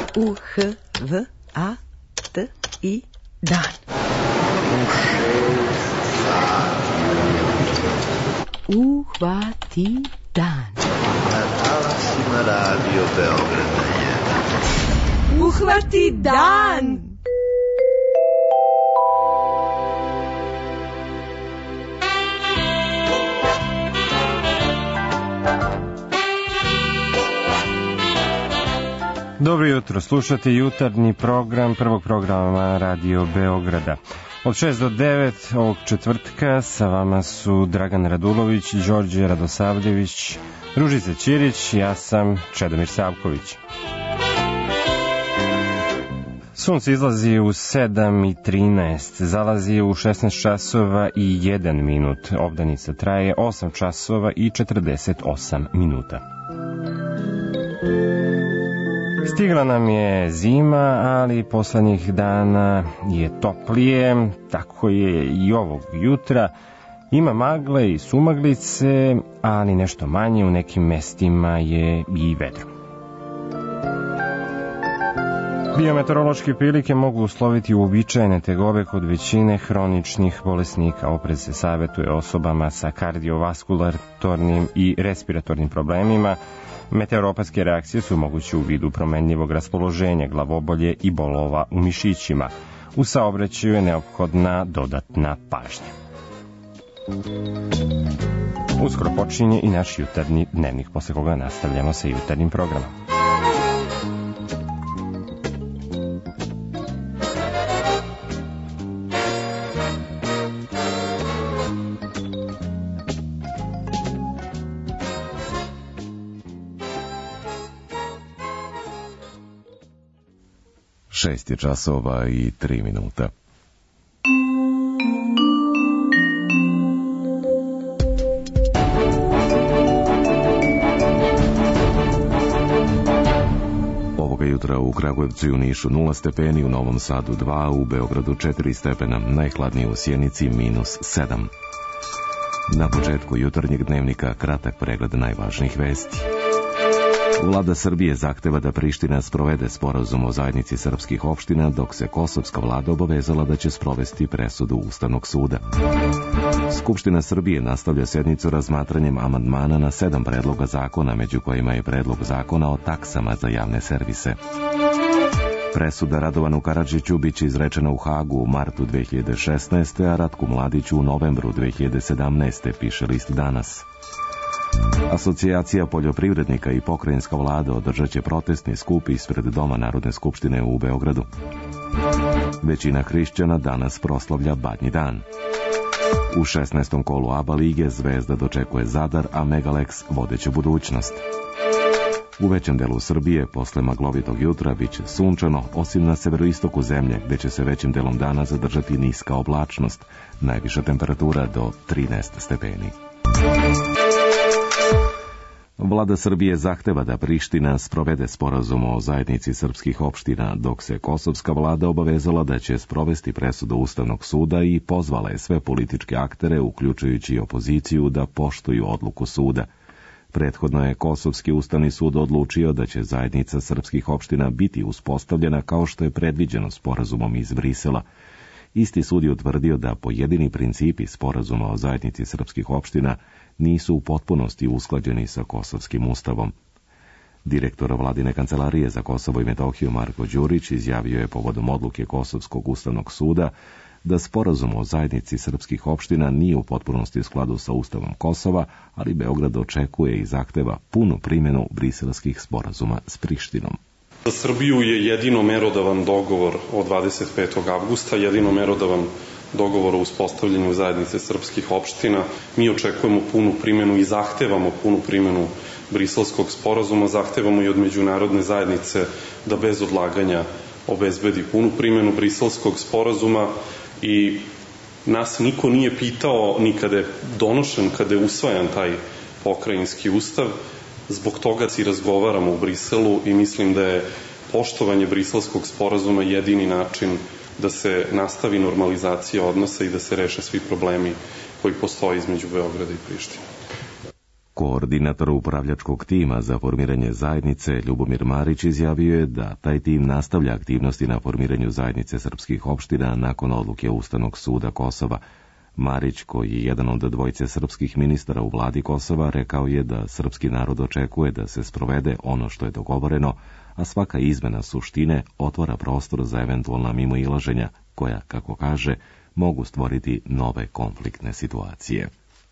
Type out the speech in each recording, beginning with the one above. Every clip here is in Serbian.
U-H-V-A-T-I dan. Uhvati dan. Na talasima Radio Beograda je. Uhvati dan. Dobro jutro, slušate jutarnji program prvog programa Radio Beograda. Od 6 do 9 ovog četvrtka sa vama su Dragan Radulović, Đorđe Radosavljević, Ružica Ćirić, ja sam Čedomir Savković. Sunce izlazi u 7:13, zalazi u 16 časova i 1 minut, obdanica traje 8 časova i 48 minuta. Stigla nam je zima, ali poslednjih dana je toplije, tako je i ovog jutra. Ima magle i sumaglice, ali nešto manje, u nekim mestima je i vedro. Biometeorološke prilike mogu usloviti uobičajene tegobe kod većine hroničnih bolesnika. Oprez se savjetuje osobama sa kardiovaskularnim i respiratornim problemima. Meteoropatske reakcije su moguće u vidu promenljivog raspoloženja, glavobolje i bolova u mišićima. U saobraćaju je neophodna dodatna pažnja. Uskoro počinje i naš jutarnji dnevnik, posle koga nastavljamo sa jutarnjim programom. Šest je časova i 3 minuta. Ovoga jutra u Kragujevcu i u Nišu 0 stepeni, u Novom Sadu 2, u Beogradu 4 stepena, najhladnije u Sjenici -7. Na početku jutarnjeg dnevnika kratak pregled najvažnijih vesti. Vlada Srbije zahteva da Priština sprovede sporazum o zajednici srpskih opština, dok se kosovska vlada obavezala da će sprovesti presudu Ustavnog suda. Skupština Srbije nastavlja sednicu razmatranjem amandmana na 7 predloga zakona, među kojima je predlog zakona o taksama za javne servise. Presuda Radovanu Karadžiću biće izrečena u Hagu u martu 2016. a Ratku Mladiću u novembru 2017. piše list Danas. Asocijacija poljoprivrednika i pokrajinska vlada održat će protestni skup ispred Doma Narodne skupštine u Beogradu. Većina hrišćana danas proslavlja Badnji dan. U 16. kolu ABA lige Zvezda dočekuje Zadar, a Megalex vodeću budućnost. U većem delu Srbije posle maglovitog jutra biće sunčano, osim na severoistoku zemlje, gde će se većim delom dana zadržati niska oblačnost, najviša temperatura do 13 stepeni. Vlada Srbije zahteva da Priština sprovede sporazum o zajednici srpskih opština, dok se kosovska vlada obavezala da će sprovesti presudu Ustavnog suda i pozvala je sve političke aktere, uključujući i opoziciju, da poštuju odluku suda. Prethodno je Kosovski ustavni sud odlučio da će zajednica srpskih opština biti uspostavljena kao što je predviđeno sporazumom iz Brisela. Isti sud je utvrdio da pojedini principi sporazuma o zajednici srpskih opština nisu u potpunosti usklađeni sa Kosovskim ustavom. Direktor vladine kancelarije za Kosovo i Metohiju Marko Đurić izjavio je povodom odluke Kosovskog ustavnog suda da sporazum o zajednici srpskih opština nije u potpunosti u skladu sa ustavom Kosova, ali Beograd očekuje i zahteva punu primjenu briselskih sporazuma s Prištinom. Za Srbiju je jedino merodavan dogovor od 25. avgusta, jedino merodavan dogovor o uspostavljanju zajednice srpskih opština. Mi očekujemo punu primjenu i zahtevamo punu primjenu briselskog sporazuma, zahtevamo i od međunarodne zajednice da bez odlaganja obezbedi punu primjenu briselskog sporazuma i nas niko nije pitao ni kada je donošen, kada je usvajan taj pokrajinski ustav. Zbog toga si razgovaramo u Briselu i mislim da je poštovanje briselskog sporazuma jedini način da se nastavi normalizacija odnosa i da se reše svi problemi koji postoje između Beograda i Prištine. Koordinator upravljačkog tima za formiranje zajednice Ljubomir Marić izjavio je da taj tim nastavlja aktivnosti na formiranju zajednice srpskih opština nakon odluke Ustavnog suda Kosova. Marić, koji je jedan od dvojice srpskih ministara u vladi Kosova, rekao je da srpski narod očekuje da se sprovede ono što je dogovoreno, a svaka izmena suštine otvara prostor za eventualna mimoilaženja koja, kako kaže, mogu stvoriti nove konfliktne situacije.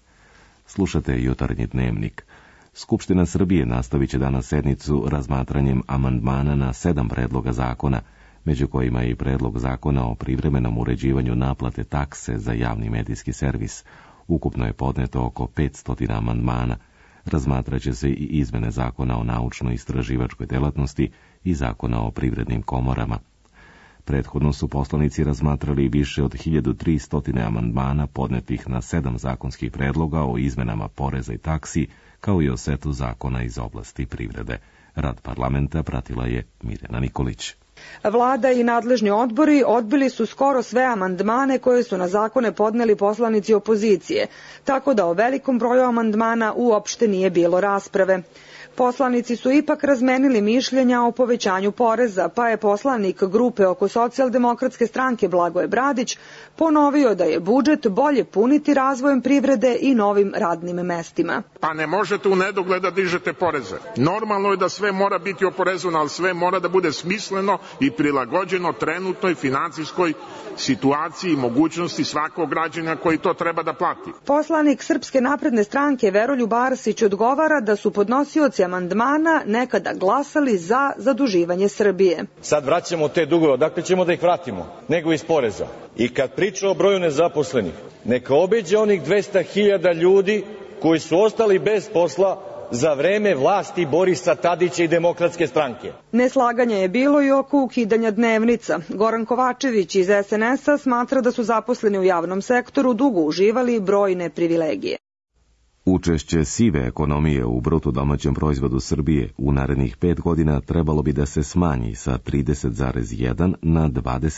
Slušate Jutarnji dnevnik. Skupština Srbije nastavit će danas sednicu razmatranjem amandmana na 7 predloga zakona, među kojima je i predlog zakona o privremenom uređivanju naplate takse za javni medijski servis. Ukupno je podneto oko 500 amandmana. Razmatraće se i izmene zakona o naučno-istraživačkoj delatnosti i zakona o privrednim komorama. Prethodno su poslanici razmatrali više od 1300 amandmana podnetih na 7 zakonskih predloga o izmenama poreza i taksi, kao i o setu zakona iz oblasti privrede. Rad parlamenta pratila je Mirjana Nikolić. Vlada i nadležni odbori odbili su skoro sve amandmane koje su na zakone podneli poslanici opozicije, tako da o velikom broju amandmana uopšte nije bilo rasprave. Poslanici su ipak razmenili mišljenja o povećanju poreza, pa je poslanik grupe oko Socijaldemokratske stranke Blagoje Bradić ponovio da je budžet bolje puniti razvojem privrede i novim radnim mestima. Pa ne možete u nedogled da dižete poreze. Normalno je da sve mora biti oporezovano, ali sve mora da bude smisleno i prilagođeno trenutnoj financijskoj situaciji i mogućnosti svakog građana koji to treba da plati. Poslanik Srpske napredne stranke Veroljub Arsić odgovara da su podnosioci amandmana nekada glasali za zaduživanje Srbije. Sad vraćamo te dugove, odakle ćemo da ih vratimo? Nego iz poreza. I kad priča o broju nezaposlenih, neka obiđe onih 200.000 ljudi koji su ostali bez posla za vreme vlasti Borisa Tadića i Demokratske stranke. Neslaganje je bilo i oko ukidanja dnevnica. Goran Kovačević iz SNS-a smatra da su zaposleni u javnom sektoru dugo uživali brojne privilegije. Učešće sive ekonomije u bruto domaćem proizvodu Srbije u narednih 5 godina trebalo bi da se smanji sa 30,1 na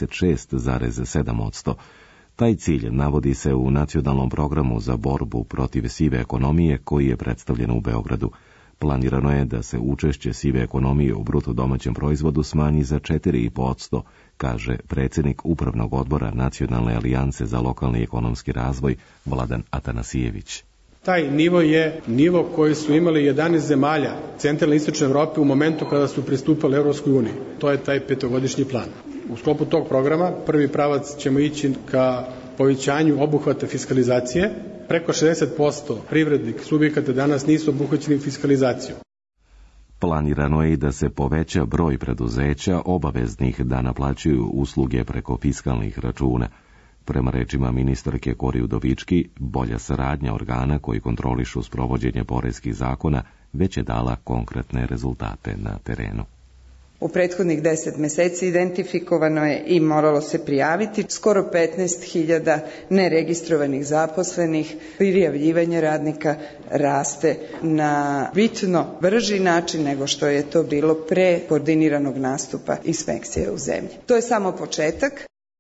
26,7%. Taj cilj navodi se u Nacionalnom programu za borbu protiv sive ekonomije koji je predstavljen u Beogradu. Planirano je da se učešće sive ekonomije u bruto domaćem proizvodu smanji za 4,5%, kaže predsjednik Upravnog odbora Nacionalne alijance za lokalni ekonomski razvoj Vladan Atanasijević. Taj nivo je nivo koji su imali 11 zemalja centralne i istočne Evrope u momentu kada su pristupali Evropskoj uniji. To je taj 5-godišnji plan. U sklopu tog programa prvi pravac ćemo ići ka povećanju obuhvata fiskalizacije. Preko 60% privrednih subjekata danas nisu obuhvaćeni fiskalizacijom. Planirano je i da se poveća broj preduzeća obaveznih da naplaćuju usluge preko fiskalnih računa. Prema rečima ministarke Kori Udovički, bolja saradnja organa koji kontrolišu sprovođenje poreskih zakona već je dala konkretne rezultate na terenu. U prethodnih 10 meseci identifikovano je i moralo se prijaviti skoro 15.000 neregistrovanih zaposlenih. Prijavljivanje radnika raste na bitno brži način nego što je to bilo pre koordiniranog nastupa inspekcije u zemlji. To je samo početak.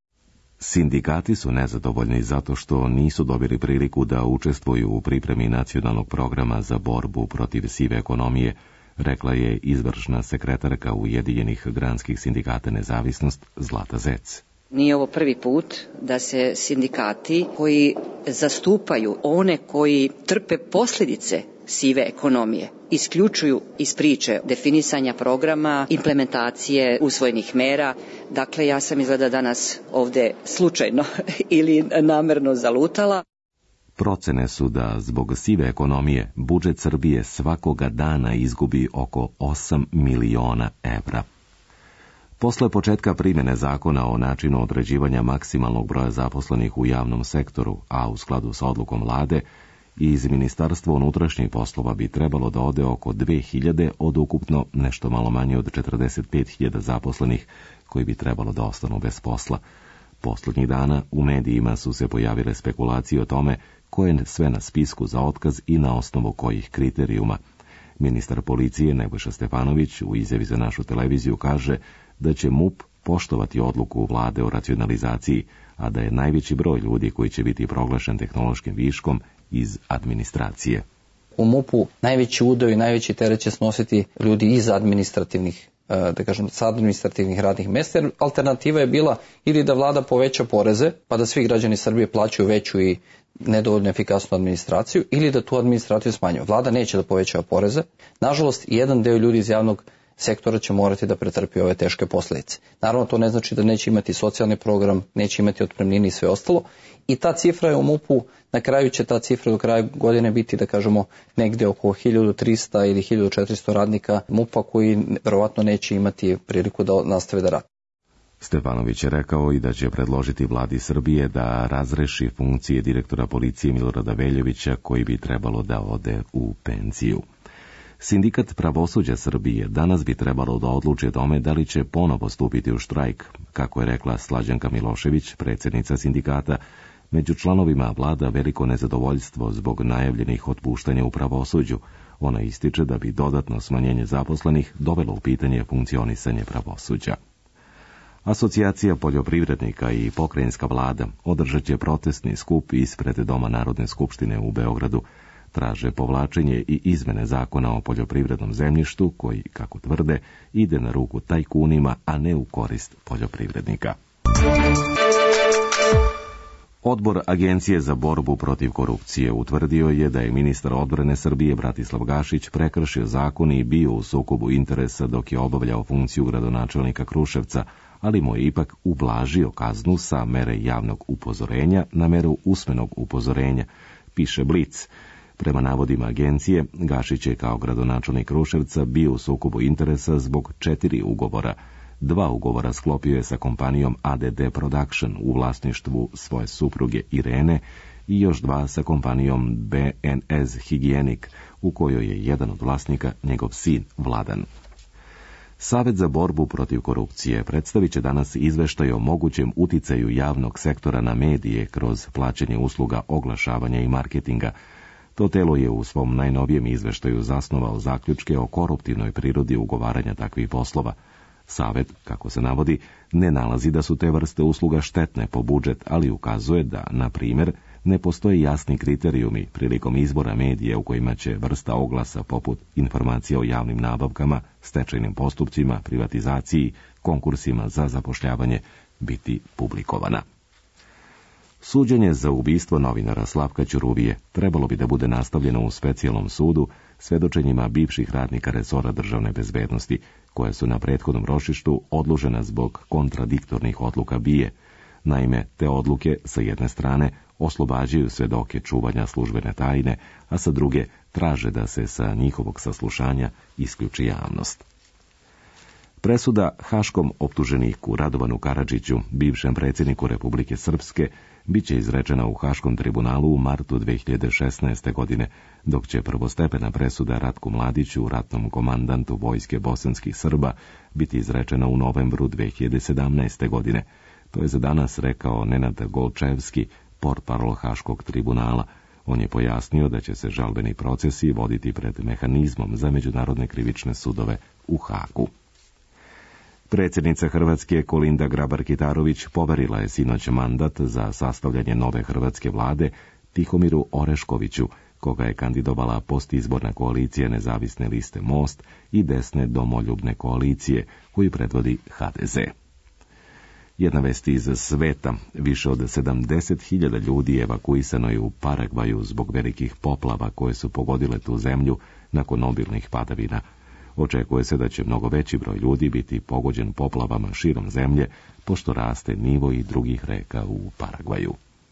Sindikati su nezadovoljni zato što nisu dobili priliku da učestvuju u pripremi nacionalnog programa za borbu protiv sive ekonomije, rekla je izvršna sekretarka Ujedinjenih granskih sindikata Nezavisnost Zlata Zec. Nije ovo prvi put da se sindikati koji zastupaju one koji trpe posljedice sive ekonomije isključuju iz priče definisanja programa, implementacije usvojenih mera. Dakle, ja sam izgleda danas ovde slučajno ili namerno zalutala. Procene su da zbog sive ekonomije budžet Srbije svakoga dana izgubi oko 8 miliona evra. Posle početka primjene zakona o načinu određivanja maksimalnog broja zaposlenih u javnom sektoru, a u skladu sa odlukom vlade, iz Ministarstva unutrašnjih poslova bi trebalo da ode oko 2000 od ukupno nešto malo manje od 45.000 zaposlenih koji bi trebalo da ostanu bez posla. Poslednjih dana u medijima su se pojavile spekulacije o tome ko je sve na spisku za otkaz i na osnovu kojih kriterijuma. Ministar policije Nebojša Stefanović u izjavi za našu televiziju kaže da će MUP poštovati odluku vlade o racionalizaciji, a da je najveći broj ljudi koji će biti proglašen tehnološkim viškom iz administracije. u MUP-u najveći udeo i najveći teret će snositi ljudi iz administrativnih, sa administrativnih radnih mesta, jer alternativa je bila ili da vlada poveća poreze, pa da svi građani Srbije plaćaju veću i nedovoljno efikasnu administraciju, ili da tu administraciju smanjuje. Vlada neće da povećava poreze. Nažalost, jedan deo ljudi iz javnog sektora će morati da pretrpi ove teške posljedice. Naravno, to ne znači da neće imati socijalni program, neće imati otpremnine i sve ostalo. I ta cifra je u MUP-u, na kraju će ta cifra do kraja godine biti, da kažemo, negde oko 1300 ili 1400 radnika MUP-a koji verovatno neće imati priliku da nastave da rade. Stefanović je rekao i da će predložiti vladi Srbije da razreši funkcije direktora policije Milorada Veljovića, koji bi trebalo da ode u penziju. Sindikat pravosuđa Srbije danas bi trebalo da odluči o tome da li će ponovo stupiti u štrajk. Kako je rekla Slađanka Milošević, predsjednica sindikata, među članovima vlada veliko nezadovoljstvo zbog najavljenih otpuštanja u pravosuđu. Ona ističe da bi dodatno smanjenje zaposlenih dovelo u pitanje funkcionisanje pravosuđa. Asocijacija poljoprivrednika i pokrajinska vlada održat će protestni skup ispred Doma Narodne skupštine u Beogradu. Traže povlačenje i izmene zakona o poljoprivrednom zemljištu koji, kako tvrde, ide na ruku tajkunima, a ne u korist poljoprivrednika. Odbor Agencije za borbu protiv korupcije utvrdio je da je ministar odbrane Srbije Bratislav Gašić prekršio zakon i bio u sukobu interesa dok je obavljao funkciju gradonačelnika Kruševca, ali mu je ipak ublažio kaznu sa mere javnog upozorenja na meru usmenog upozorenja, piše Blic. Prema navodima agencije, Gašić je kao gradonačelnik Kruševca bio u sukobu interesa zbog 4 ugovora. 2 ugovora sklopio je sa kompanijom ADD Production u vlasništvu svoje supruge Irene i još 2 sa kompanijom BNS Hygienic, u kojoj je jedan od vlasnika njegov sin Vladan. Savet za borbu protiv korupcije predstavit će danas izveštaj o mogućem uticaju javnog sektora na medije kroz plaćanje usluga oglašavanja i marketinga. To telo je u svom najnovijem izveštaju zasnovao zaključke o koruptivnoj prirodi ugovaranja takvih poslova. Savet, kako se navodi, ne nalazi da su te vrste usluga štetne po budžet, ali ukazuje da, na primjer, ne postoje jasni kriterijumi prilikom izbora medija u kojima će vrsta oglasa poput informacija o javnim nabavkama, stečajnim postupcima, privatizaciji, konkursima za zapošljavanje biti publikovana. Suđenje za ubistvo novinara Slavka Ćuruvije trebalo bi da bude nastavljeno u specijalnom sudu svedočenjima bivših radnika resora državne bezbednosti, koje su na prethodnom ročištu odložena zbog kontradiktornih odluka BIA. Naime, te odluke sa jedne strane oslobađaju svedoke čuvanja službene tajne, a sa druge traže da se sa njihovog saslušanja isključi javnost. Presuda haškom optuženiku Radovanu Karadžiću, bivšem predsjedniku Republike Srpske, biće izrečena u Haškom tribunalu u martu 2016. godine, dok će prvostepena presuda Ratku Mladiću, ratnom komandantu vojske bosanskih Srba, biti izrečena u novembru 2017. godine. To je za danas rekao Nenad Golčevski, portparol Haškog tribunala. On je pojasnio da će se žalbeni procesi voditi pred mehanizmom za međunarodne krivične sudove u Hagu. Predsjednica Hrvatske Kolinda Grabar-Kitarović poverila je sinoć mandat za sastavljanje nove hrvatske vlade Tihomiru Oreškoviću, koga je kandidovala postizborna koalicija nezavisne liste Most i desne domoljubne koalicije, koju predvodi HDZ. Jedna vest iz sveta, više od 70.000 ljudi evakuisano je u Paragvaju zbog velikih poplava koje su pogodile tu zemlju nakon obilnih padavina. Očekuje se da će mnogo veći broj ljudi biti pogođen poplavama širom zemlje, pošto raste nivo i drugih reka u Paragvaju.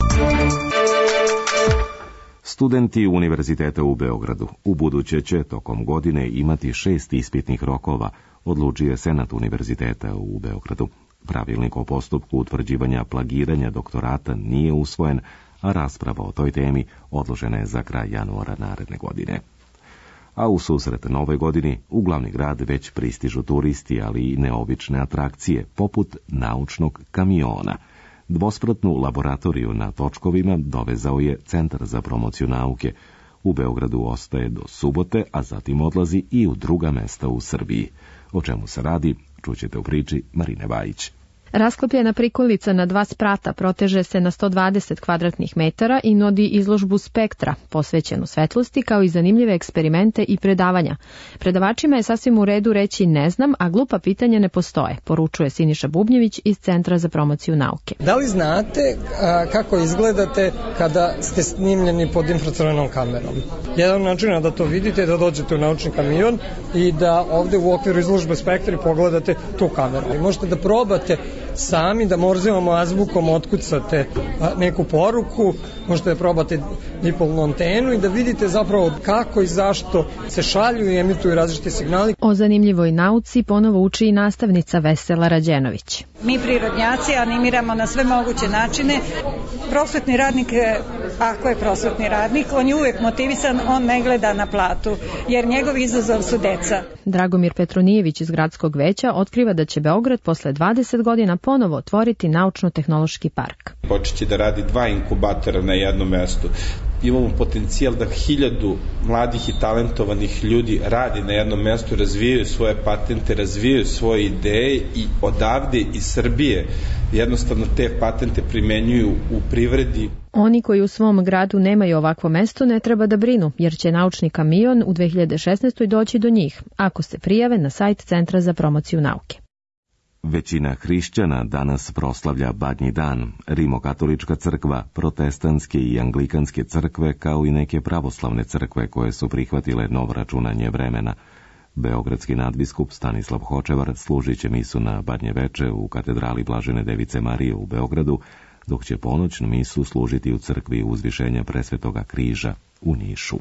Studenti Univerziteta u Beogradu ubuduće će tokom godine imati 6 ispitnih rokova, odlučio Senat Univerziteta u Beogradu. Pravilnik o postupku utvrđivanja plagiranja doktorata nije usvojen, a rasprava o toj temi odložena je za kraj januara naredne godine. A u susret nove godini u glavni grad već pristižu turisti, ali i neobične atrakcije, poput naučnog kamiona. Dvospratnu laboratoriju na točkovima dovezao je Centar za promociju nauke. U Beogradu ostaje do subote, a zatim odlazi i u druga mesta u Srbiji. O čemu se radi, čućete u priči Marine Vajić. Rasklopljena prikolica na 2 sprata proteže se na 120 kvadratnih metara i nudi izložbu spektra, posvećenu svetlosti, kao i zanimljive eksperimente i predavanja. Predavačima je sasvim u redu reći ne znam, a glupa pitanja ne postoje, poručuje Siniša Bubnjević iz Centra za promociju nauke. Da li znate kako izgledate kada ste snimljeni pod infracrvenom kamerom? Jedan način da to vidite je da dođete u naučni kamion i da ovde u okviru izložbe spektra pogledate tu kameru. I možete da probate sami da Morzevom azbukom otkucate neku poruku, možete da probate dipolnu antenu i da vidite zapravo kako i zašto se šalju i emituju različite signali. O zanimljivoj nauci ponovo uči i nastavnica Vesela Rađenović. Mi prirodnjaci animiramo na sve moguće načine. Prosvetni radnik, ako je prosvetni radnik, on je uvek motivisan, on ne gleda na platu, jer njegov izazov su deca. Dragomir Petronijević iz Gradskog veća otkriva da će Beograd posle 20 godina ponovo otvoriti naučno-tehnološki park. Počeće da radi 2 inkubatora na jednom mestu. Imamo potencijal da 1000 mladih i talentovanih ljudi radi na jednom mestu, razvijaju svoje patente, razvijaju svoje ideje i odavde iz Srbije jednostavno te patente primenjuju u privredi. Oni koji u svom gradu nemaju ovakvo mesto ne treba da brinu, jer će naučni kamion u 2016. doći do njih, ako se prijave na sajt Centra za promociju nauke. Većina hrišćana danas proslavlja Badnji dan. Rimokatolička crkva, protestantske i anglikanske crkve, kao i neke pravoslavne crkve koje su prihvatile novo računanje vremena. Beogradski nadbiskup Stanislav Hočevar služit će misu na Badnje veče u katedrali Blažene Device Marije u Beogradu, dok će ponoćnu misu služiti u crkvi Uzvišenja Presvetoga križa u Nišu.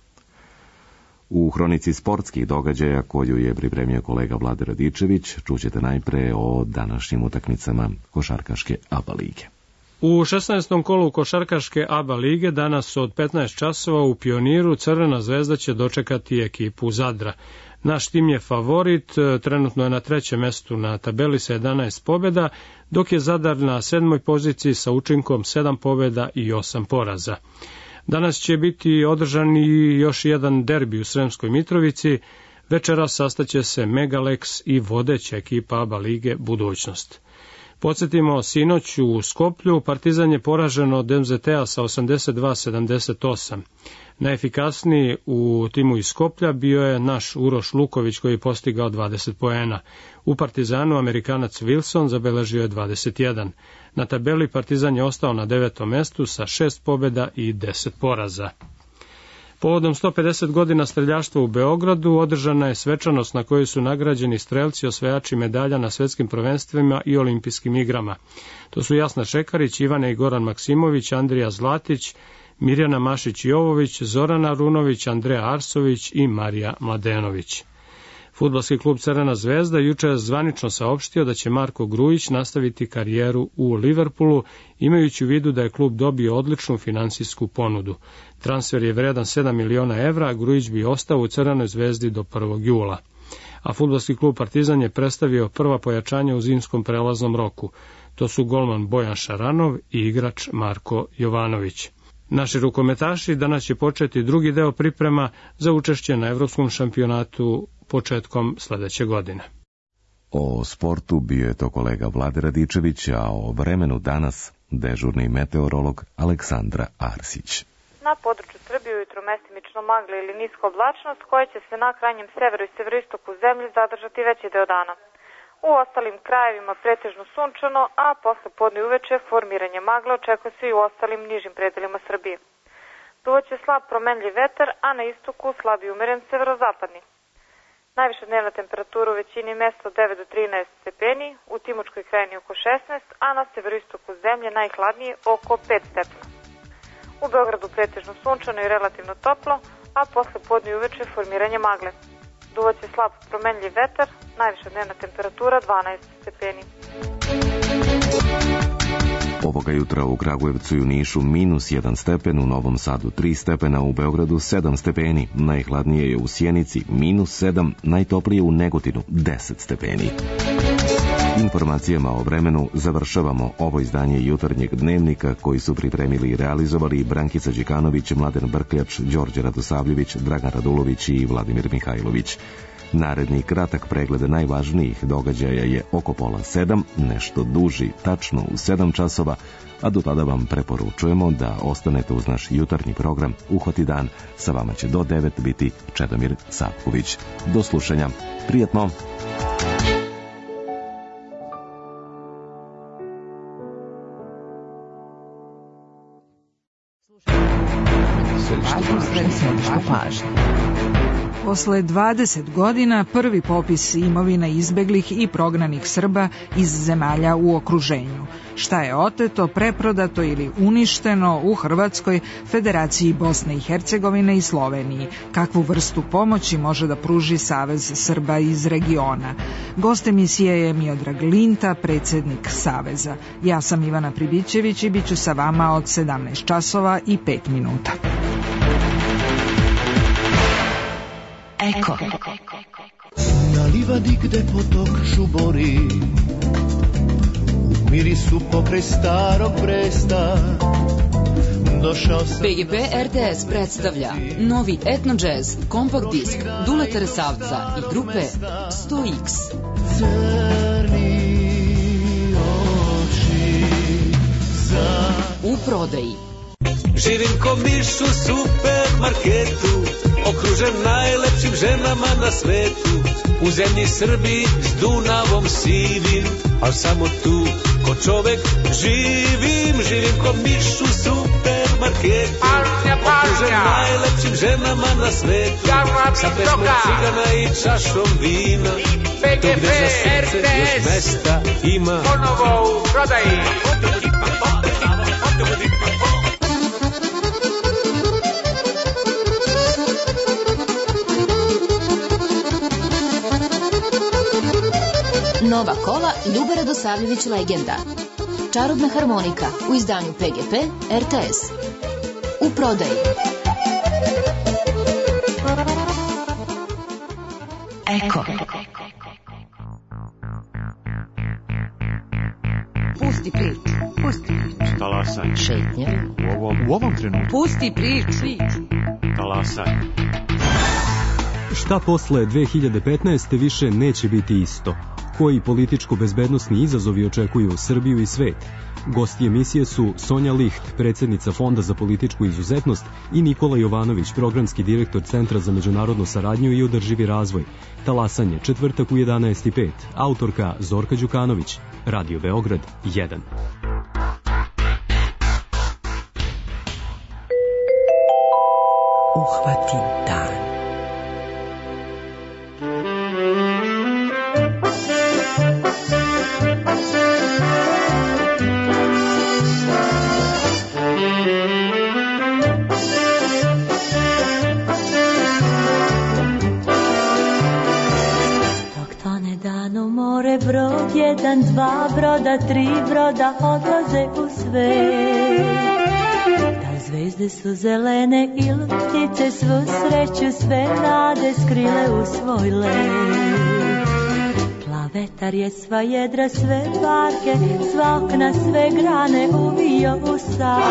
U hronici sportskih događaja koju je pripremio kolega Vlade Radičević, čućete najpre o današnjim utakmicama košarkaške ABA lige. U 16. kolu košarkaške ABA lige danas od 15 časova u Pioniru Crvena zvezda će dočekati ekipu Zadra. Naš tim je favorit, trenutno je na 3. mestu na tabeli sa 11 pobjeda, dok je Zadar na 7. poziciji sa učinkom 7 pobjeda i 8 poraza. Danas će biti održan i još jedan derbi u Sremskoj Mitrovici. Večeras sastaće se Megalex i vodeća ekipa ABA lige Budućnost. Podsjetimo, sinoć u Skoplju Partizan je poražen od MZT-a sa 82-78. Najefikasniji u timu iz Skoplja bio je naš Uroš Luković koji je postigao 20 poena. U Partizanu Amerikanac Wilson zabeležio je 21. Na tabeli Partizan je ostao na 9. mestu sa 6 pobjeda i 10 poraza. Povodom 150 godina streljaštva u Beogradu održana je svečanost na kojoj su nagrađeni strelci osvajači medalja na svetskim prvenstvima i olimpijskim igrama. To su Jasna Šekarić, Ivana i Goran Maksimović, Andrija Zlatić, Mirjana Mašić-Jovović, Zorana Runović, Andreja Arsović i Marija Mladenović. Fudbalski klub Crvena zvezda juče je zvanično saopštio da će Marko Grujić nastaviti karijeru u Liverpoolu, imajući u vidu da je klub dobio odličnu finansijsku ponudu. Transfer je vredan 7 miliona evra, a Grujić bi ostao u Crvenoj zvezdi do 1. jula. A fudbalski klub Partizan je predstavio prva pojačanja u zimskom prelaznom roku. To su golman Bojan Šaranov i igrač Marko Jovanović. Naši rukometaši danas će početi drugi deo priprema za učešće na Evropskom šampionatu početkom sledeće godine. O sportu bio je to kolega Vlade Radičević, a o vremenu danas dežurni meteorolog Aleksandra Arsić. Na području Srbije ujutro mestimično magla ili niska oblačnost koja će se na krajnjem severu i severoistoku zemlje zadržati veći deo dana. U ostalim krajevima pretežno sunčano, a posle podne uveče formiranje magla očekuje se i u ostalim nižim predelima Srbije. Duvaće slab promenljiv vetar, a na istoku slab i umeren severozapadni. Najviša dnevna temperatura u većini mesta od 9 do 13 stepeni, u Timočkoj krajini oko 16, a na severoistoku zemlje najhladnije oko 5 stepena. U Beogradu pretežno sunčano i relativno toplo, a posle podne uveče formiranje magle. Duvaće slab promenljiv vetar, najviša dnevna temperatura 12 stepeni. Ovoga jutra u Kragujevcu i u Nišu -1 stepen, u Novom Sadu 3 stepena, u Beogradu 7 stepeni, najhladnije je u Sjenici -7, najtoplije u Negotinu 10 stepeni. Informacijama o vremenu završavamo ovo izdanje jutarnjeg dnevnika koji su pripremili i realizovali Brankica Đikanović, Mladen Brkljač, Đorđe Radosavljević, Dragan Radulović i Vladimir Mihajlović. Naredni kratak pregled najvažnijih događaja je oko pola 7, nešto duži, tačno u 7 časova, a do tada vam preporučujemo da ostanete uz naš jutarnji program Uhvati dan. Sa vama će do 9 biti Čedomir Savković. Do slušanja. Prijetno! Posle 20 godina prvi popis imovina izbeglih i prognanih Srba iz zemalja u okruženju. Šta je oteto, preprodato ili uništeno u Hrvatskoj, Federaciji Bosne i Hercegovine i Sloveniji? Kakvu vrstu pomoći može da pruži Savez Srba iz regiona? Gost emisije je Miodrag Linta, predsjednik Saveza. Ja sam Ivana Pribićević i bit ću sa vama od 17 časova i 5 minuta. Eko. Na livadi gde potok žubori, u mirisu pokraj starog Bresta, došao sam... PGP RTS predstavlja novi etno jazz kompakt disk Duleta Resavca i grupe 100X. Crni oči za... U prodaji. Živim ko miš u supermarketu, okružen najlepšim ženama na svetu. U zemlji Srbiji s Dunavom sivim, al samo tu ko čovek živim. Živim ko miš u supermarketu, okružen najlepšim ženama na svetu. Sa pesmom cigana i čašom vina, to gde za srce još mesta ima. Ponovo u prodaji. Nova kola Ljube Radosavljević legenda. Čarobna harmonika u izdanju PGP RTS. U prodaji. Eko. Pusti priču. Pusti priču. Talasaj. Šetnje. U ovom trenutku. Pusti priču. Talasaj. Šta posle 2015. više neće biti isto? Koji političko-bezbednosni izazovi očekuju Srbiju i svet? Gosti emisije su Sonja Licht, predsjednica Fonda za političku izuzetnost, i Nikola Jovanović, programski direktor Centra za međunarodnu saradnju i održivi razvoj. Talasanje, četvrtak u 11:05. Autorka Zorka Đukanović. Radio Beograd 1. Uhvati dan. Brod 1, 2 broda, 3 broda odlaze u svet. Da li zvezde su zelene ili ptice svu sreću, sve nade skrile u svoj let. Plav vetar je sva jedra, sve barke, sva okna, sve grane uvio u san.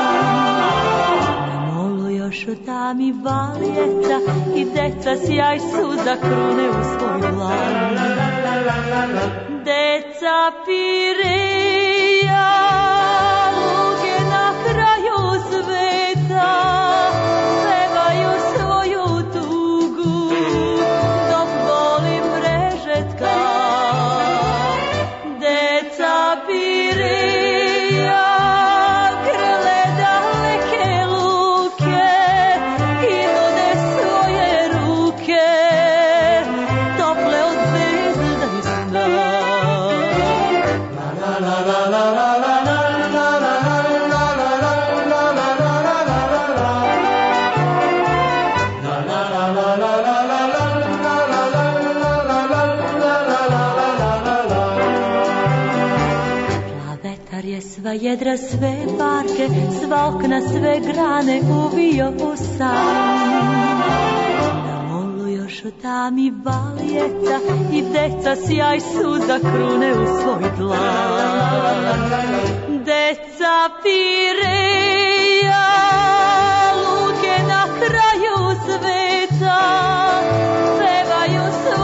Na molu još u tami valjeca i deca sjaj suza krune u svoj dlan. Deca Pireja, luge na kraju sveta, pevaju svoju tugu, dok boli mrežetka. Deca Pireja, grle daleke luke i nude svoje ruke, tople od zvezda i sna. Sva jedra, sve barke, sva okna, sve grane uvio u san. Na molu još u tami valjeca i deca sjaj suza krune u svoj dlan. Deca Pireja, luke na kraju sveta, pevaju svoj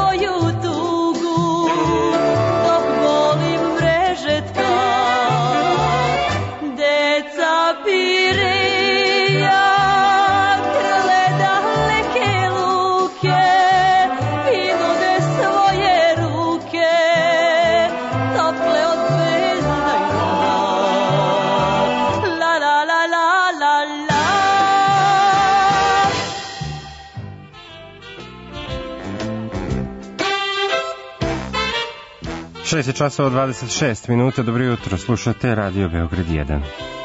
6 časova 26 minuta, dobro jutro, slušate Radio Beograd 1.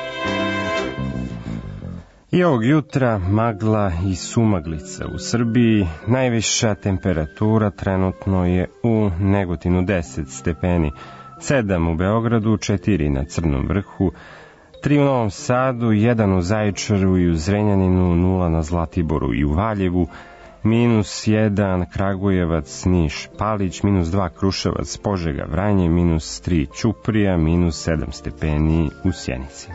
I ovog jutra magla i sumaglica u Srbiji, najviša temperatura trenutno je u Negotinu 10 stepeni, 7 u Beogradu, 4 na Crnom vrhu, 3 u Novom Sadu, 1 u Zaječaru i u Zrenjaninu, 0 na Zlatiboru i u Valjevu, -1 Kragujevac, Niš, Palić, -2 Kruševac, Požega, Vranje, -3 Ćuprija, -7 stepeni u Sjenici.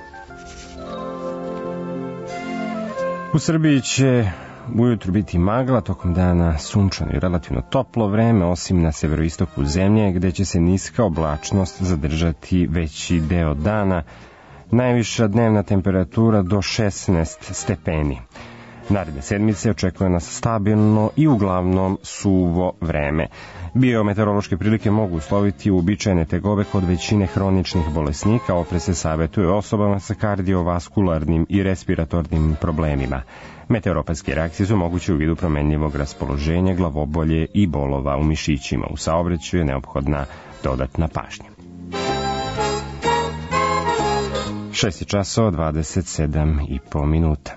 U Srbiji će ujutru biti magla, tokom dana sunčano i relativno toplo vreme, osim na severoistoku zemlje, gde će se niska oblačnost zadržati veći deo dana, najviša dnevna temperatura do 16 stepeni. Naredne sedmice očekuje nas stabilno i uglavnom suvo vreme. Biometeorološke prilike mogu usloviti uobičajene tegobe kod većine hroničnih bolesnika, opre se savjetuje osobama sa kardiovaskularnim i respiratornim problemima. Meteoropatske reakcije su moguće u vidu promenljivog raspoloženja, glavobolje i bolova u mišićima. U saobraćaju je neophodna dodatna pažnja. 6 časova 27,5 minuta.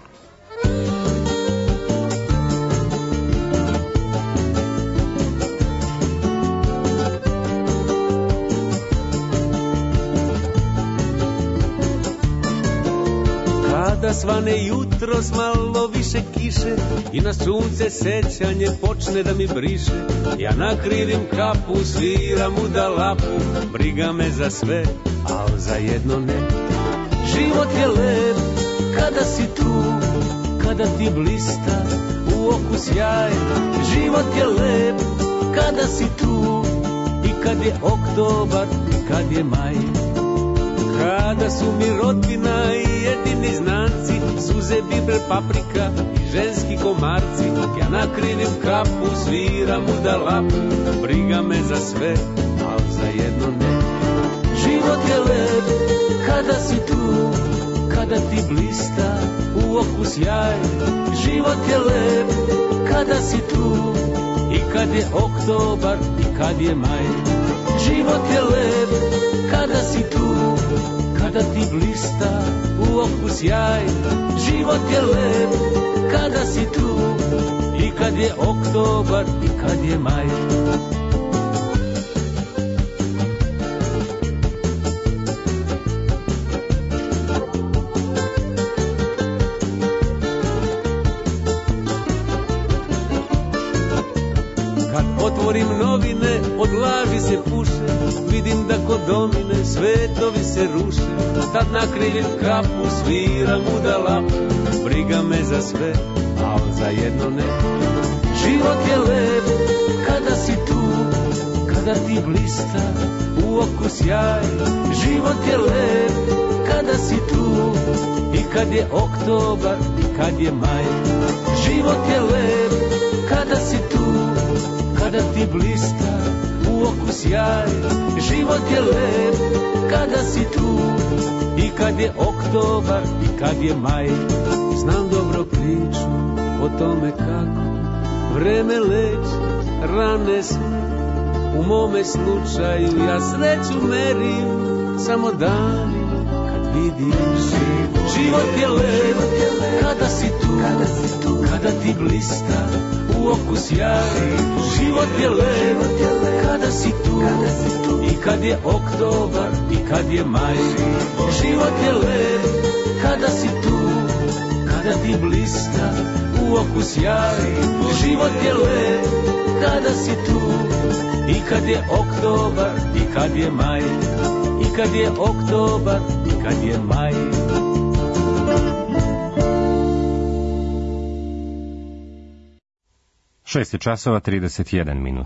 Kada svane jutros malo više kiše i na sunce sećanje počne da mi briše, ja nakrivim kapu, sviram udalapu, briga me za sve, al za jedno ne. Život je lep kada si tu, kada ti blista u oku sjaj. Život je lep kada si tu i kad je oktobar i kad je maj. Kada su mi rodbina i jedini znanci, suze, biber, paprika i ženski komarci, ja nakrivim kapu, sviram udalapu, briga me za sve, al za jedno ne. Život je lep kada si tu, kada ti blista u oku sjaj. Život je lep kada si tu i kad je oktobar i kad je maj. Život je lep kada si tu, kada ti blista u oku sjaj. Život je lep kada si tu i kad je oktobar i kad je maj. Kad otvorim novine, od laži se puše, vidim da kod domine svetovi se ruše. Tad nakrivim kapu, sviram udalapu, briga me za sve, al za jedno ne. Život je lep kada si tu, kada ti blista u oku sjaj. Život je lep kada si tu i kad je oktobar i kad je maj. Život je lep kada si tu, kada ti blista u oku sjaj. Život je lep kada si tu i kad je oktobar i kad je maj. Znam dobro priču o tome kako vreme leči rane sve. U mome slučaju ja sreću merim samo danima kad vidim život. Život je lep kada si tu, kada ti blista u oku sjaj. Život je lep kada si tu i kad je oktobar i kad je maj. Život je lep kada si tu, kada ti blista u oku sjaj. Život je lep kada si tu i kad je oktobar i kad je maj. I kad je oktobar i kad je maj. Šest časova 31 minut.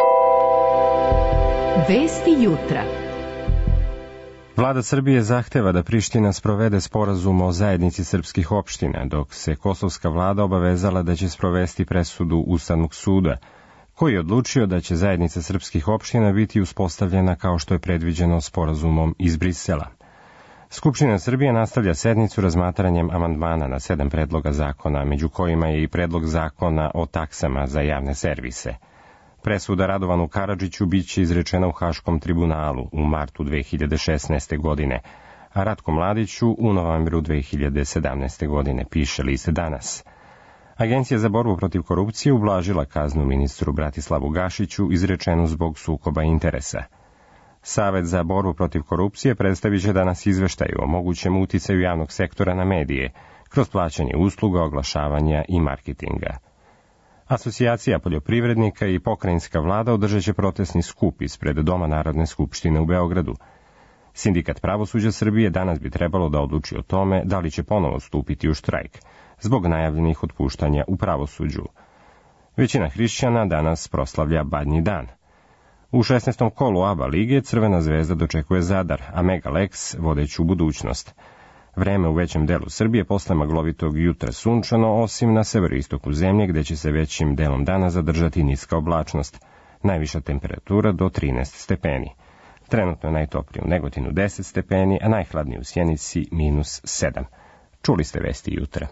Vesti jutra. Vlada Srbije zahteva da Priština sprovede sporazum o zajednici srpskih opština, dok se kosovska vlada obavezala da će sprovesti presudu Ustavnog suda, koji je odlučio da će zajednica srpskih opština biti uspostavljena kao što je predviđeno sporazumom iz Brisela. Skupština Srbije nastavlja sednicu razmatranjem amandmana na 7 predloga zakona, među kojima je i predlog zakona o taksama za javne servise. Presuda Radovanu Karadžiću biće izrečena u Haškom tribunalu u martu 2016. godine, a Ratku Mladiću u novembru 2017. godine, piše list Danas. Agencija za borbu protiv korupcije ublažila kaznu ministru Bratislavu Gašiću izrečenu zbog sukoba interesa. Savet za borbu protiv korupcije predstavit će danas izveštaj o mogućem uticaju javnog sektora na medije, kroz plaćanje usluga, oglašavanja i marketinga. Asocijacija poljoprivrednika i pokrajinska vlada održat će protestni skup ispred Doma Narodne skupštine u Beogradu. Sindikat pravosuđa Srbije danas bi trebalo da odluči o tome da li će ponovo stupiti u štrajk, zbog najavljenih otpuštanja u pravosuđu. Većina hrišćana danas proslavlja Badnji dan. U 16. kolu ABA lige Crvena zvezda dočekuje Zadar, a Mega Lex vodeću budućnost. Vreme u većem delu Srbije posle maglovitog jutra sunčano, osim na severoistoku zemlje gde će se većim delom dana zadržati niska oblačnost. Najviša temperatura do 13 stepeni. Trenutno je najtoplije u Negotinu 10 stepeni, a najhladnije u Sjenici -7. Čuli ste vesti jutra.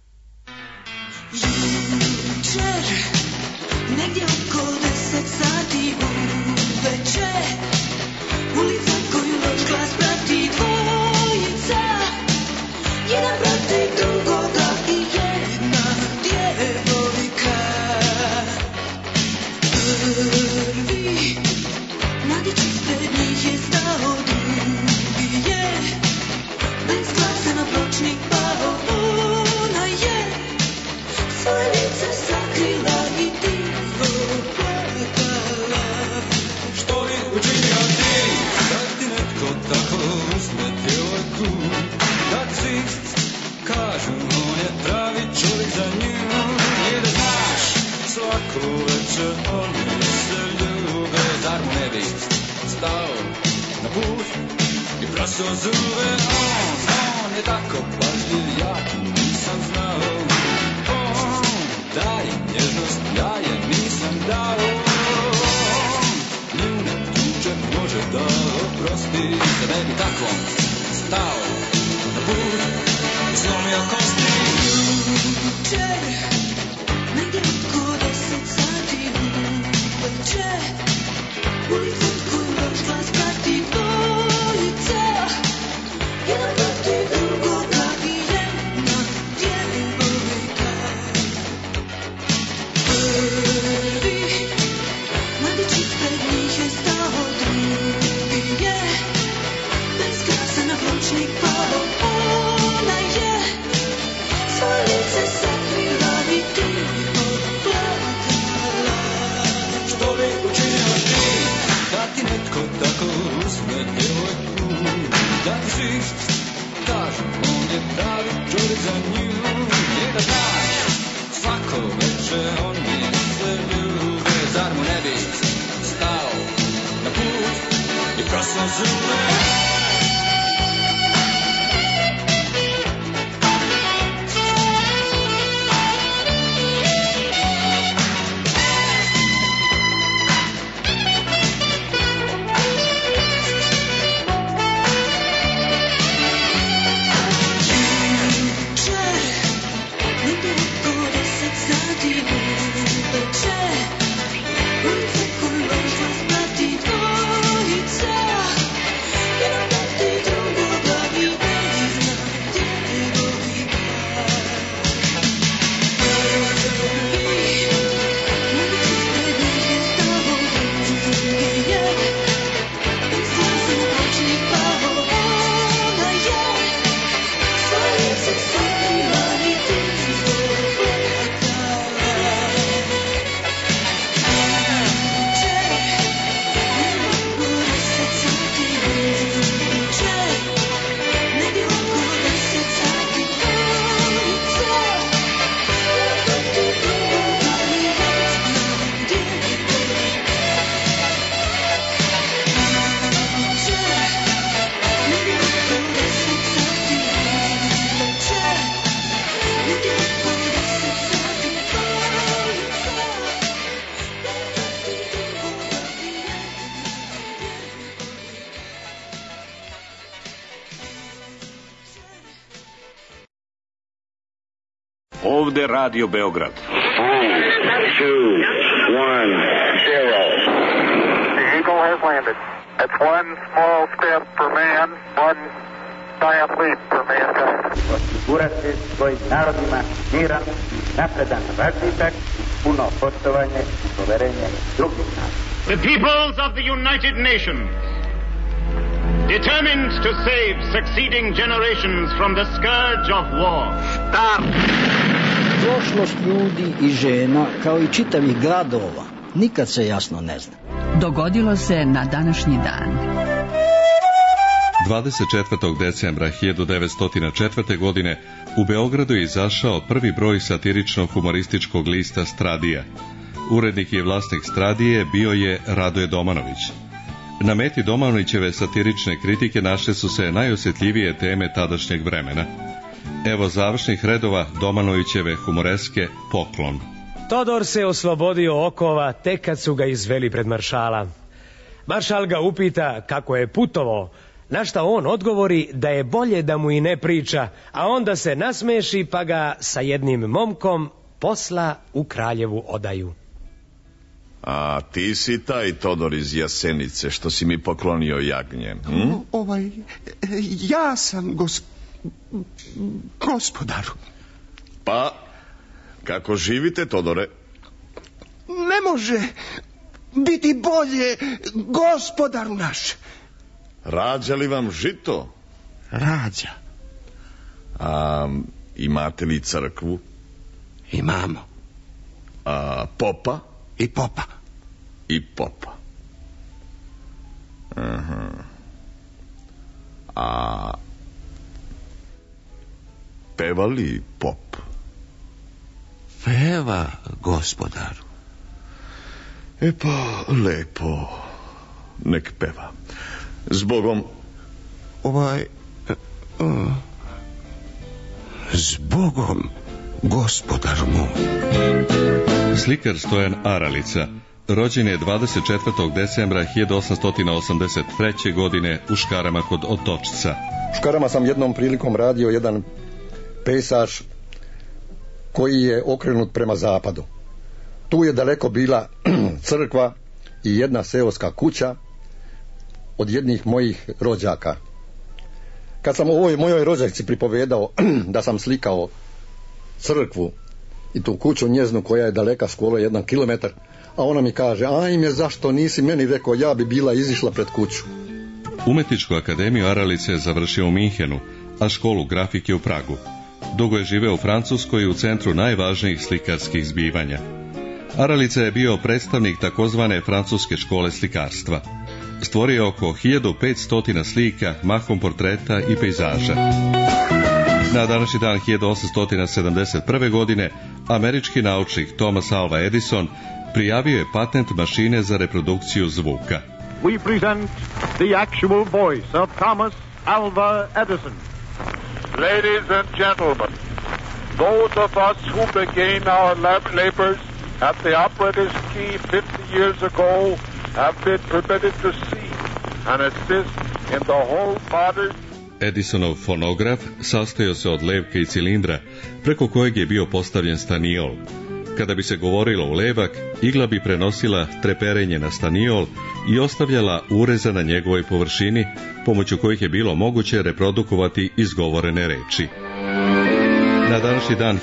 Jučer, negdje oko 10 sati uveče, ulica koju loš glas prati dvojica, jedan protiv drugoga i jedna djevojka. Prvi, mladić ispred njih je stao, drugi je bez glasa na pločnik pao. Ona je svoje lice sakrila i tiho plakala. Što bi učinio ti, da ti netko tako uzme djevojku? Taksist, kažu, on je pravi čovjek za nju. I da znaš, svako večer oni se ljube. Zar mu ne bi stao na put i prasao zube? On je tako pažljiv, ja nisam znao. Daje nježnost, daje, nisam dao. Nju ne tuče, može da oprosti. Da ne bi takvom stao na put i slomio kosti. Jučer, negdje oko 10 sati uveče, ulica koju loš glas prati dvojica, jedan protiv drugoga i jedna djevojka. Prvi, mladić ispred njih je stao, drugi je bez glasa na pločnik pao. Ona je svoje lice sakrila i tiho plakala. Što bi učinio ti, da ti netko tako uzme djevojku? Taksist, kažu, on je pravi čovjek za nju. I da znaš, svako večer oni se ljube. Zar mu ne bi stao na put i prasao zube? Jučer, negdje oko 10 sati uveče, ulica koju loš glas prati dvojica, jedan protiv drugoga i jedna djevojka. Prvi, mladić ispred njih je stao, drugi je bez glasa na pločnik pao. Ona je svoje lice sakrila i tiho plakala. Jučer, negdje oko 10 sati uveče, negdje oko 10 sati dvojica, jedan protiv drugoga i jedna djevojka. Jučer, negdje oko 10 sati uveče, negdje oko 10 sati dvojica, jedan protiv drugoga i jedna Ovde Radio Beograd. 3, 2, 1, 0. has landed. That's one small step for man, one giant leap for mankind. Osigurati svojim narodima miran, napredan razvitak, puno poštovanje i poverenje drugih naroda. The peoples of the United Nations, determined to save succeeding generations from the scourge of war. Start! Prošlost ljudi i žena, kao i čitavih gradova, nikad se jasno ne zna. Dogodilo se na današnji dan. 24. decembra 1904. godine u Beogradu je izašao prvi broj satirično-humorističkog lista Stradija. Urednik i vlasnik Stradije bio je Radoje Domanović. Na meti Domanovićeve satirične kritike našle su se najosjetljivije teme tadašnjeg vremena. Evo završnih redova Domanovićeve humoreske Poklon. Todor se oslobodio okova tek kad su ga izveli pred maršala. Maršal ga upita kako je putovao, na šta on odgovori da je bolje da mu i ne priča, a onda se nasmeši pa ga sa jednim momkom posla u Kraljevu odaju. A ti si taj Todor iz Jasenice što si mi poklonio jagnje. Ja sam gospodaru. Pa, kako živite, Todore? Ne može biti bolje, gospodaru naš. Rađa li vam žito? Rađa. A imate li crkvu? Imamo. A popa? I popa. I popa. Aha. A peva li pop? Peva, gospodaru. E pa, lepo. Nek peva. Zbogom. Zbogom, gospodaru moj. Slikar Stojan Aralica rođen je 24. decembra 1883. godine u Škarama kod Otočca. U Škarama sam jednom prilikom radio jedan pejsaž koji je okrenut prema zapadu. Tu je daleko bila crkva i jedna seoska kuća od jednih mojih rođaka. Kad sam ovoj mojoj rođaci pripovedao da sam slikao crkvu i tu kuću njeznu koja je daleka skoro 1 kilometar, a ona mi kaže, ajme, zašto nisi meni rekao, ja bi bila izišla pred kuću. Umetničku akademiju Aralice je završio u Minhenu, a školu grafike u Pragu. Dugo je živeo u Francuskoj u centru najvažnijih slikarskih zbivanja. Aralica je bio predstavnik takozvane francuske škole slikarstva. Stvorio je oko 1500 slika, mahom portreta i pejzaža. Na današnji dan 1871. godine američki naučnik Thomas Alva Edison prijavio je patent mašine za reprodukciju zvuka. We present the actual voice of Thomas Alva Edison. Ladies and gentlemen, those of us who began our labors at the operator's key 50 years ago have been permitted to see and assist in the whole modern. Edisonov fonograf sastojao se od levka i cilindra, preko kojeg je bio postavljen staniol. Kada bi se govorilo u levak, igla bi prenosila treperenje na staniol i ostavljala ureza na njegovoj površini, pomoću kojih je bilo moguće reprodukovati izgovorene reči. Na današnji dan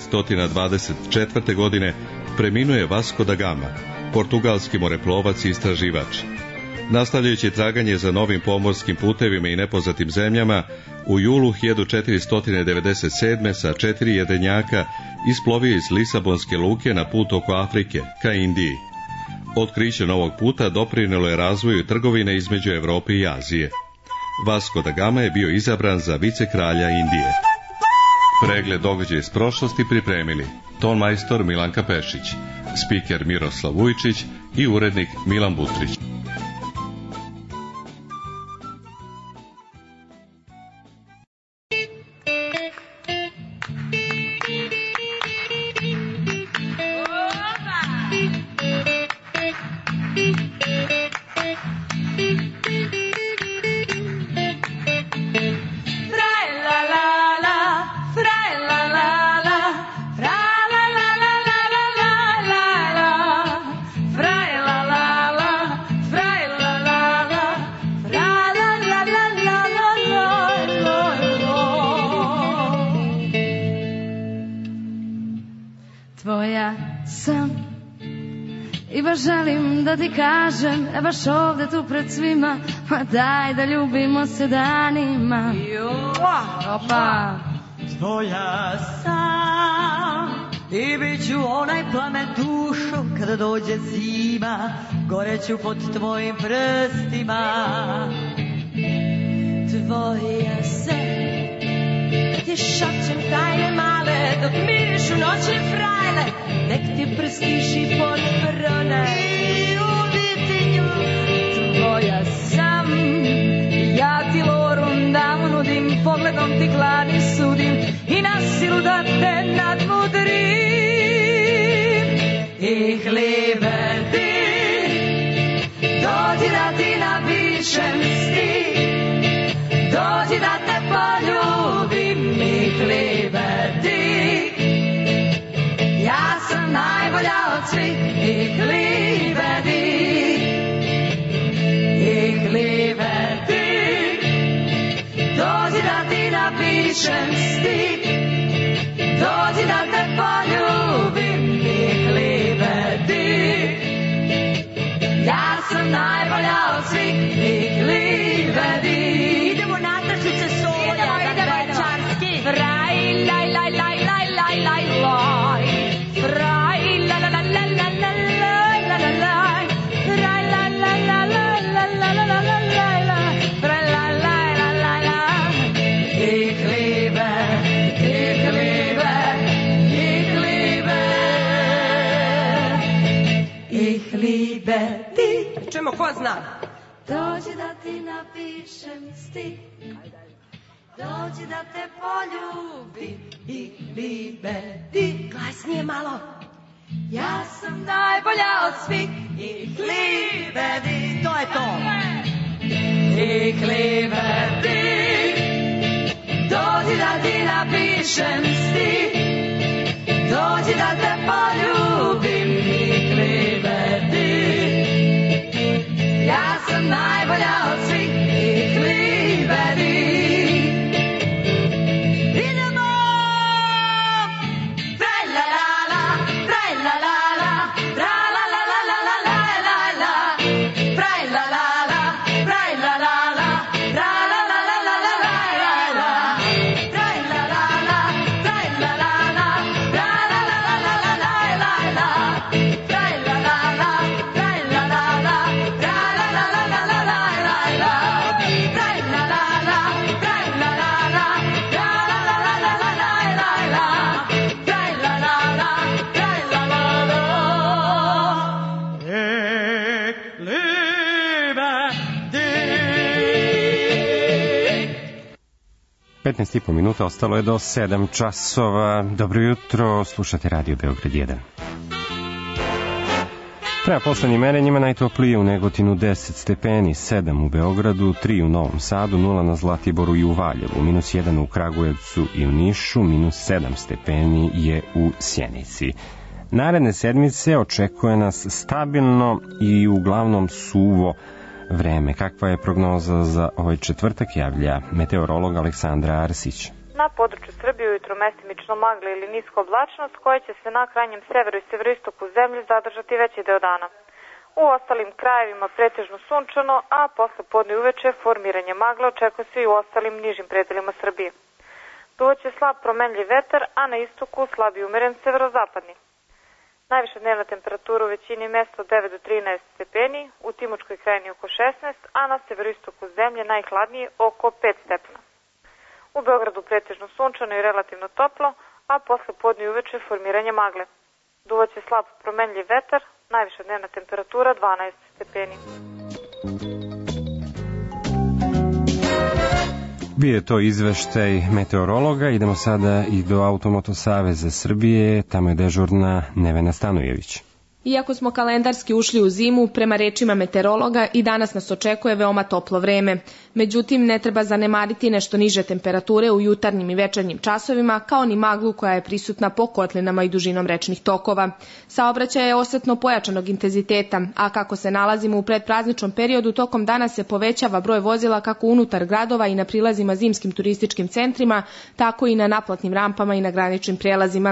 1524. godine preminuje Vasco da Gama, portugalski moreplovac i istraživač. Nastavljajući traganje za novim pomorskim putevima i nepoznatim zemljama, u julu 1497. sa 4 jedenjaka isplovio iz Lisabonske luke na put oko Afrike, ka Indiji. Otkriće novog puta doprinelo je razvoju trgovine između Evrope i Azije. Vasco da Gama je bio izabran za vicekralja Indije. Pregled događaja iz prošlosti pripremili tonmajstor Milanka Pešić, spiker Miroslav Vujčić i urednik Milan Butrić. Fra želim da ti kažem, baš ovde tu pred svima, ma daj da ljubimo se danima. Opa! Tvoja sam i bit ću onaj plamen dušo kada dođe zima, goreću pod tvojim prstima. Tvoja sam ti šapćem tajne male dok mirišu noćne frajle, nek ti prstiši pod prone i ubiti nju. Tvoja sam, ja ti lorum damu nudim, pogledom ti glani sudim i na silu da te nadmudrim. Ich liebe dich, dođi da ti napišem stih, dođi da te poljubim. Ich liebe dich, ja sam najbolja od svih. Ich liebe dich, ich liebe dich, dođi da ti napišem stih, dođi da te poljubim. Ich liebe dich, ja sam najbolja od svih. Ich liebe dich. Idemo Natašice Solja, idemo Čarski. Fraj, laj, laj, laj, laj, laj, laj, laj. Fraj, la, la, la, la, la, la, la, la, la. Fraj, la, la, la, la, la, la, la, la, la, la. Fraj, la, la, la, la, la. Ich liebe, ich liebe, ich liebe, ich liebe dich. Čujemo, ko zna? Dođi da ti napišem stih, dođi da te poljubim. Ich liebe dich. Glasnije malo. Ja sam najbolja od svih. Ich liebe dich. To je to. Ich liebe dich, dođi da ti napišem stih, dođi da te poljubim. Ich liebe dich, ja sam najbolja od svih. Ich liebe dich. Idemo! Traj la la la, traj la la la, tra la la la la la la la la. Traj la la la, traj la la la, tra la la la la la la la. Traj la la la, traj la la la, tra la la la la la la la. Traj la la la, traj la la la, tra la la la la la la la. Traj la la la, traj la la la, tra la la la la la la la. Traj la la la, traj la la la. Ich liebe dich. 15,5 minuta, ostalo je do 7 časova. Dobro jutro, slušate Radio Beograd 1. Prema poslednjim merenjima najtoplije u Negotinu 10 stepeni, 7 u Beogradu, 3 u Novom Sadu, 0 na Zlatiboru i u Valjevu, -1 u Kragujevcu i u Nišu, -7 stepeni je u Sjenici. Naredne sedmice očekuje nas stabilno i uglavnom suvo vreme. Kakva je prognoza za ovaj četvrtak, javlja meteorolog Aleksandra Arsić. Na području Srbije ujutro mestimično magla ili niska oblačnost koja će se na krajnjem severu i severoistoku zemlje zadržati veći deo dana. U ostalim krajevima pretežno sunčano, a posle podne uveče formiranje magla očekuje se i u ostalim nižim predelima Srbije. Duvaće slab promenljiv vetar, a na istoku slab i umeren severozapadni. Najviša dnevna temperatura u većini mesta od 9 do 13 stepeni, u Timočkoj krajini oko 16, a na severoistoku zemlje najhladnije oko 5 stepena. U Beogradu pretežno sunčano i relativno toplo, a posle podne uveče formiranje magle. Duvaće slab promenljiv vetar, najviša dnevna temperatura 12 stepeni. Bio je to izveštaj meteorologa. Idemo sada i do Automoto Saveza Srbije. Tamo je dežurna Nevena Stanojević. Iako smo kalendarski ušli u zimu, prema rečima meteorologa i danas nas očekuje veoma toplo vreme. Međutim, ne treba zanemariti nešto niže temperature u jutarnjim i večernjim časovima, kao ni maglu koja je prisutna po kotlinama i dužinom rečnih tokova. Saobraćaj je osetno pojačanog intenziteta, a kako se nalazimo u predprazničnom periodu, tokom dana se povećava broj vozila kako unutar gradova i na prilazima zimskim turističkim centrima, tako i na naplatnim rampama i na graničnim prelazima.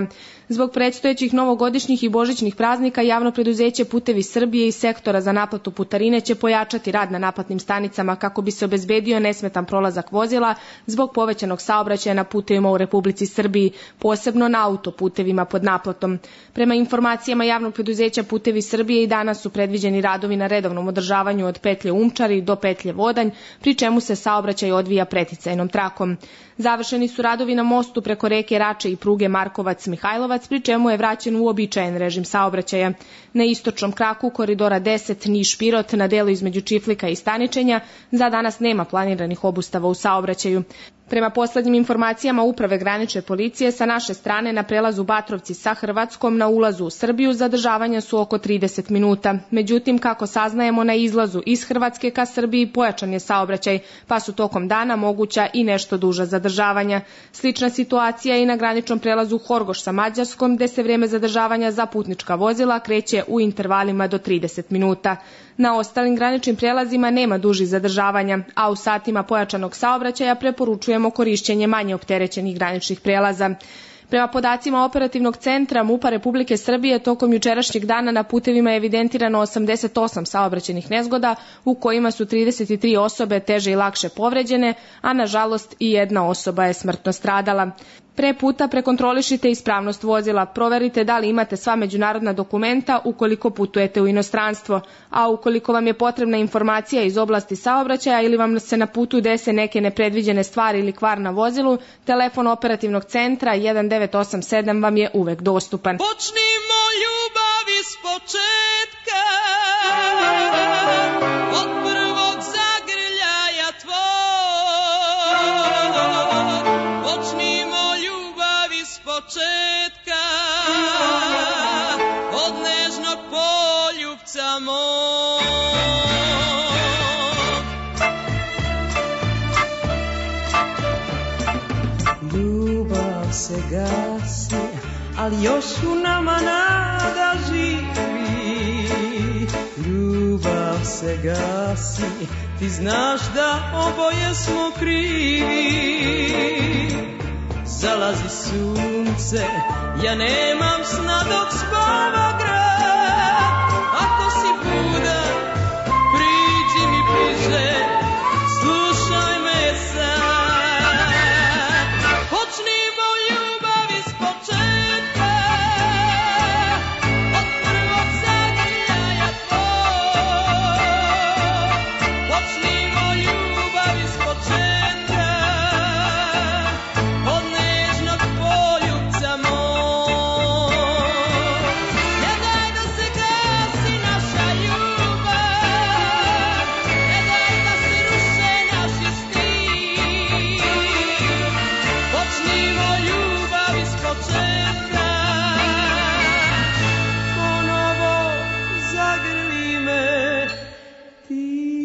Zbog predstojećih novogodišnjih i božićnih praznika javno preduzeće Putevi Srbije i sektora za naplatu putarine će pojačati rad na naplatnim stanicama kako bi se obezbedio nesmetan prolazak vozila zbog povećanog saobraćaja na putevima u Republici Srbiji, posebno na autoputevima pod naplatom. Prema informacijama javnog preduzeća Putevi Srbije i danas su predviđeni radovi na redovnom održavanju od petlje Umčari do petlje Vodanj, pri čemu se saobraćaj odvija preticajnom trakom. Završeni su radovi na mostu preko reke Rače i pruge Markovac-Mihajlovac, pri čemu je vraćen uobičajen režim saobraćaja. Na istočnom kraku koridora 10 Niš-Pirot na delu između Čiflika i Staničenja za danas nema planiranih obustava u saobraćaju. Prema poslednjim informacijama Uprave granične policije sa naše strane na prelazu Batrovci sa Hrvatskom na ulazu u Srbiju zadržavanja su oko 30 minuta. Međutim, kako saznajemo, na izlazu iz Hrvatske ka Srbiji pojačan je saobraćaj, pa su tokom dana moguća i nešto duža zadržavanja. Slična situacija je i na graničnom prelazu Horgoš sa Mađarskom, gde se vreme zadržavanja za putnička vozila kreće u intervalima do 30 minuta. Na ostalim graničnim prelazima nema dužih zadržavanja, a u satima pojačanog saobraćaja preporučujemo korišćenje manje opterećenih graničnih prelaza. Prema podacima Operativnog centra MUP-a Republike Srbije, tokom jučerašnjeg dana na putevima je evidentirano 88 saobraćajnih nezgoda, u kojima su 33 osobe teže i lakše povređene, a nažalost i jedna osoba je smrtno stradala. Pre puta prekontrolišite ispravnost vozila, proverite da li imate sva međunarodna dokumenta ukoliko putujete u inostranstvo, a ukoliko vam je potrebna informacija iz oblasti saobraćaja ili vam se na putu dese neke nepredviđene stvari ili kvar na vozilu, telefon Operativnog centra 1987 vam je uvek dostupan. Počnimo ljubav iz početka, od prvog zagrljaja tvoj. Počnimo ljubav iz početka, od nežnog poljubca moj. Ljubav se gasi, ali još u nama nada živi. Ljubav se gasi, ti znaš da oboje smo krivi. Zalazi sunce, ja nemam sna dok spava grad. Ako si budan, priđi mi bliže, slušaj me sad. Počnimo ljubav iz početka, od prvog zagrljaja tvoj. Počnimo ljubav iz početka, od nežnog poljubca moj. Ne daj da se gasi naša ljubav, ne daj da se ruše naši stih. Počnimo ljubav iz početka, ponovo zagrli me ti.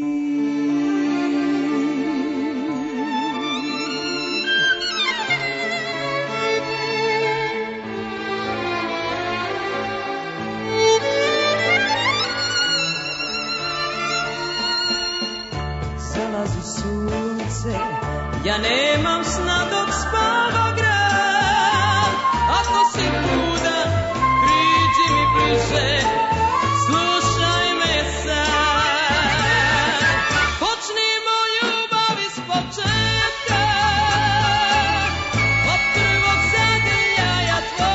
Zalazi sunce, ja nemam sna dok spava grad. Ako si budan, priđi mi bliže, slušaj me sad. Počnimo ljubav iz početka, od prvog zagrljaja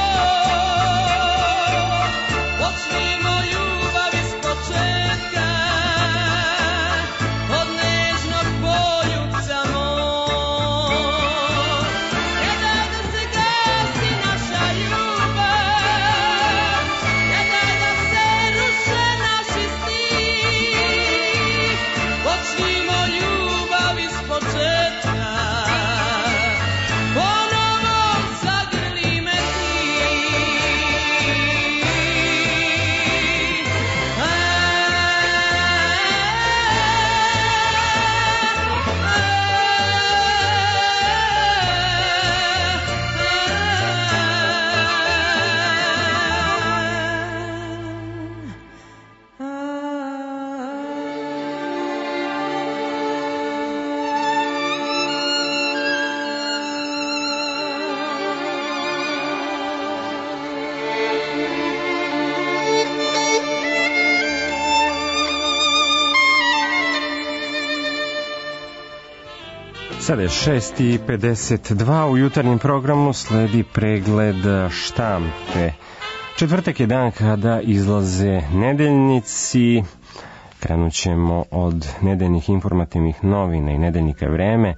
tvoj. Počnimo ljubav iz početka, od nežnog poljubca moj. Ne daj da se gasi naša ljubav, ne daj da se ruše naši stih. Počnimo ljubav iz početka, ponovo zagrli me ti. Sada je 6:52, u jutarnjem programu sledi pregled štampe. Četvrtak je dan kada izlaze nedeljnici. Krenut ćemo od nedeljnih informativnih novina i nedeljnika Vreme.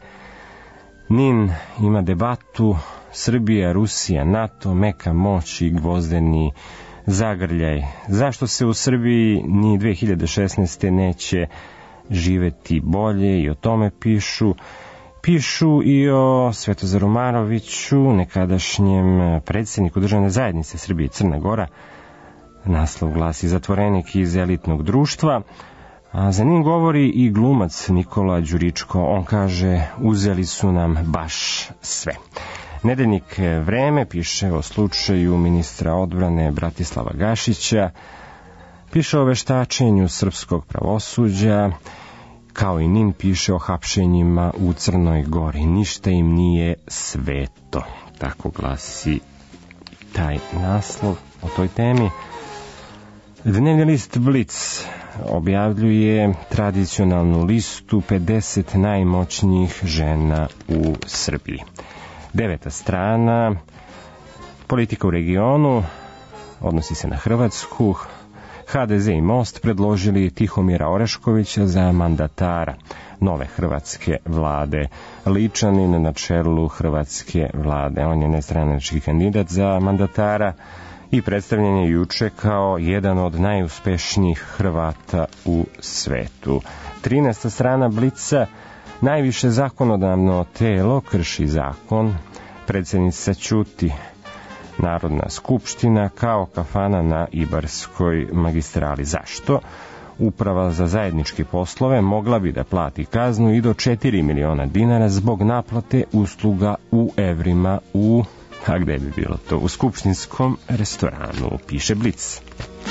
NIN ima debatu Srbija, Rusija, NATO, meka moć i gvozdeni zagrljaj. Zašto se u Srbiji ni 2016. neće živeti bolje, i o tome pišu. Pišu i o Svetozaru Maroviću, nekadašnjem predsjedniku državne zajednice Srbije i Crna Gora. Naslov glasi zatvorenik iz elitnog društva. A za njim govori i glumac Nikola Đuričko. On kaže, uzeli su nam baš sve. Nedeljnik Vreme piše o slučaju ministra odbrane Bratislava Gašića, piše o veštačenju srpskog pravosuđa, kao i NIN piše o hapšenjima u Crnoj Gori. Ništa im nije sveto. Tako glasi taj naslov o toj temi. Dnevni list Blic objavljuje tradicionalnu listu 50 najmoćnijih žena u Srbiji. 9. strana, politika u regionu, odnosi se na Hrvatsku. HDZ i Most predložili Tihomira Oreškovića za mandatara nove hrvatske vlade. Ličanin na čelu hrvatske vlade. On je nestranački kandidat za mandatara i predstavljen je juče kao jedan od najuspešnijih Hrvata u svetu. 13. strana Blica, najviše zakonodavno telo krši zakon, predsjednica ćuti. Narodna skupština kao kafana na Ibarskoj magistrali. Zašto? Uprava za zajedničke poslove mogla bi da plati kaznu i do 4 miliona dinara zbog naplate usluga u evrima a gde bi bilo to? U skupštinskom restoranu, piše Blic.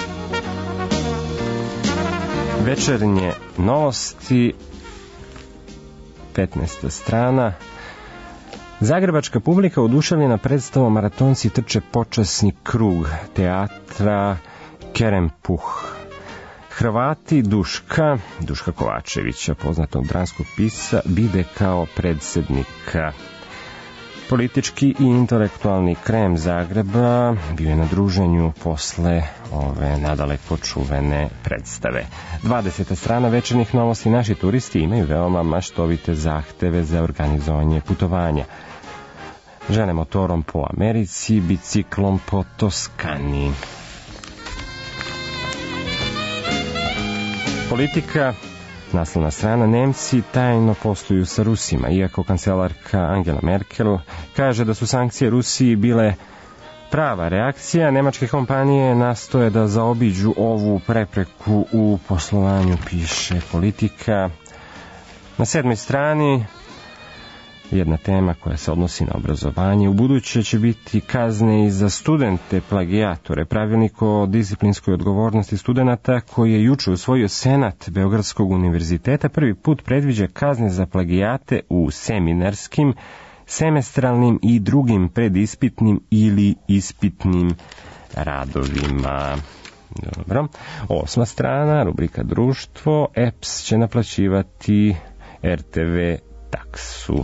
Večernje novosti, 15. strana. Zagrebačka publika oduševljena predstavom Maratonci trče počasni krug teatra Kerempuh. Hrvati Duška Kovačevića, poznatog dramskog pisca, vide kao predsjednika. Politički i intelektualni krem Zagreba bio je na druženju posle ove nadaleko čuvene predstave. 20. strana večernjih novosti. Naši turisti imaju veoma maštovite zahteve za organizovanje putovanja. Žene motorom po Americi, biciklom po Toskani. Politika, naslovna strana. Nemci tajno posluju sa Rusima, iako kancelarka Angela Merkel kaže da su sankcije Rusiji bile prava reakcija. Nemačke kompanije nastoje da zaobiđu ovu prepreku u poslovanju, piše Politika. Na 7. strani jedna tema koja se odnosi na obrazovanje. U buduće će biti kazne i za studente plagijatore. Pravilnik o disciplinskoj odgovornosti studenata koji je juče usvojio Senat Beogradskog univerziteta prvi put predviđa kazne za plagijate u seminarskim, semestralnim i drugim predispitnim ili ispitnim radovima. Dobro. 8. strana, rubrika Društvo. EPS će naplaćivati RTV taksu.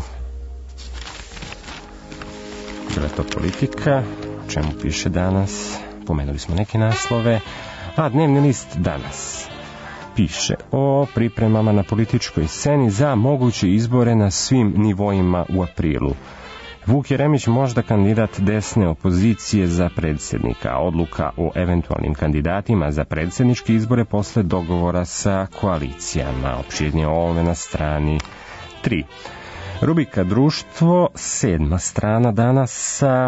Bila je to Politika, o čemu piše danas, pomenuli smo neke naslove, a dnevni list Danas piše o pripremama na političkoj sceni za moguće izbore na svim nivoima u aprilu. Vuk Jeremić možda kandidat desne opozicije za predsjednika, a odluka o eventualnim kandidatima za predsjedničke izbore posle dogovora sa koalicijama. Opširnije o ovome na strani 3. Rubrika Društvo, 7. strana Danasa.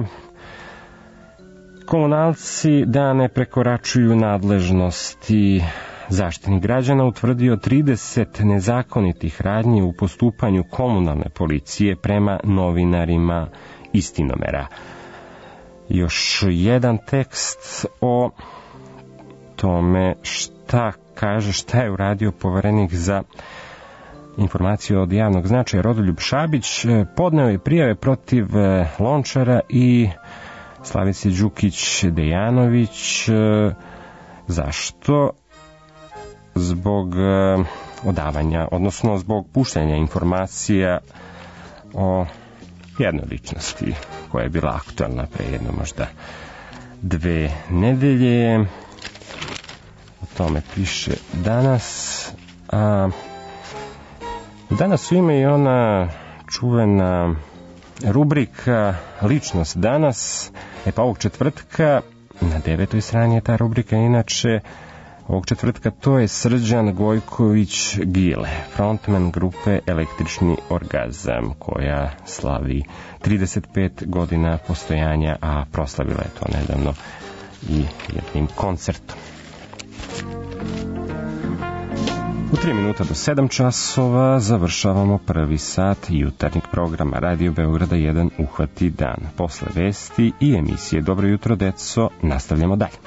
Komunalci da ne prekoračuju nadležnosti. Zaštitnik građana utvrdio 30 nezakonitih radnji u postupanju komunalne policije prema novinarima Istinomera. Još jedan tekst o tome šta je uradio poverenik za informaciju od javnog značaja Rodoljub Šabić. Podneo je prijave protiv Lončara i Slavice Đukić-Dejanović. Zašto? Zbog odavanja, odnosno zbog puštanja informacija o jednoj ličnosti koja je bila aktualna pre jedno možda 2 nedelje. O tome piše danas. A danas u ime i ona čuvena rubrika Ličnost danas. Pa ovog četvrtka na 9. strani je ta rubrika, inače ovog četvrtka to je Srđan Gojković Gile, frontman grupe Električni orgazam, koja slavi 35 godina postojanja, a proslavila je to nedavno i jednim koncertom. U 3 minuta do 7 časova završavamo prvi sat jutarnjeg programa Radio Beograda 1 Uhvati dan. Posle vesti i emisije Dobro jutro, deco, nastavljamo dalje.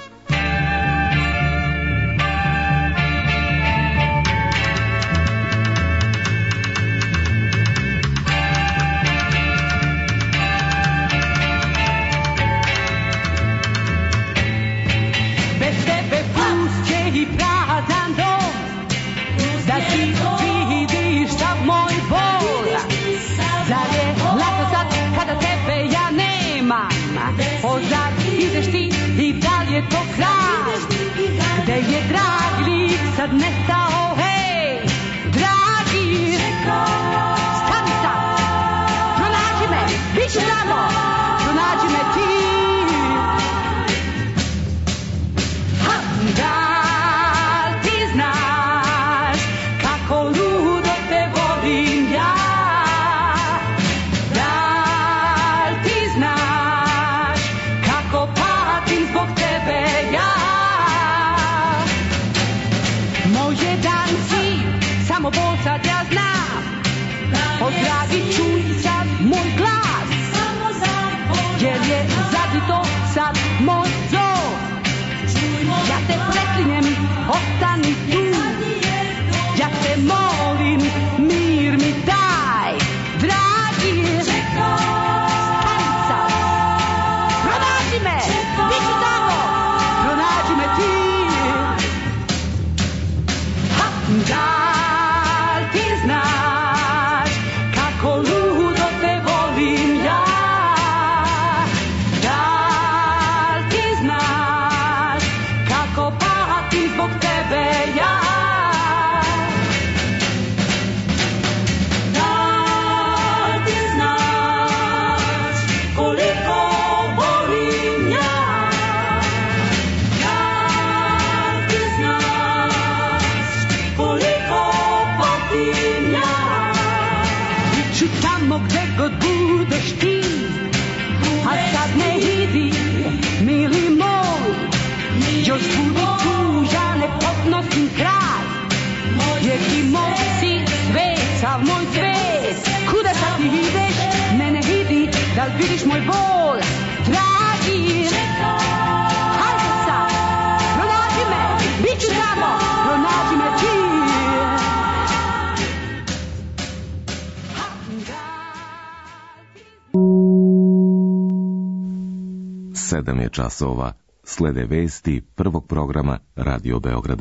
Sad nestao, hej, dragi, stani sad, pronađi me, bit ću tamo, pronađi me ti. Da li ti znaš kako ludo te volim ja? Da li ti znaš kako patim zbog tebe ja? Samo bol sad ja znam, pozdravit ću sad moj glas, jer je zadito sad moj zov. Ja te preklinjem, ostani tu, ja te molim, mir mi daj, dragi. Stani sad, pronađi me, bit ću tamo, pronađi me ti. Da znaš kako ludo te volim ja? Da li ti znaš kako patim zbog tebe ja? Da li ti znaš koliko volim ja? Da li ti znaš koliko patim ja? Biću tamo gde god budeš ti, a sad ne idi, mili moj, još budi tu, ja ne podnosim kraj, jer ti moj si svet, sav moj svet. Kuda sad ti ideš, mene vidi, da li vidiš moj bol, dragi? Hajde sad, pronađi me, bit ću tamo, pronađi me ti. 7 je časova. Slede vesti prvog programa Radio Beograda.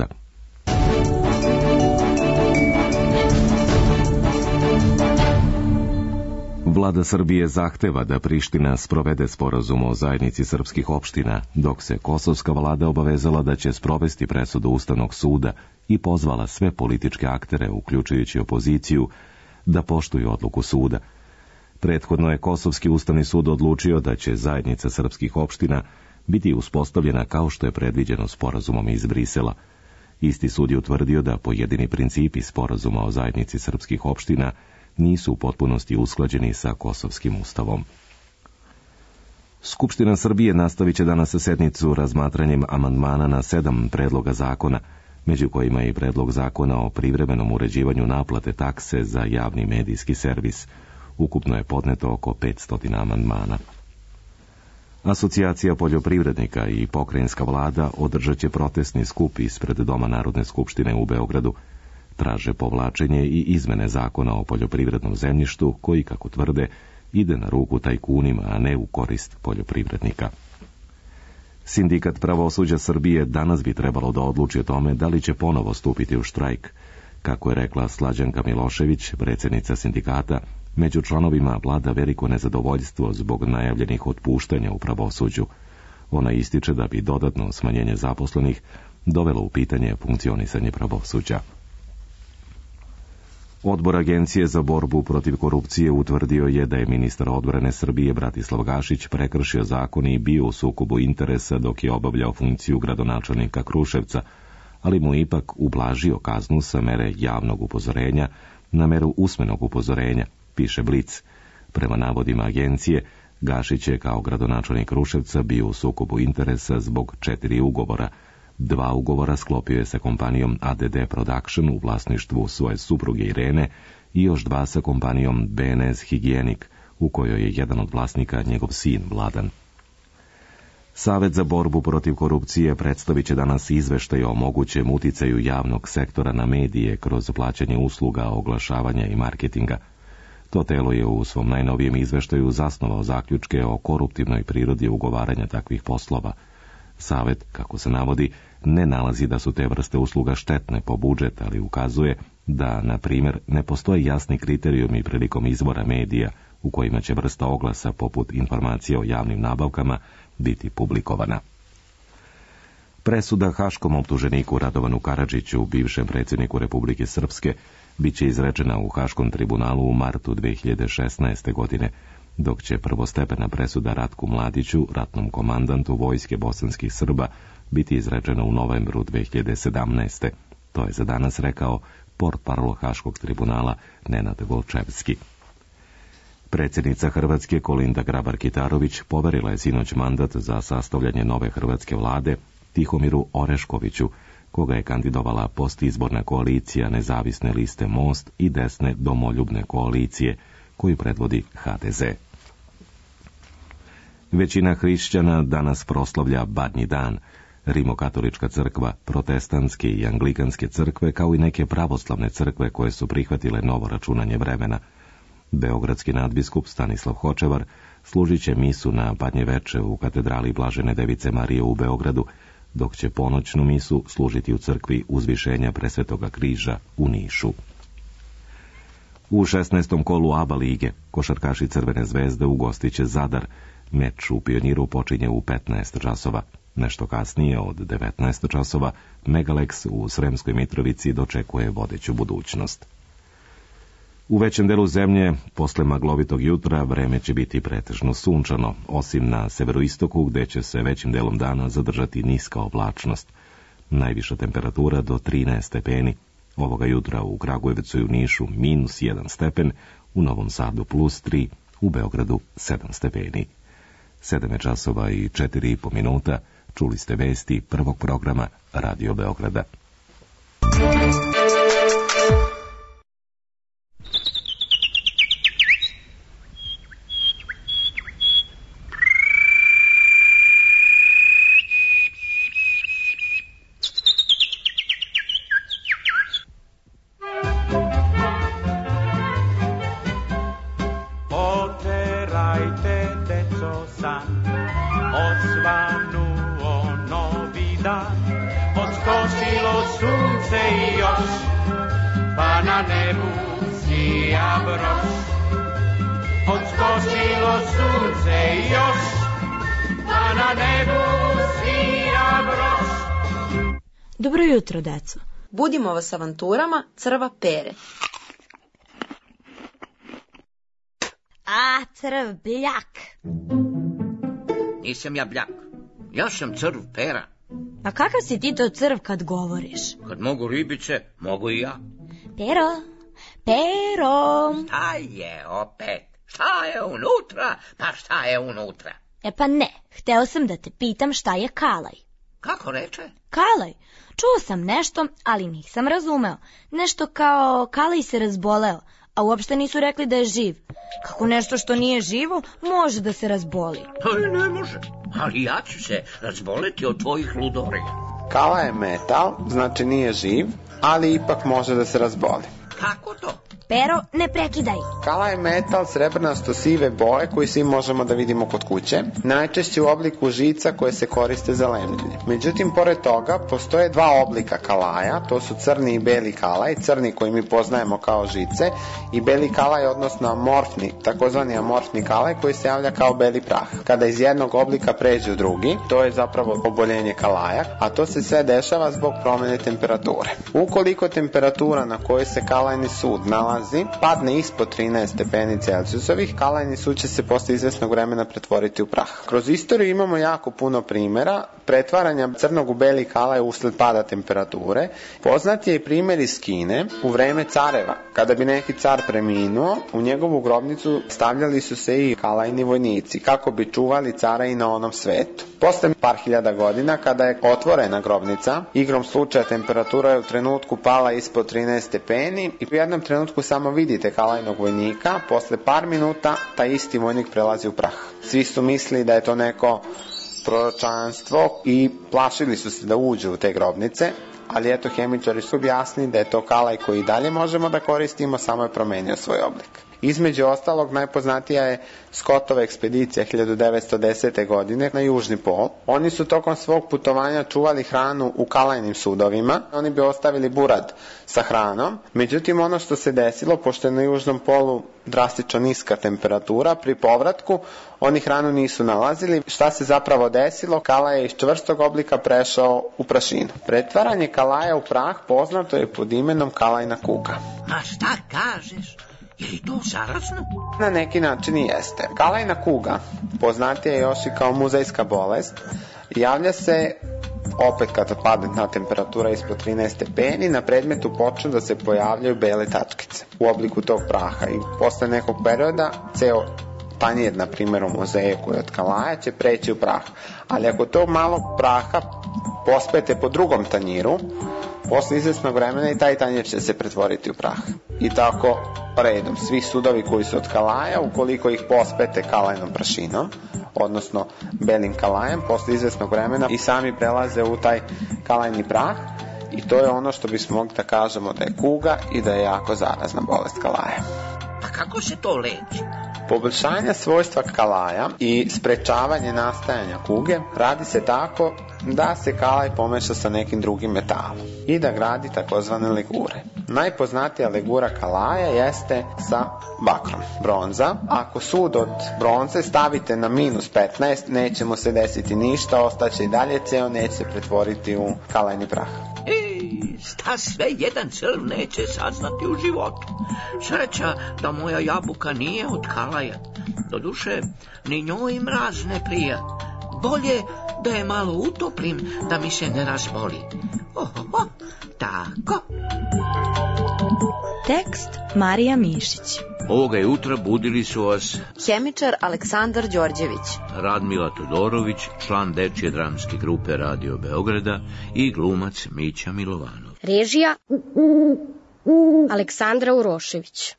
Vlada Srbije zahteva da Priština sprovede sporazum o zajednici srpskih opština, dok se kosovska vlada obavezala da će sprovesti presudu Ustavnog suda i pozvala sve političke aktere, uključujući opoziciju, da poštuju odluku suda. Prethodno je Kosovski ustavni sud odlučio da će zajednica srpskih opština biti uspostavljena kao što je predviđeno sporazumom iz Brisela. Isti sud je utvrdio da pojedini principi sporazuma o zajednici srpskih opština nisu u potpunosti usklađeni sa Kosovskim ustavom. Skupština Srbije nastavit će danas sednicu razmatranjem amandmana na 7 predloga zakona, među kojima je i predlog zakona o privremenom uređivanju naplate takse za javni medijski servis. Ukupno je podneto oko 500 amandmana. Asocijacija poljoprivrednika i pokrajinska vlada održat će protestni skup ispred Doma Narodne skupštine u Beogradu. Traže povlačenje i izmene zakona o poljoprivrednom zemljištu koji, kako tvrde, ide na ruku tajkunima, a ne u korist poljoprivrednika. Sindikat pravosuđa Srbije danas bi trebalo da odluči o tome da li će ponovo stupiti u štrajk. Kako je rekla Slađanka Milošević, predsjednica sindikata, Među članovima vlada veliko nezadovoljstvo zbog najavljenih otpuštanja u pravosuđu. Ona ističe da bi dodatno smanjenje zaposlenih dovelo u pitanje funkcionisanje pravosuđa. Odbor Agencije za borbu protiv korupcije utvrdio je da je ministar odbrane Srbije Bratislav Gašić prekršio zakon i bio u sukobu interesa dok je obavljao funkciju gradonačelnika Kruševca, ali mu ipak ublažio kaznu sa mere javnog upozorenja na meru usmenog upozorenja, piše Blic. Prema navodima agencije, Gašić je kao gradonačelnik Kruševca bio u sukobu interesa zbog 4 ugovora. 2 ugovora sklopio je sa kompanijom ADD Production u vlasništvu svoje supruge Irene i još 2 sa kompanijom BNS Higienik, u kojoj je jedan od vlasnika njegov sin Vladan. Savet za borbu protiv korupcije predstavit će danas izveštaj o mogućem uticaju javnog sektora na medije kroz plaćanje usluga, oglašavanja i marketinga. To telo je u svom najnovijem izveštaju zasnovao zaključke o koruptivnoj prirodi ugovaranja takvih poslova. Savet, kako se navodi, ne nalazi da su te vrste usluga štetne po budžet, ali ukazuje da, na primjer, ne postoje jasni kriterijumi prilikom izbora medija u kojima će vrsta oglasa poput informacije o javnim nabavkama biti publikovana. Presuda haškom optuženiku Radovanu Karadžiću, bivšem predsjedniku Republike Srpske, bit će izrečena u Haškom tribunalu u martu 2016. godine, dok će prvostepena presuda Ratku Mladiću, ratnom komandantu vojske bosanskih Srba, biti izrečena u novembru 2017. To je za danas rekao portparol Haškog tribunala Nenad Golčevski. Predsjednica Hrvatske Kolinda Grabar-Kitarović poverila je sinoć mandat za sastavljanje nove hrvatske vlade Tihomiru Oreškoviću, koga je kandidovala postizborna koalicija nezavisne liste Most i desne domoljubne koalicije, koju predvodi HDZ. Većina hrišćana danas proslavlja Badnji dan. Rimokatolička crkva, protestantske i anglikanske crkve, kao i neke pravoslavne crkve koje su prihvatile novo računanje vremena. Beogradski nadbiskup Stanislav Hočevar služit će misu na Badnje veče u katedrali Blažene Device Marije u Beogradu, dok će ponoćnu misu služiti u crkvi Uzvišenja Presvetoga križa u Nišu. U 16. kolu ABA lige košarkaši Crvene zvezde ugostit će Zadar. Meč u Pioniru počinje u 15 časova. Nešto kasnije, od 19 časova, Megalex u Sremskoj Mitrovici dočekuje vodeću budućnost. U većem delu zemlje, posle maglovitog jutra, vreme će biti pretežno sunčano, osim na severoistoku gde će se većim delom dana zadržati niska oblačnost. Najviša temperatura do 13 stepeni. Ovoga jutra u Kragujevcu i u Nišu -1 stepen, u Novom Sadu +3, u Beogradu 7 stepeni. 7 časova i 4,5 minuta. Čuli ste vesti prvog programa Radio Beograda. Dobro jutro, deco. Budimo vas avanturama crva Pere. A, crv Bljak. Nisam ja Bljak. Ja sam crv Pera. A kakav si ti to crv kad govoriš? Kad mogu ribice, mogu i ja. Pero, Pero. Šta je opet? Šta je unutra? Pa šta je unutra? E pa ne, hteo sam da te pitam šta je kalaj. Kako reče? Kalaj. Čuo sam nešto, ali nisam razumeo. Nešto kao kalaj se razboleo, a uopšte nisu rekli da je živ. Kako nešto što nije živo može da se razboli? Ne može, ali ja ću se razboleti od tvojih ludorija. Kala je metal, znači nije živ, ali ipak može da se razboli. Kako to? Pero, ne prekidaj. Kala je metal srebrnasto-sive boje koji svi možemo da vidimo kod kuće, najčešće u obliku žica koje se koriste za lemljenje. Međutim, pored toga, postoje dva oblika kalaja, to su crni i beli kalaj, crni koji mi poznajemo kao žice i beli kalaj, odnosno amorfni, takozvani amorfni kalaj koji se javlja kao beli prah. Kada iz jednog oblika pređe u drugi, to je zapravo oboljenje kalaja, a to se sve dešava zbog promene temperature. Ukoliko temperatura na kojoj se kalajni sud nalazi padne ispod 13 stepeni Celzijusovih, kalajni sud će se posle izvesnog vremena pretvoriti u prah. Kroz istoriju imamo jako puno primjera pretvaranja crnog u beli kalaj usled pada temperature. Poznat je i primjer iz Kine u vreme careva. Kada bi neki car preminuo, u njegovu grobnicu stavljali su se i kalajni vojnici kako bi čuvali cara i na onom svetu. Posle par hiljada godina, kada je otvorena grobnica, igrom slučaja temperatura je u trenutku pala ispod 13 stepeni i u jednom trenutku samo vidite kalajnog vojnika, posle par minuta taj isti vojnik prelazi u prah. Svi su mislili da je to neko proročanstvo i plašili su se da uđu u te grobnice, ali eto, hemičari su objasnili da je to kalaj koji i dalje možemo da koristimo, samo je promenio svoj oblik. Između ostalog, najpoznatija je Scottova ekspedicija 1910. godine na Južni pol. Oni su tokom svog putovanja čuvali hranu u kalajnim sudovima. Oni bi ostavili burad sa hranom. Međutim, ono što se desilo, pošto je na Južnom polu drastično niska temperatura, pri povratku oni hranu nisu nalazili. Šta se zapravo desilo? Kalaj je iz čvrstog oblika prešao u prašinu. Pretvaranje kalaja u prah poznato je pod imenom kalajna kuga. A šta kažeš? Je li to zarazno? Na neki način i jeste. Kalajna kuga, poznatija je još i kao muzejska bolest, javlja se opet kada padne temperatura ispod 13 stepeni, na predmetu počnu da se pojavljaju bele tačkice u obliku tog praha i posle nekog perioda ceo tanjir, na primjer u muzeju koji je od kalaja, će preći u prah. Ali ako tog malog praha pospete po drugom tanjiru, posle izvesnog vremena i taj tanjir će se pretvoriti u prah. I tako redom, svi sudovi koji su od kalaja, ukoliko ih pospete kalajnom prašinom, odnosno belim kalajem, posle izvesnog vremena i sami prelaze u taj kalajni prah i to je ono što bismo mogli da kažemo da je kuga i da je jako zarazna bolest kalaja. A kako se to leči? Poboljšanje svojstva kalaja i sprečavanje nastajanja kuge radi se tako da se kalaj pomeša sa nekim drugim metalom i da gradi takozvane legure. Najpoznatija legura kalaja jeste sa bakrom. Bronza. Ako sud od bronze stavite na -15, neće mu se desiti ništa, ostaće i dalje ceo, neće se pretvoriti u kalajni prah. Šta sve jedan crv neće saznati u životu. Sreća da moja jabuka nije od kalaja. Doduše, ni njoj mraz ne prija. Bolje da je malo utoplim, da mi se ne razboli. Tako. Tekst Marija Mišić. Ovoga jutra budili su vas hemičar Aleksandar Đorđević, Radmila Todorović, član dečje dramske grupe Radio Beograda i glumac Mića Milovanov. Režija Aleksandra Urošević.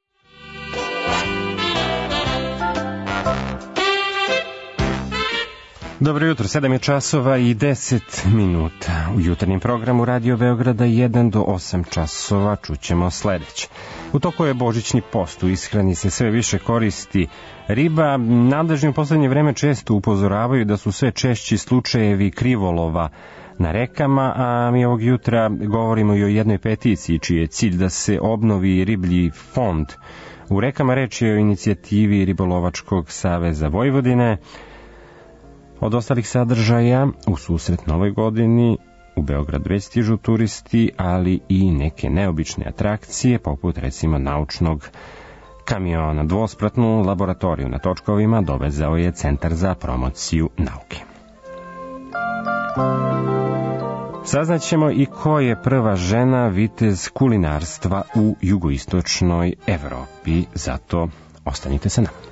Dobro jutro, 7 je časova i 10 minuta. U jutarnjem programu Radio Beograda 1 do 8 časova čućemo sledeće. U toku je božićni post, u ishrani se sve više koristi riba. Nadležni u poslednje vreme često upozoravaju da su sve češći slučajevi krivolova na rekama, a mi ovog jutra govorimo i o jednoj peticiji čiji je cilj da se obnovi riblji fond. U rekama reč je o inicijativi Ribolovačkog saveza Vojvodine. Od ostalih sadržaja, u susret Novoj godini, u Beograd već stižu turisti, ali i neke neobične atrakcije, poput recimo naučnog kamiona. Dvospratnu laboratoriju na točkovima dovezao je Centar za promociju nauke. Saznaćemo i ko je prva žena vitez kulinarstva u jugoistočnoj Evropi, zato ostanite sa nama.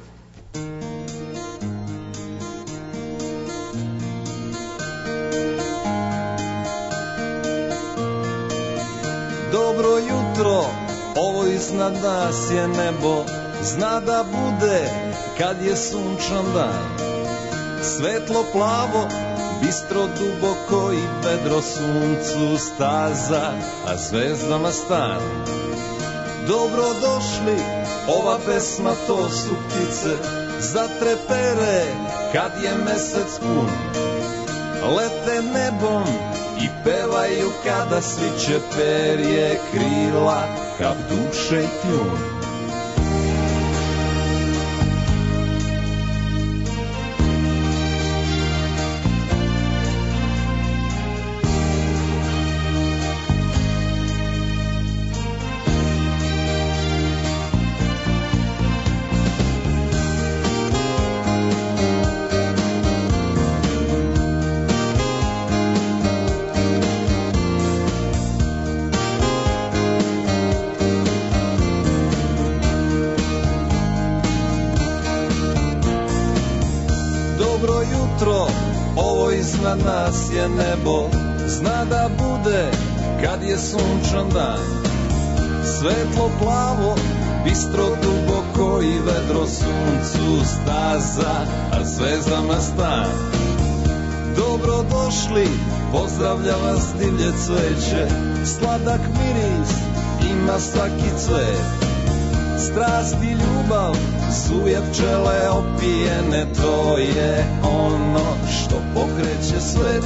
Dobro jutro, ovo iznad nas je nebo, zna da bude kad je sunčan dan. Svetlo plavo, bistro duboko i vedro suncu staza, a zvezdama stan. Dobro došli, ova pesma to su ptice, zatrepere kad je mesec pun. Lete nebom i pevaju kada sviće perje krila, kap duše i kljun. Ovo iznad nas je nebo, zna da bude kad je sunčan dan. Svetlo plavo, bistro duboko i vedro suncu staza, a zvezdama stan. Dobro došli, pozdravlja vas divlje cveće, sladak miris ima svaki cvet. Strast i ljubav, suje pčele opijene, to je ono što pokreće svet.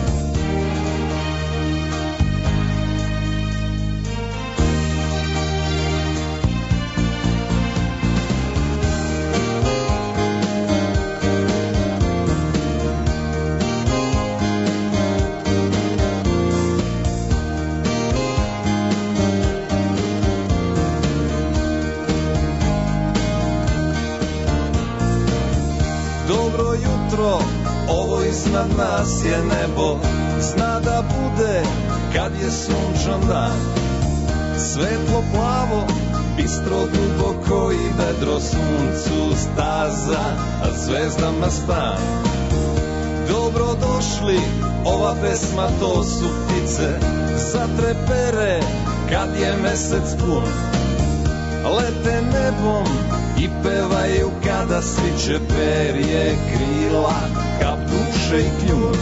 Ovo iznad nas je nebo, zna da bude kad je sunčan dan. Svetlo plavo, bistro duboko i vedro suncu staza, a zvezdama stan. Dobro došli, ova pesma to su ptice, zatrepere kad je mesec pun. Lete nebom i pevaju kada sviće perje krila, kap duše i kljun.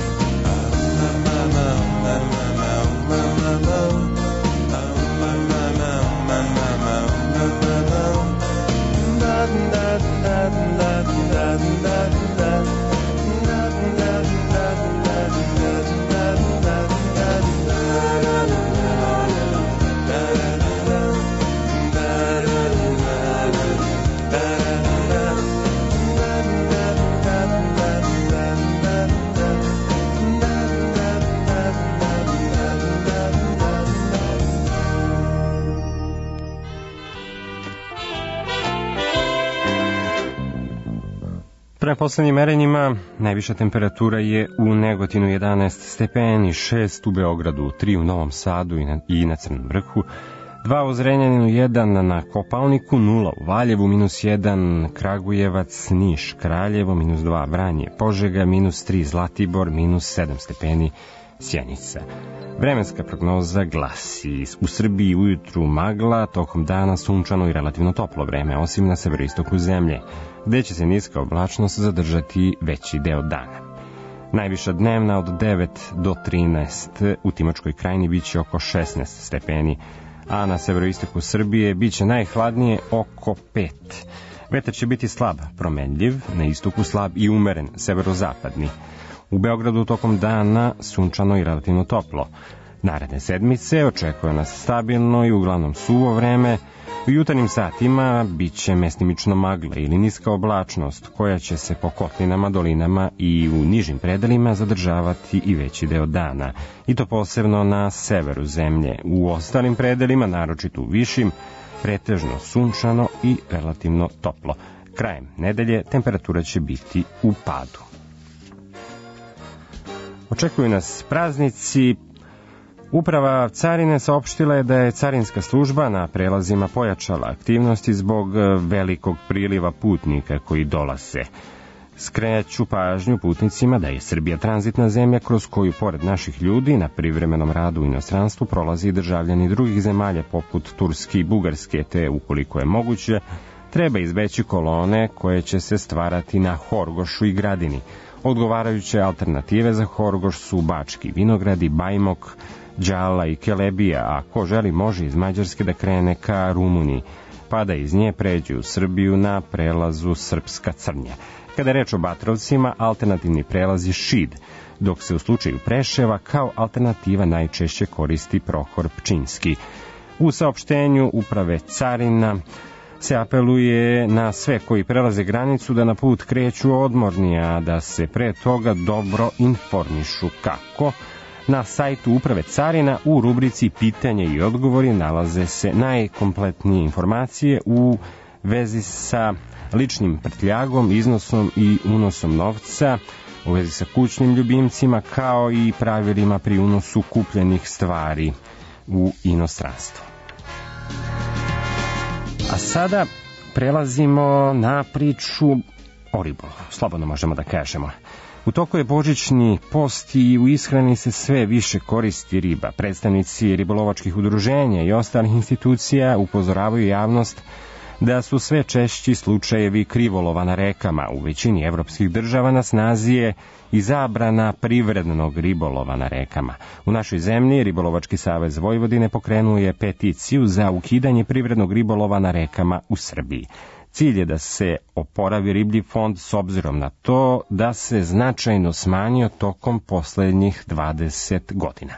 Prema poslednjim merenjima, najviša temperatura je u Negotinu 11 stepeni, 6 u Beogradu, 3 u Novom Sadu i na Crnom Vrhu, 2 u Zrenjaninu, 1 na Kopaoniku, 0 u Valjevu, -1 Kragujevac, Niš, Kraljevo, -2 Vranje, Požega, -3 Zlatibor, -7 stepeni Sjenica. Vremenska prognoza glasi: u Srbiji ujutru magla, tokom dana sunčano i relativno toplo vreme, osim na severoistoku zemlje, gde će se niska oblačnost zadržati veći deo dana. Najviša dnevna od 9 do 13, u Timočkoj krajini biće oko 16 stepeni, a na severoistoku Srbije biće najhladnije oko 5. Vetar će biti slab, promenljiv, na istoku slab i umeren, severozapadni. U Beogradu tokom dana sunčano i relativno toplo. Naredne sedmice očekuje nas stabilno i uglavnom suvo vreme. U jutarnjim satima biće mestimično magla ili niska oblačnost koja će se po kotlinama, dolinama i u nižim predelima zadržavati i veći deo dana, i to posebno na severu zemlje. U ostalim predelima, naročito u višim, pretežno sunčano i relativno toplo. Krajem nedelje temperatura će biti u padu. Očekuju nas praznici. Uprava carine saopštila je da je carinska služba na prelazima pojačala aktivnosti zbog velikog priliva putnika koji dolaze. Skreću pažnju putnicima da je Srbija tranzitna zemlja kroz koju, pored naših ljudi, na privremenom radu u inostranstvu prolazi i državljani drugih zemalja poput Turske i Bugarske, te, ukoliko je moguće, treba izbeći kolone koje će se stvarati na Horgošu i Gradini. Odgovarajuće alternative za Horgoš su Bački Vinogradi, Bajmok, Đala i Kelebija, a ko želi može iz Mađarske da krene ka Rumuniji, pa da iz nje pređe u Srbiju na prelazu Srpska Crnja. Kada je reč o Batrovcima, alternativni prelaz je Šid, dok se u slučaju Preševa kao alternativa najčešće koristi Prohor Pčinski. U saopštenju Uprave carina se apeluje na sve koji prelaze granicu da na put kreću odmorni, a da se pre toga dobro informišu kako. Na sajtu Uprave carina u rubrici Pitanje i odgovori nalaze se najkompletnije informacije u vezi sa ličnim prtljagom, iznosom i unosom novca, u vezi sa kućnim ljubimcima, kao i pravilima pri unosu kupljenih stvari u inostranstvo. A sada prelazimo na priču o ribolovu, slobodno možemo da kažemo. U toku je božićni post i u ishrani se sve više koristi riba. Predstavnici ribolovačkih udruženja i ostalih institucija upozoravaju javnost da su sve češći slučajevi krivolova na rekama. U većini evropskih država na snazi je i zabrana privrednog ribolova na rekama. U našoj zemlji Ribolovački savez Vojvodine pokrenuo je peticiju za ukidanje privrednog ribolova na rekama u Srbiji. Cilj je da se oporavi riblji fond s obzirom na to da se značajno smanjio tokom poslednjih 20 godina.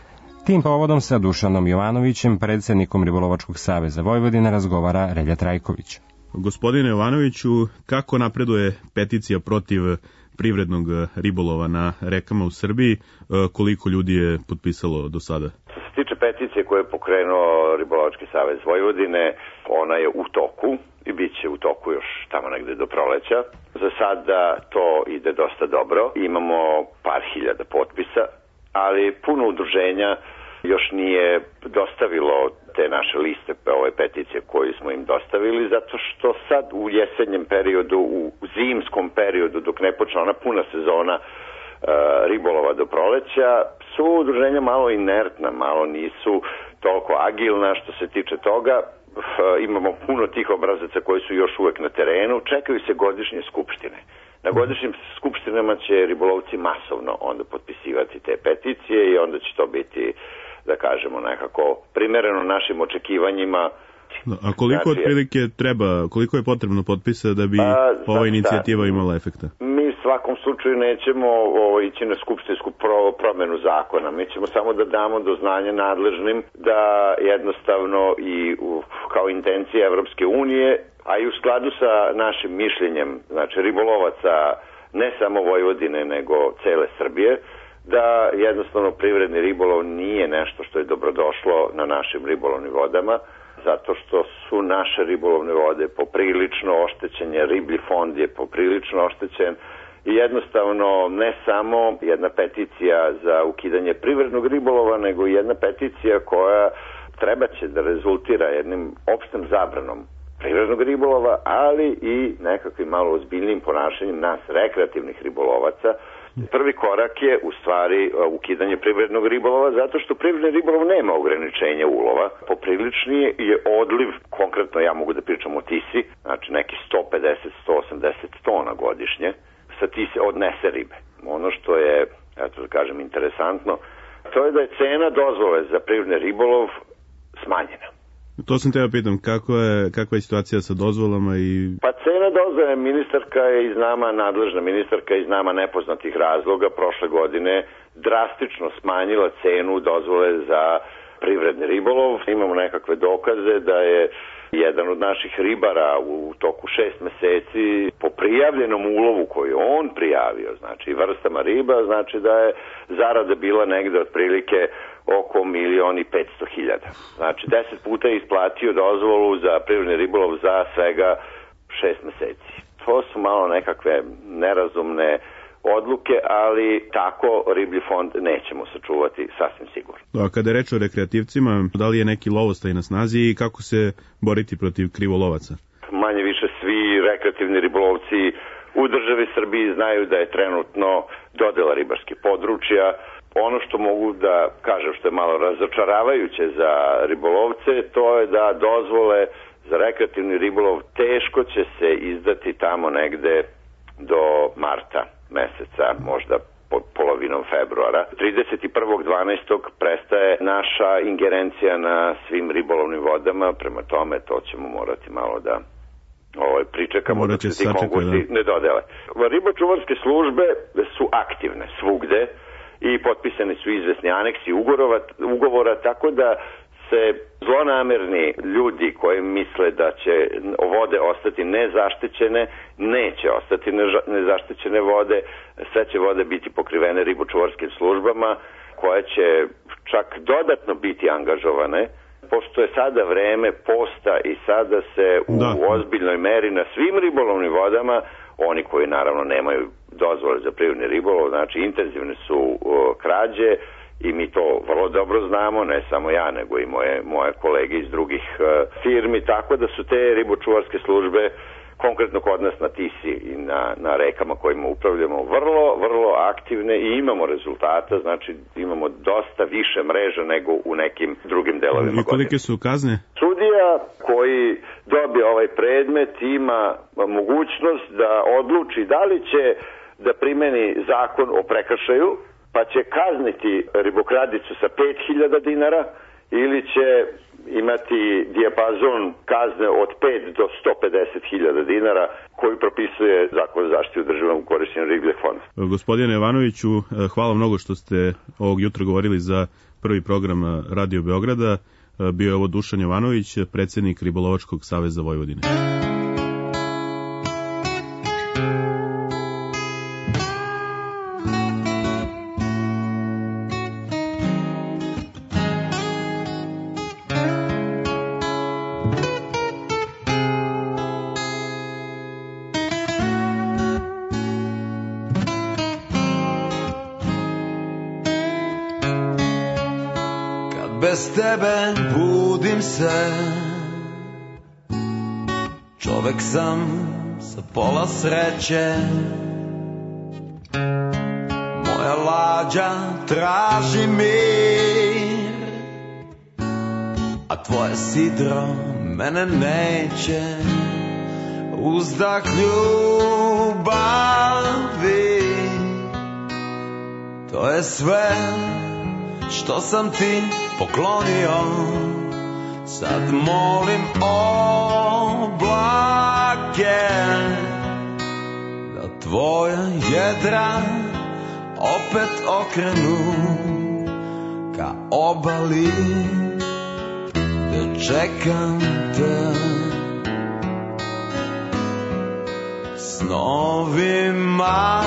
Tim povodom sa Dušanom Jovanovićem, predsjednikom Ribolovačkog saveza Vojvodine, razgovara Relja Trajković. Gospodine Jovanoviću, kako napreduje peticija protiv privrednog ribolova na rekama u Srbiji? Koliko ljudi je potpisalo do sada? Što se tiče peticije koje je pokrenuo Ribolovački savez Vojvodine, ona je u toku i bit će u toku još tamo negde do proleća. Za sada to ide dosta dobro. Imamo par hiljada potpisa, ali puno udruženja još nije dostavilo te naše liste, ove peticije koje smo im dostavili, zato što sad u jesenjem periodu, u zimskom periodu, dok ne počne ona puna sezona ribolova do proleća, su udruženja malo inertna, malo nisu toliko agilna što se tiče toga. Imamo puno tih obrazaca koji su još uvek na terenu, čekaju se godišnje skupštine. Na godišnjim skupštinama će ribolovci masovno onda potpisivati te peticije i onda će to biti, da kažemo, nekako primereno našim očekivanjima. A koliko otprilike treba, koliko je potrebno potpisa da bi ova inicijativa imala efekta? Mi u svakom slučaju nećemo ići na skupštinsku promenu zakona. Mi ćemo samo da damo do znanja nadležnim da jednostavno i kao intencija Evropske unije, a i u skladu sa našim mišljenjem, znači ribolovaca ne samo Vojvodine nego cele Srbije, da jednostavno privredni ribolov nije nešto što je dobrodošlo na našim ribolovnim vodama, zato što su naše ribolovne vode poprilično oštećenje, riblji fond je poprilično oštećen i jednostavno ne samo jedna peticija za ukidanje privrednog ribolova, nego i jedna peticija koja treba će da rezultira jednim opštem zabranom privrednog ribolova, ali i nekakvim malo ozbiljnim ponašanjem nas rekreativnih ribolovaca. Prvi korak je u stvari ukidanje privrednog ribolova, zato što privredni ribolov nema ograničenja ulova. Poprilični je odliv, konkretno ja mogu da pričam o Tisi, znači neki 150-180 tona godišnje, sa Tise odnese ribe. Ono što je, eto da kažem, interesantno, to je da je cena dozvole za privredni ribolov smanjena. To sam teba pitam, kakva je situacija sa dozvolama i... Pa cena dozvole, ministarka je iz nama, nadležna ministarka iz nama nepoznatih razloga prošle godine drastično smanjila cenu dozvole za privredni ribolov. Imamo nekakve dokaze da je jedan od naših ribara u toku 6 meseci po prijavljenom ulovu koji on prijavio, znači vrstama riba, znači da je zarada bila negde otprilike oko 1.500.000. Znači 10 puta je isplatio dozvolu za privredni ribolov za svega 6 meseci. To su malo nekakve nerazumne odluke, ali tako riblji fond nećemo sačuvati sasvim sigurno. A kada je reč o rekreativcima, da li je neki lovostaj na snazi i kako se boriti protiv krivolovaca? Manje više svi rekreativni ribolovci u državi Srbiji znaju da je trenutno dodela ribarskih područja. Ono što mogu da kažem što je malo razočaravajuće za ribolovce, to je da dozvole za rekreativni ribolov teško će se izdati tamo negde do marta meseca, možda pod polovinom februara. 31.12. prestaje naša ingerencija na svim ribolovnim vodama, prema tome to ćemo morati malo da pričekamo da se ti konkursi ne dodele. Ribočuvarske službe su aktivne svugde i potpisani su izvesni aneksi ugovora, tako da se zlonamerni ljudi koji misle da će vode ostati nezaštićene, neće ostati nezaštićene vode, sve će vode biti pokrivene ribočuvarskim službama koje će čak dodatno biti angažovane, pošto je sada vreme posta i sada se u ozbiljnoj meri na svim ribolovnim vodama, oni koji naravno nemaju dozvole za privredni ribolov, znači intenzivne su krađe, i mi to vrlo dobro znamo, ne samo ja, nego i moje kolege iz drugih firmi, tako da su te ribočuvarske službe, konkretno kod nas na Tisi i na rekama kojima upravljamo, vrlo aktivne i imamo rezultata, znači imamo dosta više mreža nego u nekim drugim delovima godine. I kolike su kazne? Sudija koji dobije ovaj predmet ima mogućnost da odluči da li će da primeni zakon o prekršaju, pa će kazniti ribokradicu sa 5.000 dinara ili će imati dijapazon kazne od 5 do 150.000 dinara koji propisuje Zakon o zaštiti održivom korišćenju ribljeg fonda. Gospodine Jovanoviću, hvala mnogo što ste ovog jutra govorili za prvi program Radio Beograda. Bio je ovo Dušan Jovanović, predsjednik Ribolovačkog saveza Vojvodine. Bez tebe budim se, čovek sam sa pola sreće, moja lađa traži mir, a tvoje sidro mene neće, uzdah ljubavi, to je sve što sam ti poklonio, sad molim oblake da tvoja jedra opet okrenu ka obali, da čekam te snovima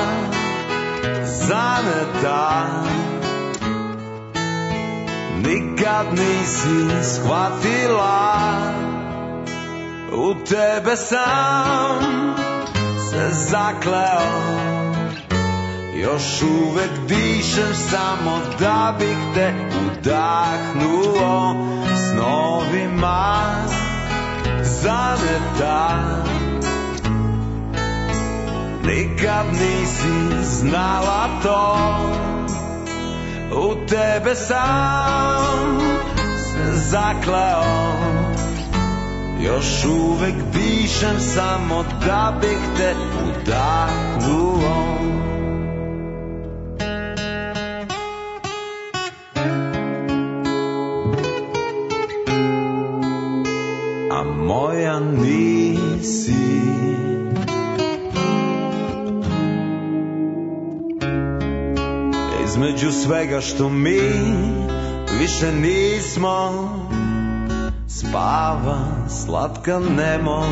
zaneta. Nikad nisi shvatila, u tebe sam se zakleo, još uvek dišem samo da bih te udahnuo, snovima zaneta. Nikad nisi znala to, u tebe sam se zakleo, još uvek dišem samo da bih te udahnuo. A moja nisi, između svega što mi više nismo, spava slatka nemoć.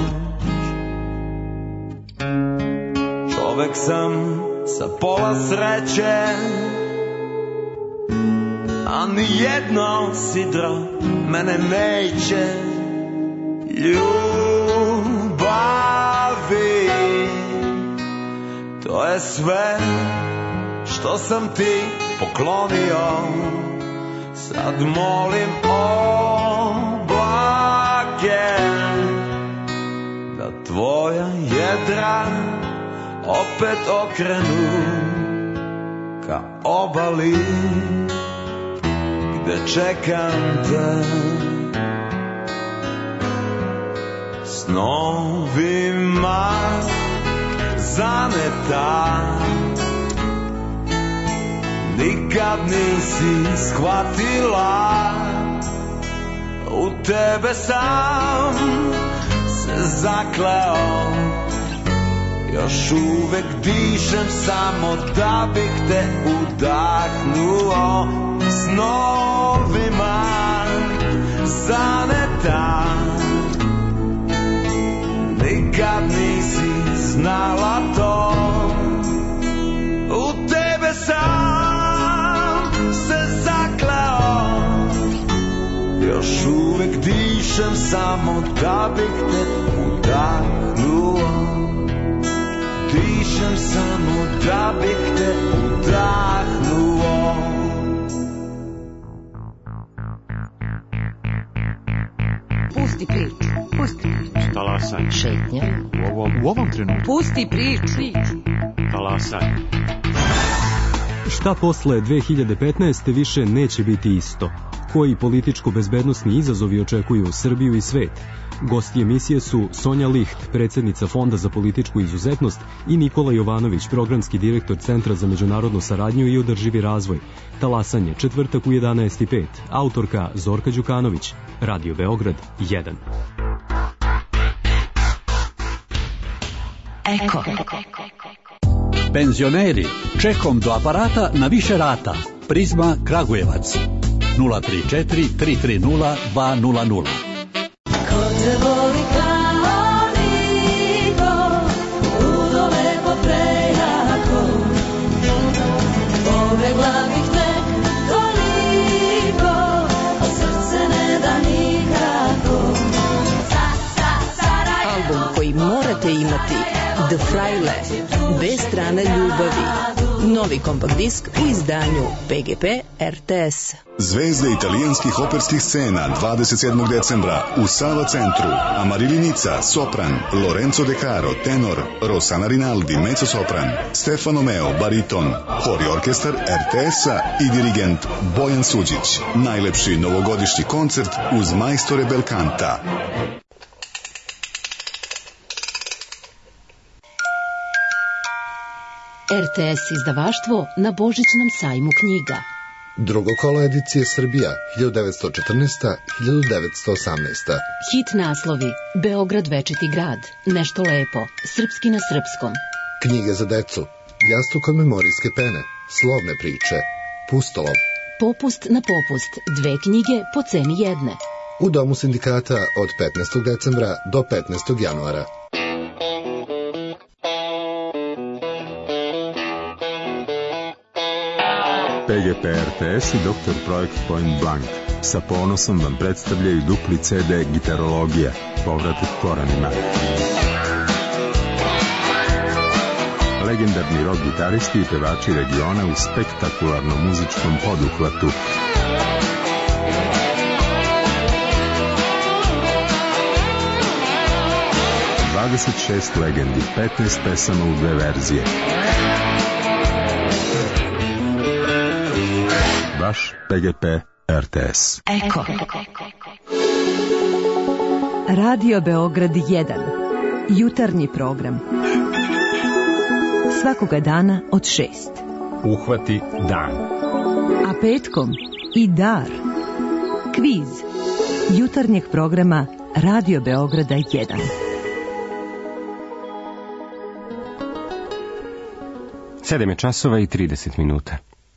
Čovek sam sa pola sreće, a nijedno sidro mene neće. Ljubavi, to je sve što sam ti poklonio, sad molim oblake da tvoja jedra opet okrenu ka obali, gde čekam te snovima zaneta. nikad nisi shvatila, u tebe sam se zakleo, još uvek dišem samo da bih te udahnuo, snovima zaneta, nikad nisi znala to, u tebe sam se zakleo, još uvek dišem samo da bih te udahnuo, dišem samo da bih te udahnuo. Pusti priču, pusti priču. Talasaj. Šetnja. U ovom trenutku. Pusti priču. Talasaj. Šta posle 2015. više neće biti isto? Koji političko-bezbednosni izazovi očekuju Srbiju i svet? Gosti emisije su Sonja Licht, predsjednica Fonda za političku izuzetnost, i Nikola Jovanović, programski direktor Centra za međunarodnu saradnju i održivi razvoj. Talasanje, četvrtak u 11:05. Autorka Zorka Đukanović. Radio Beograd 1. Eko. Penzioneri, čekom do aparata na više rata. Prizma Kragujevac. 034 330 200. Ko te voli kao niko, ludo lepo prejako, pobegla bih te toliko, a srce ne da nikako. Album koji morate imati, The Fraile, bez strane ljubavi. Novi kompakt disk u izdanju PGP RTS. Zvezde italijanskih operskih scena 27. decembra u Sava centru. Amarilli Nica, sopran, Lorenzo De Caro, tenor, Rossana Rinaldi, mezzosopran, Stefano Meo, bariton, hor i orkestar RTS-a i dirigent Bojan Suđić. Najlepši novogodišnji koncert uz majstore Belkanta. RTS izdavaštvo na Božićnom sajmu knjiga. Drugo kolo edicije Srbija 1914-1918. Hit naslovi: Beograd večiti grad, Nešto lepo, Srpski na srpskom. Knjige za decu: Jastuk od memorijske pene, Slovne priče, Pustolov. Popust na popust, 2 knjige po ceni jedne. U Domu sindikata od 15. decembra do 15. januara. PGP RTS i Dr. Projekt Point Blank sa ponosom vam predstavljaju dupli CD Gitarologija, povratak koranima. Legendarni rock gitaristi i pevači regiona u spektakularnom muzičkom poduhvatu. ...26 legendi, 15 pesama u 2 verzije. Vaš PGP RTS. Eko. Radio Beograd 1. Jutarnji program. Svakoga dana od 6. Uhvati dan. A petkom i dar. Kviz. Jutarnjeg programa Radio Beograda 1. Sedam je časova i 30 minuta.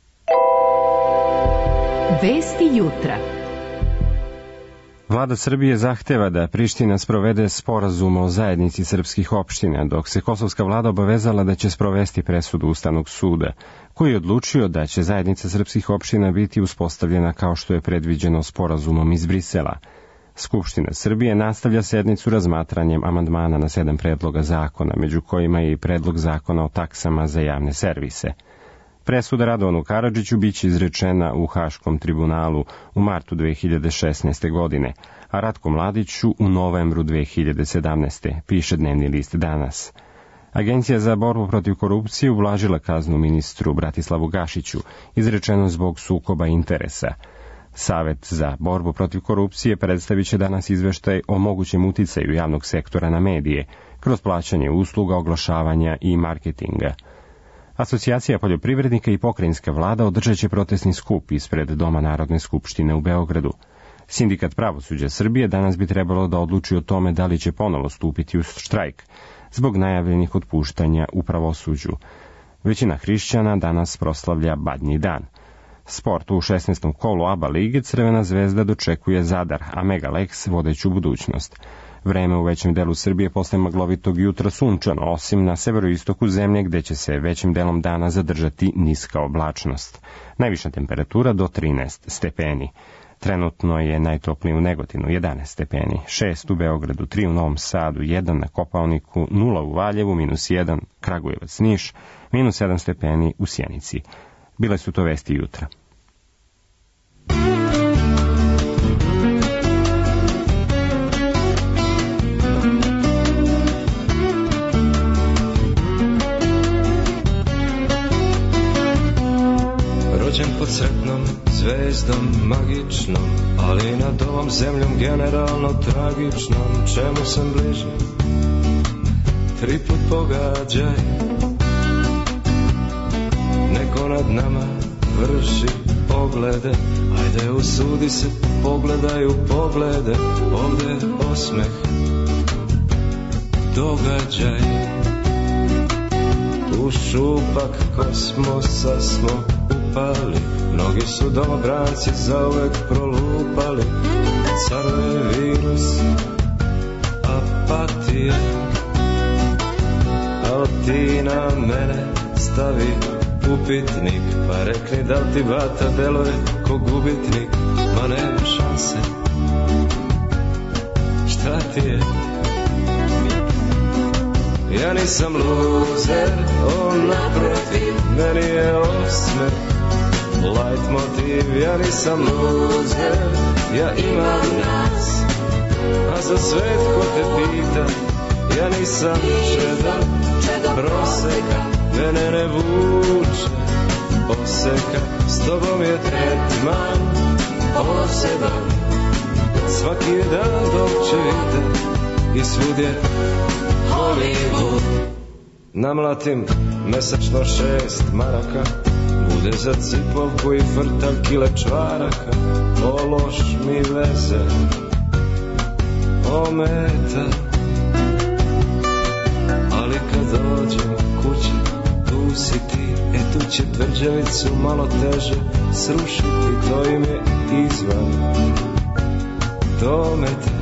Vesti jutra. Vlada Srbije zahteva da Priština sprovede sporazum o zajednici srpskih opština, dok se kosovska vlada obavezala da će sprovesti presudu Ustavnog suda, koji je odlučio da će zajednica srpskih opština biti uspostavljena kao što je predviđeno sporazumom iz Brisela. Skupština Srbije nastavlja sednicu razmatranjem amandmana na 7 predloga zakona, među kojima je i predlog zakona o taksama za javne servise. Presuda Radovanu Karadžiću biće izrečena u Haškom tribunalu u martu 2016. godine, a Ratku Mladiću u novembru 2017. piše dnevni list Danas. Agencija za borbu protiv korupcije ublažila kaznu ministru Bratislavu Gašiću, izrečenu zbog sukoba interesa. Savet za borbu protiv korupcije predstavit će danas izveštaj o mogućem uticaju javnog sektora na medije, kroz plaćanje usluga, oglašavanja i marketinga. Asocijacija poljoprivrednika i pokrajinska vlada održat će protestni skup ispred Doma Narodne skupštine u Beogradu. Sindikat pravosuđa Srbije danas bi trebalo da odluči o tome da li će ponovo stupiti u štrajk zbog najavljenih otpuštanja u pravosuđu. Većina hrišćana danas proslavlja Badnji dan. Sport u 16. kolu ABA lige Crvena zvezda dočekuje Zadar, a Megalex vodeću budućnost. Vreme u većem delu Srbije posle maglovitog jutra sunčano, osim na severoistoku zemlje gde će se većim delom dana zadržati niska oblačnost. Najviša temperatura do 13 stepeni. Trenutno je najtopliji u Negotinu 11 stepeni, 6 u Beogradu, 3 u Novom Sadu, 1 na Kopaoniku, 0 u Valjevu, -1 Kragujevac, Niš, -7 stepeni u Sjenici. Bile su to vesti jutra. Rođen pod sretnom zvezdom magičnom, ali nad ovom zemljom generalno tragičnom. Čemu sam bliži? 3 put pogađaj. Neko nad nama vrši poglede. Ajde usudi se, pogledaj u poglede. Ovde osmeh, događaj. U šupak kosmosa smo upali, mnogi su domobranci zauvek prolupali. Caruje virus apatije, al ti na mene stavi upitnik, pa rekli da li ti bata deluje ko gubitnik. Ma nema šanse, šta ti je? Ja nisam luzer, on naprotiv, meni je osmeh light motiv. Ja nisam luzer, ja imam nas, a za svet ko te pita, ja nisam čedo proseka, mene ne vuče oseka. S tobom je tretman poseban, svaki je dan dok će vide i svud je Hollywood. Namlatim mesečno 6 maraka, bude za cipovku i frtaljkile čvaraka. O loš mi veze ometa, ali kad dođem kući, tu si ti. E tu će tvrđavicu malo teže srušiti, to im je izvan dometa.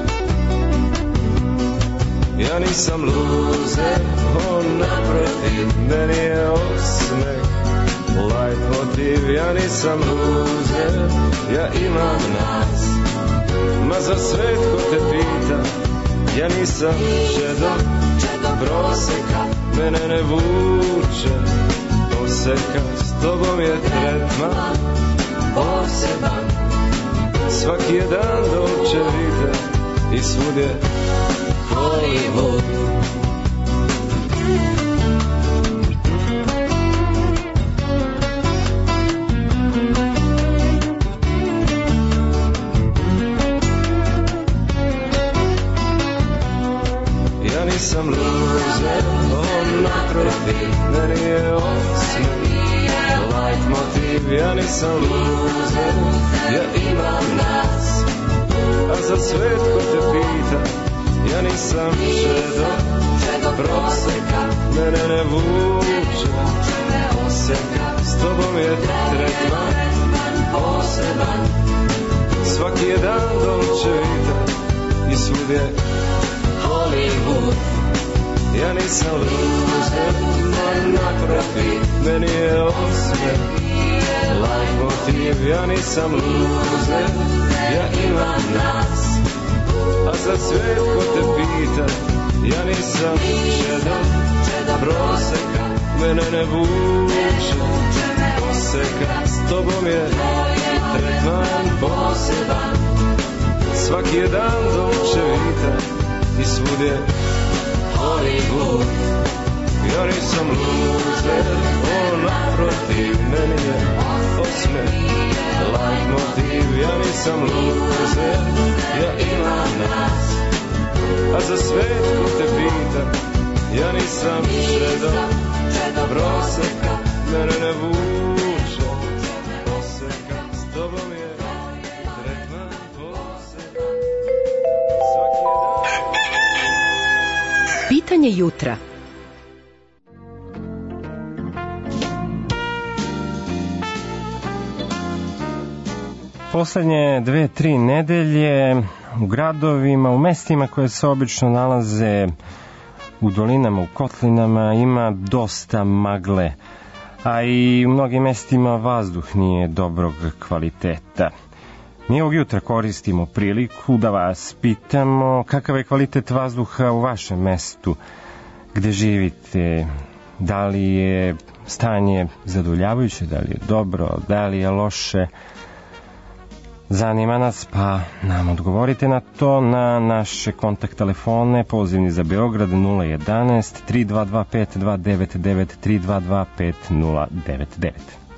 Ja nisam luzer, on naprotiv, meni je osmeh light motiv. Ja nisam luzer, ja imam nas, ma za svet ko te pita, ja nisam čedo proseka, mene ne vuče oseka. S tobom je tretman poseban, svaki je dan dok će vide i svud je Hollywood. Ja nisam luzer, on naprotiv, meni je osmeh light motiv. Ja nisam luzer, ja imam nas, a za svet ko te pita, ja nisam čedo proseka, mene ne vuče oseka. S tobom je tretman poseban, svaki je dan dolče vide i svud je Hollywood. Ja nisam luzer, man naprotiv, meni je osmeh light motiv. Ja nisam luzer, ja imam nas, a za svet ko te pita, ja nisam čedo proseka, mene ne vuče oseka. S tobom je tretman poseban, svaki je dan dolče vide i svud je Hollywood. Ja nisam luzer, on naprotiv, meni je osmeh light motiv. Ja nisam luzer, ja imam nas, a za svet ko te pita, ja nisam čedo proseka mene ne vuče, proseka s tobom je tretman poseka. Pitanje jutra. Poslednje 2-3 nedelje u gradovima, u mestima koje se obično nalaze u dolinama, u kotlinama, ima dosta magle, a i u mnogim mestima vazduh nije dobrog kvaliteta. Mi ovog jutra koristimo priliku da vas pitamo kakav je kvalitet vazduha u vašem mestu gde živite, da li je stanje zadovoljavajuće, da li je dobro, da li je loše. Zanima nas, pa nam odgovorite na to na naše kontakt telefone, pozivni za Beograd 011 3225 299 3225 099.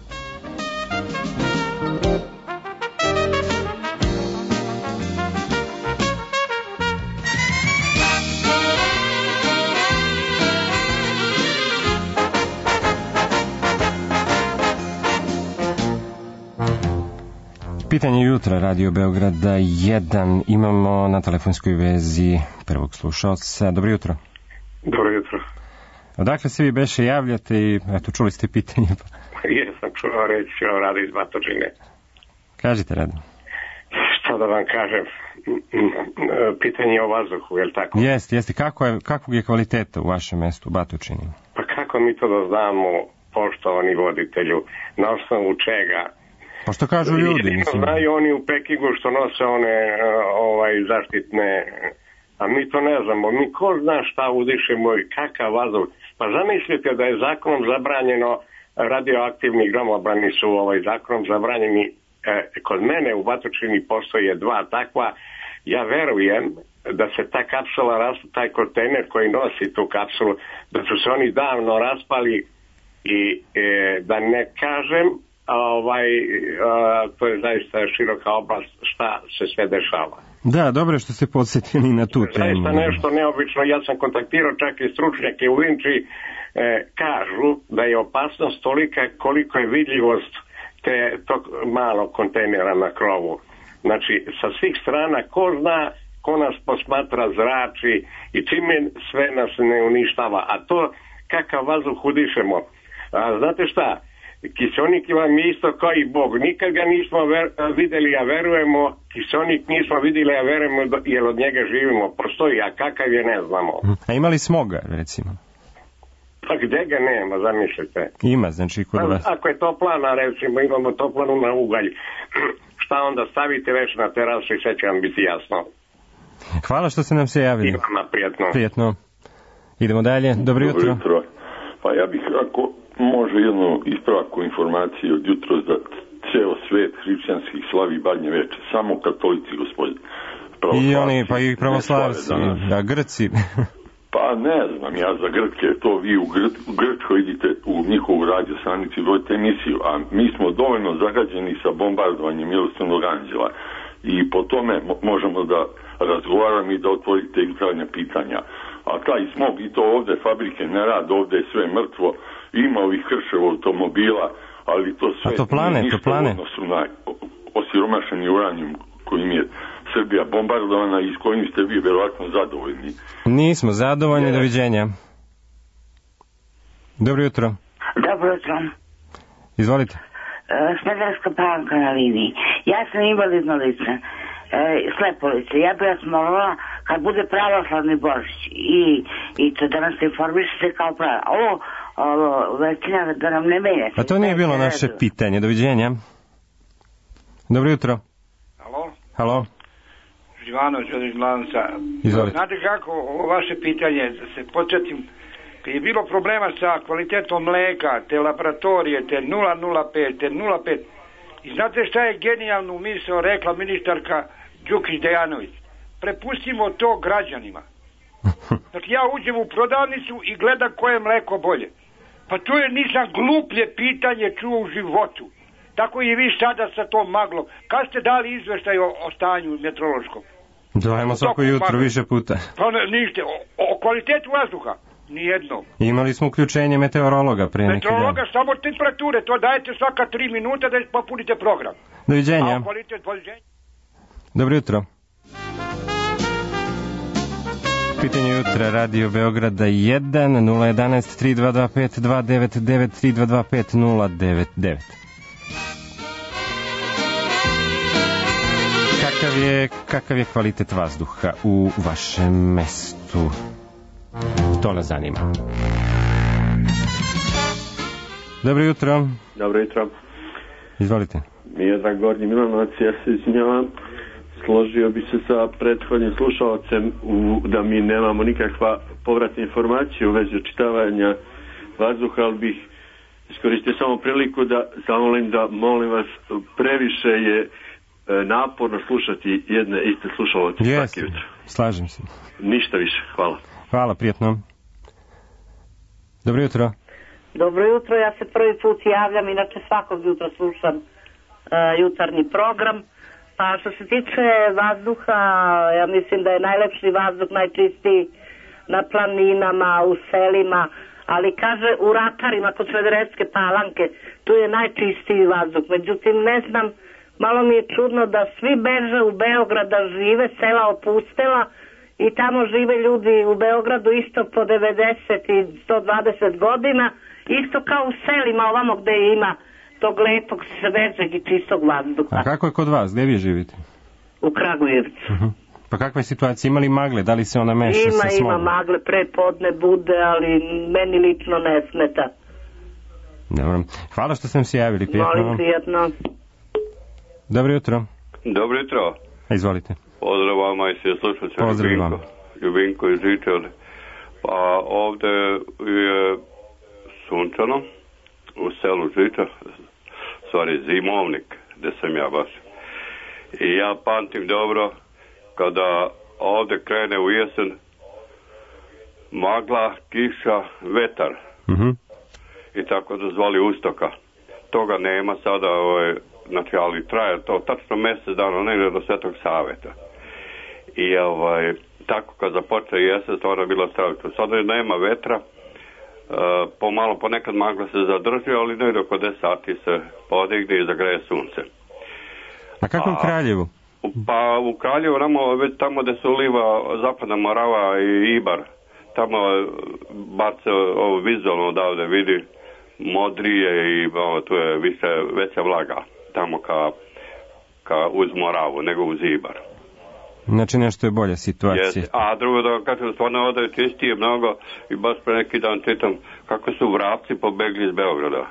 Pitanje jutra, Radio Beograda 1. Imamo na telefonskoj vezi prvog slušalca. Dobro jutro. Dobro jutro. Odakle se vi beše javljate i eto, čuli ste pitanje? Jesam čuo reći o Radu iz Batočine. Kažite, Rado. Što da vam kažem? Pitanje o vazduhu, je li tako? Jeste. Kakvog je kvaliteta u vašem mestu u Batočini? Pa kako mi to da znamo, poštovani voditelju, na osnovu čega? Pa što kažu ljudi, mislim? Znaju oni u Pekingu što nose one zaštitne, a mi to ne znamo. Mi ko zna šta udišemo i kakav vazduh. Pa zamislite da je zakonom zabranjeno, radioaktivni gromobrani su zakonom zabranjeni. Kod mene u Batočini postoje 2 takva. Ja verujem da se ta kapsula, taj kontejner koji nosi tu kapsulu, da su se oni davno raspali i da ne kažem, to je zaista široka oblast šta se sve dešava. Da, dobro što ste podsjetili na tu temu. Zaista nešto neobično, ja sam kontaktirao čak i stručnjake u Vinči, kažu da je opasnost tolika koliko je vidljivost tog malog kontejnera na krovu. Znači, sa svih strana, ko zna, ko nas posmatra, zrači i čime sve nas ne uništava. A to, kakav vazduh udišemo. Znate šta? Kiseonik vam je isto kao i Bog. Nikad ga nismo videli, a verujemo. Kiseonik nismo videli, a verujemo jer od njega živimo. Postoji, a kakav je ne znamo. A imali smoga, recimo? Pa gde ga nema, zamislite. Ima, znači kod vas. Ako je toplana, recimo, imamo toplanu na ugalj. Šta onda stavite već na terasu i sve će vam biti jasno. Hvala što ste nam se javili. Ima prijetno. Prijetno. Idemo dalje. Dobro jutro. Pa ja bih ako može jednu ispravku informaciju od jutro za ceo svet hrišćanskih slavi Badnje veče. Samo katolici, gospodin. I oni, pa i pravoslavci, da, Grci. Pa ne znam, ja za Grčke, to vi u Grčkoj idite u njihovu radio stanicu i vodite emisiju, a mi smo dovoljno zagađeni sa bombardovanjem milostivnog anđela i po tome možemo da razgovaramo i da otvorite jutarnja pitanja. A taj smog i to ovde fabrike ne rade, ovde je sve mrtvo, ima ovih krševa automobila, ali to sve toplane. u odnosu na osiromašeni uranijum kojim je Srbija bombardovana i s kojim ste vi verovatno zadovoljni. Nismo zadovoljni, doviđenja. Dobro jutro. Dobro jutro. Izvolite. Smederevska Palanka na liniji. Ja sam invalidno lice, slepo lice. Ja bih vas molila kad bude pravoslavni Božić i to da nas informišete kao pravo. Ovo većina da nam ne menjate. A to nije bilo naše pitanje. Doviđenja. Dobro jutro. Halo. Živanović od Izlanca. Izvolite. Znate kako, ovo vaše pitanje, da se podsjetim, kad je bilo problema sa kvalitetom mleka, te laboratorije, te 005, te 05, i znate šta je genijalnu misao rekla ministarka Đukić-Dejanović? Prepustimo to građanima. Dakle, ja uđem u prodavnicu i gledam koje je mleko bolje. Pa to je nisam gluplje pitanje čuo u životu. Tako i vi sada sa tom maglom. Kad ste dali izveštaj o stanju meteorološkom? Dajemo svako jutro više puta. Pa ništa. O kvalitetu vazduha. Nijednog. Imali smo uključenje meteorologa pre neki dan. Meteorologa, samo temperature, to dajete svaka 3 minuta da popunite program. Doviđenja. A kvalitet, doviđenja. Dobro jutro. Pitanje jutra, Radio Beograda 1, 011 3225 299 3225 099. Kakav je kvalitet vazduha u vašem mestu? To nas zanima. Dobro jutro. Dobro jutro. Izvolite. Miodrag Gornji Milanovac, ja se izvinjavam. Složio bi se sa prethodnim slušalcem da mi nemamo nikakva povratna informacija u vezi očitavanja vazduha, ali bih iskoristio samo priliku da zamolim da, molim vas, previše je naporno slušati jedne iste slušalce svaki jutro. Slažem se. Ništa više, hvala. Hvala, prijatno. Dobro jutro. Dobro jutro, ja se prvi put javljam, inače svakog jutra slušam jutarnji program. Pa što se tiče vazduha, ja mislim da je najlepši vazduh, najčistiji na planinama, u selima, ali kaže u Ratarima kod Svederevske Palanke, tu je najčistiji vazduh. Međutim, ne znam, malo mi je čudno da svi beže u Beograd da žive, sela opustela i tamo žive ljudi u Beogradu isto po 90 i 120 godina, isto kao u selima ovamo gde ima tog lepog, svežeg i čistog vazduha. A kako je kod vas? Gde vi živite? U Kragujevcu. Pa kakva je situacija? Ima li magle? Da li se ona meša sa smogom? Ima magle, pre podne bude, ali meni lično ne smeta. Dobro. Hvala što ste nam se javili. Prijatno. Molim, prijatno. Dobro jutro. Dobro jutro. Izvolite. Pozdrav vama i sve slušalce. Pozdrav vama. Ljubinko iz Žičevlje. Pa ovde je sunčano u selu Žiča, stvari Zimovnik, gde sam ja baš. I ja pamtim dobro kada ovde krene u jesen magla, kiša, vetar. I tako da zvali ustoka. Toga nema sada, znači, ali traje to tačno mesec dana, negdje do Svetog Saveta. I tako kad započe jesen, to je bilo stravično. Sada nema vetra, pomalo ponekad magla se zadrži, ali negdje oko 10 sati se podigne i zagreje sunce. A kako u Kraljevu? Pa u Kraljevu, već tamo gde se uliva Zapadna Morava i Ibar, tamo bar se vizualno odavde vidi modrije i tu je veća vlaga tamo ka uz Moravu nego uz Ibar. Znači nešto je bolja situacija. A drugo da kažem, stvarno ovdje je čistije mnogo i baš pre neki dan čitam kako su vrapci pobegli iz Beograda.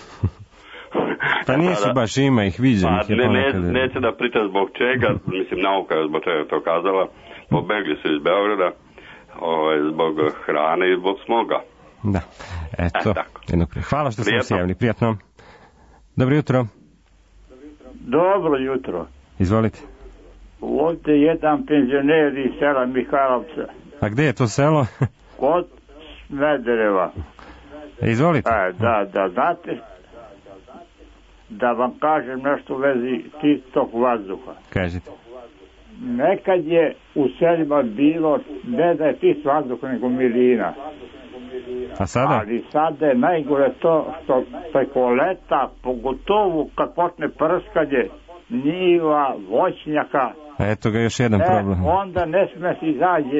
Pa nisu baš, ima ih, viđem ih. Neće da pritam zbog čega, mislim nauka je zbog čega to kazala, pobegli su iz Beograda zbog hrane i zbog smoga. Da, eto. Hvala što ste se javili, prijatno. Dobro jutro. Dobro jutro. Izvolite. Ovdje jedan penzioner iz sela Mihajlovca. A gde je to selo? Kod Smedereva. Izvolite. Da, znate, da vam kažem nešto u vezi čistog vazduha. Kažite. Nekad je u selima bilo, ne da je čist vazduh, nego milina. A sada? Ali sada je najgore to što preko leta, pogotovo kad počne prskanje njiva, voćnjaka. Eto ga još jedan problem. Onda ne sme se izađe.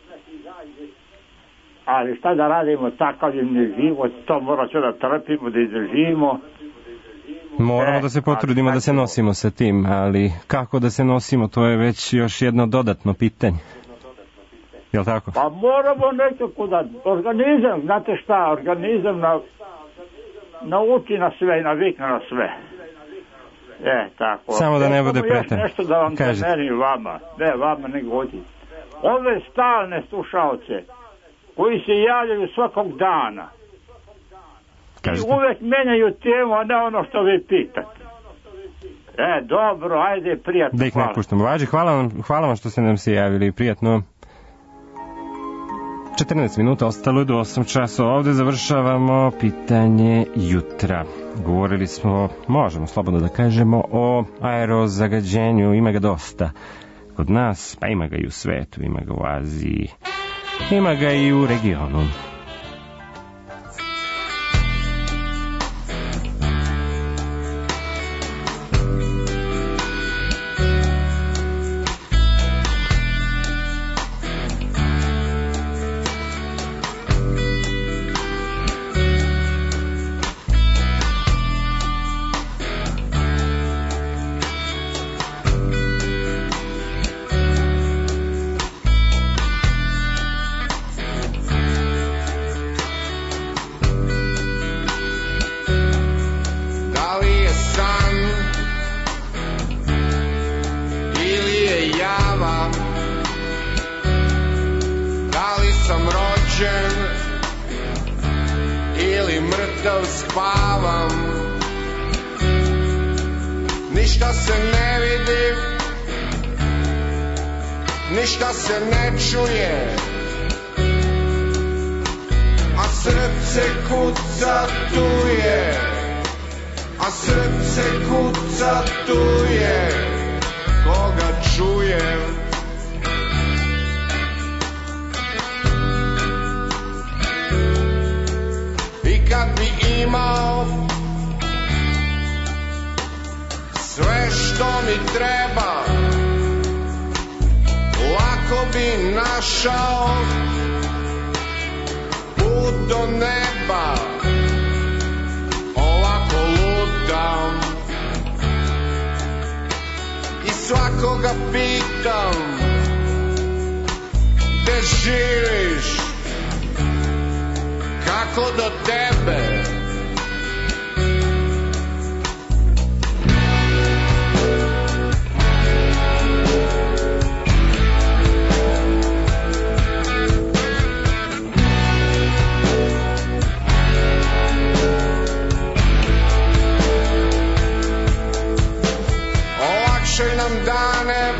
Ali šta da radimo, takav je život, to mora sve da trpimo, da izdržimo. Moramo da se potrudimo da se nosimo sa tim, ali kako da se nosimo, to je već još jedno dodatno pitanje. Jel' tako? Pa moramo nekako da, organizam, znate šta, organizam nauči na sve i navikne na sve. Tako. Samo da ne bude pretan. Nešto da vam zamerim vama, ne vama nego ovdje. Ove stalne slušalce koji se javljaju svakog dana i uvek menjaju temu, a ne ono što vi pitate. Dobro, ajde, prijatno. Da ih ne puštamo. Važi, hvala vam što ste nam se javili, prijatno. 14 minuta ostalo je do 8 časova. Ovdje završavamo pitanje jutra. Govorili smo, možemo slobodno da kažemo, o aerozagađenju. Ima ga dosta kod nas, pa ima ga i u svetu, ima ga u Aziji, ima ga i u regionu. rođen ili mrtav spavam, ništa se ne vidi, ništa se ne čuje, a srce kuca tu je, a srce kuca tu je, koga čujem. I kad bi imao sve što mi treba, lako bi našao put do neba. Ovako ludam i svakoga pitam, gde živiš, kako do tebe. Olakšaj nam dane,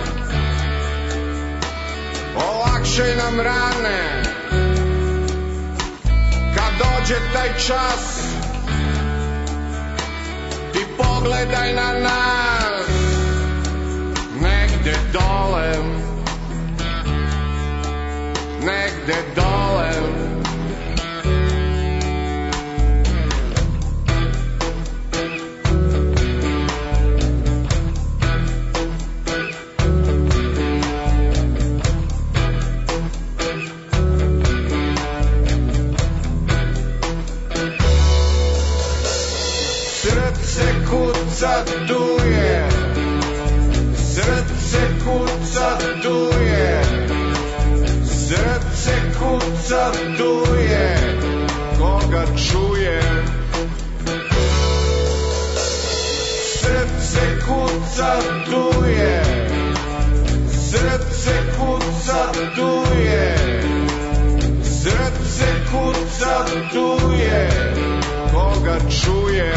olakšaj nam rane, kad dođe taj čas, ti pogledaj na nas, negde dole, negde dole. Srce kuca tu je, srce kuca tu je, srce kuca tu je, koga čuje. Srce kuca tu je, srce kuca tu je, srce kuca tu je, koga čuje.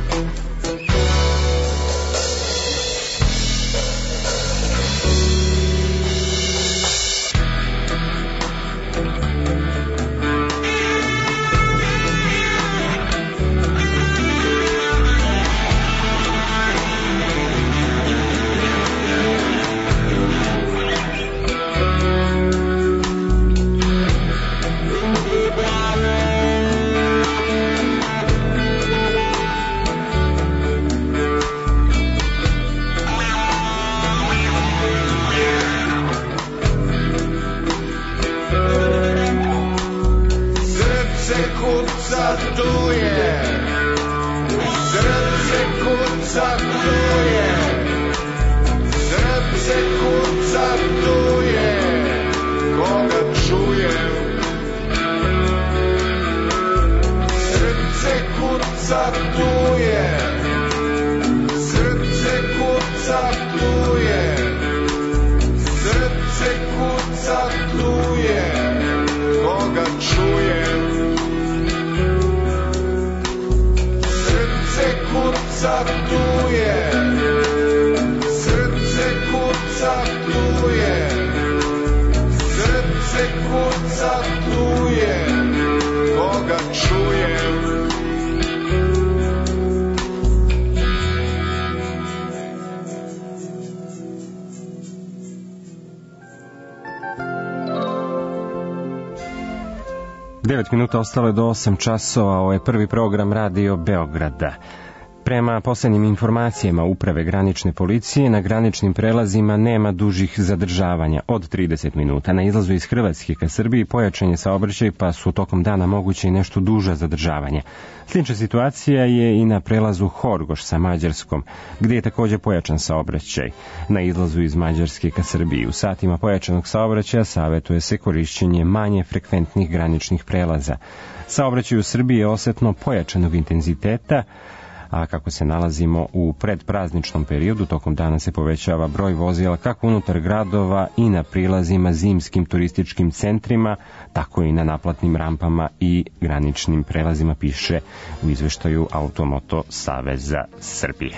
Kuca tu je, srce kuca tu je, srce kuca tu je, koga čujem. Srce kuca tu je, srce kuca tu je, srce kuca tu je, koga čujem. Srce kuca tu je, srce kuca tu je, srce kuca tu je, koga čujem. Devet minuta ostalo je do 8 časova, ovo je prvi program Radio Beograda. Prema poslednjim informacijama Uprave granične policije, na graničnim prelazima nema dužih zadržavanja od 30 minuta. Na izlazu iz Hrvatske ka Srbiji pojačan je saobraćaj, pa su tokom dana moguće i nešto duža zadržavanja. Slična situacija je i na prelazu Horgoš sa Mađarskom, gdje je također pojačan saobraćaj. Na izlazu iz Mađarske ka Srbiji u satima pojačanog saobraćaja savetuje se korišćenje manje frekventnih graničnih prelaza. Saobraćaj u Srbiji je osetno pojačanog intenziteta, a kako se nalazimo u predprazničnom periodu, tokom dana se povećava broj vozila kako unutar gradova i na prilazima zimskim turističkim centrima, tako i na naplatnim rampama i graničnim prelazima, piše u izveštaju Automoto Saveza Srbije.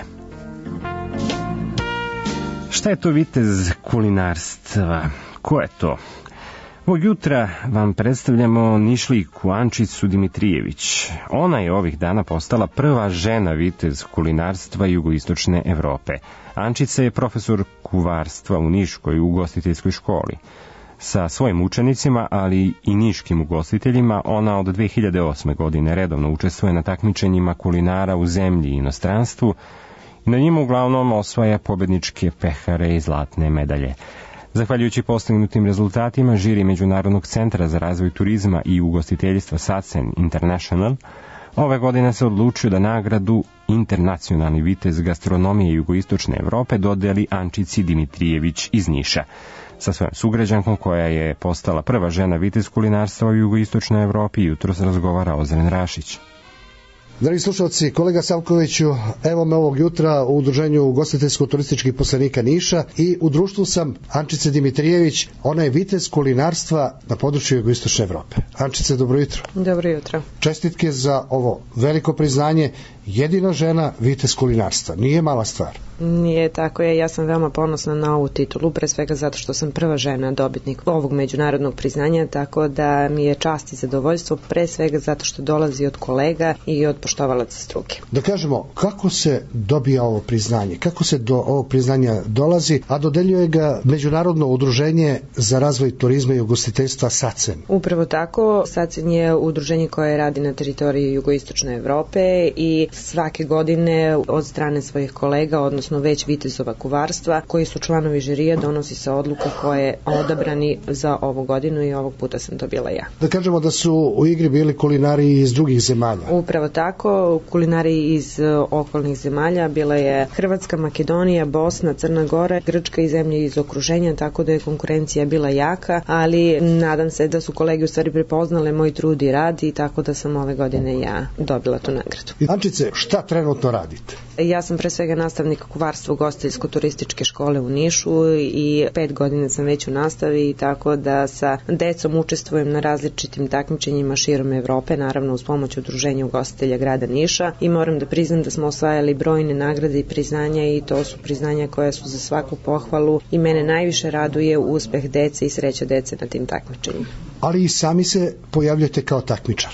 Šta je to vitez kulinarstva? Ko je to? Ovog jutra vam predstavljamo Nišlijku Ančicu Dimitrijević. Ona je ovih dana postala prva žena vitez kulinarstva jugoistočne Evrope. Ančica je profesor kuvarstva u Niškoj ugostiteljskoj školi. Sa svojim učenicima, ali i niškim ugostiteljima, ona od 2008. godine redovno učestvuje na takmičenjima kulinara u zemlji i inostranstvu i na njima uglavnom osvaja pobedničke pehare i zlatne medalje. Zahvaljujući postignutim rezultatima, žiri Međunarodnog centra za razvoj turizma i ugostiteljstva SACEN International ove godine se odlučio da nagradu Internacionalni vitez gastronomije jugoistočne Evrope dodeli Ančici Dimitrijević iz Niša. Sa svojom sugrađankom, koja je postala prva žena vitez kulinarstva u jugoistočnoj Evropi, jutros razgovara Ozren Rašić. Dragi slušalci, kolega Savkoviću, evo me ovog jutra u udruženju ugostiteljsko-turističkih poslanika Niša i u društvu sam Ančice Dimitrijević, ona je vitez kulinarstva na području jugoistočne Evrope. Ančice, dobro jutro. Dobro jutro. Čestitke za ovo veliko priznanje, jedina žena vitez kulinarstva, nije mala stvar. Nije, tako je, ja sam veoma ponosna na ovu titulu, pre svega zato što sam prva žena dobitnik ovog međunarodnog priznanja, tako da mi je čast i zadovoljstvo, pre svega zato što dolazi od kolega i od poštovalaca struke. Da kažemo, kako se dobija ovo priznanje, kako se do ovog priznanja dolazi, a dodeljuje ga Međunarodno udruženje za razvoj turizma i ugostiteljstva SACEN? Upravo tako, SACEN je udruženje koje radi na teritoriji jugoistočne Evrope i svake godine od strane svojih kolega, odnosno već vitezova kuvarstva, koji su članovi žirija, donosi se odluka koje je odabrani za ovu godinu i ovog puta sam to bila ja. Da kažemo da su u igri bili kulinari iz drugih zemalja? Upravo tako, kulinari iz okolnih zemalja, bila je Hrvatska, Makedonija, Bosna, Crna Gora, Grčka i zemlje iz okruženja, tako da je konkurencija bila jaka, ali nadam se da su kolege u stvari prepoznale moj trud i rad i tako da sam ove godine ja dobila tu nagradu. Ančice, šta trenutno radite? Ja sam pre svega nastavnik kuvarstva ugostiteljsko-turističke škole u Nišu i 5 godina sam već u nastavi, tako da sa decom učestvujem na različitim takmičenjima širom Evrope, naravno uz pomoć udruženja ugostitelja grada Niša, i moram da priznam da smo osvajali brojne nagrade i priznanja i to su priznanja koja su za svaku pohvalu i mene najviše raduje uspeh dece i sreća dece na tim takmičenjima. Ali i sami se pojavljate kao takmičar.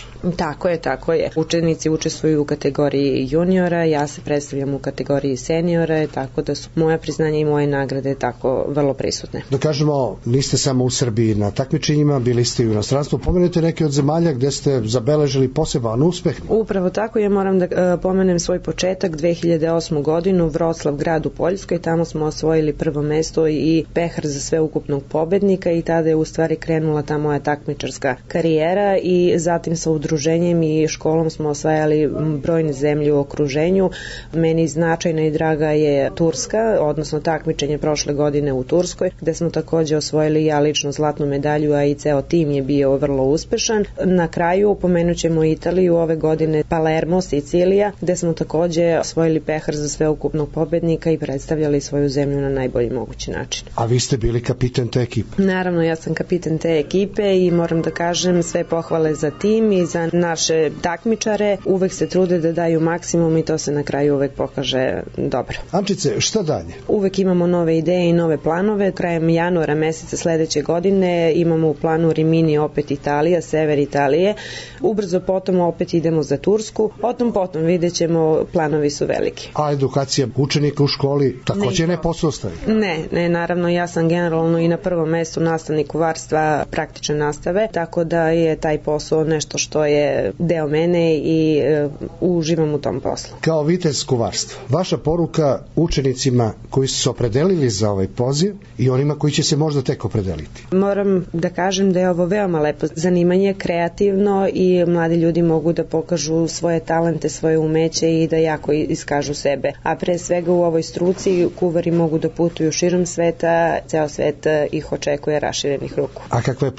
Tako je. Učenici učestvuju u kategoriji juniora, ja se predstavljam u kategoriji seniora, tako da su moja priznanja i moje nagrade tako vrlo prisutne. Da kažemo, niste samo u Srbiji na takmičenjima, bili ste i u inostranstvu. Pomenujete neke od zemalja gde ste zabeležili poseban uspeh? Upravo tako, ja moram da pomenem svoj početak, 2008. godinu, Vroclav, grad u Poljskoj, tamo smo osvojili prvo mesto i pehar za sveukupnog pobednika i tada je u stvari krenula ta moja takmičarska karijera i zatim sa udruženjem i školom smo osvajali brojne zemlje u okruženju. Meni značajna i draga je Turska, odnosno takmičenje prošle godine u Turskoj, gde smo takođe osvojili ja lično zlatnu medalju, a i ceo tim je bio vrlo uspešan. Na kraju pomenut ćemo Italiju, ove godine Palermo, Sicilija, gde smo takođe osvojili pehar za sveukupnog pobednika i predstavljali svoju zemlju na najbolji mogući način. A vi ste bili kapiten te ekipe? Naravno, ja sam kapiten te ekipe i moram da kažem sve pohvale za tim i za naše takmičare. Uvek se trude da daju maksimum i to se na kraju uvek pokaže dobro. Ančice, šta dalje? Uvek imamo nove ideje i nove planove. Krajem januara meseca sledeće godine imamo u planu Rimini, opet Italija, sever Italije. Ubrzo potom opet idemo za Tursku. Potom vidjet ćemo, planovi su veliki. A edukacija učenika u školi takođe ne posustaje? Ne, naravno ja sam generalno i na prvom mestu nastavnik kuvarstva praktične nastave, tako da je taj posao nešto što je deo mene i uživam u tom poslu. Kao vitez kuvarstva, vaša poruka učenicima koji su se opredelili za ovaj poziv i onima koji će se možda tek opredeliti? Moram da kažem da je ovo veoma lepo zanimanje, kreativno i mladi ljudi mogu da pokažu svoje talente, svoje umeće i da jako iskažu sebe. A pre svega u ovoj struci kuvari mogu da putuju širom sveta, ceo svet ih očekuje raširenih ruku. A kakva je poruka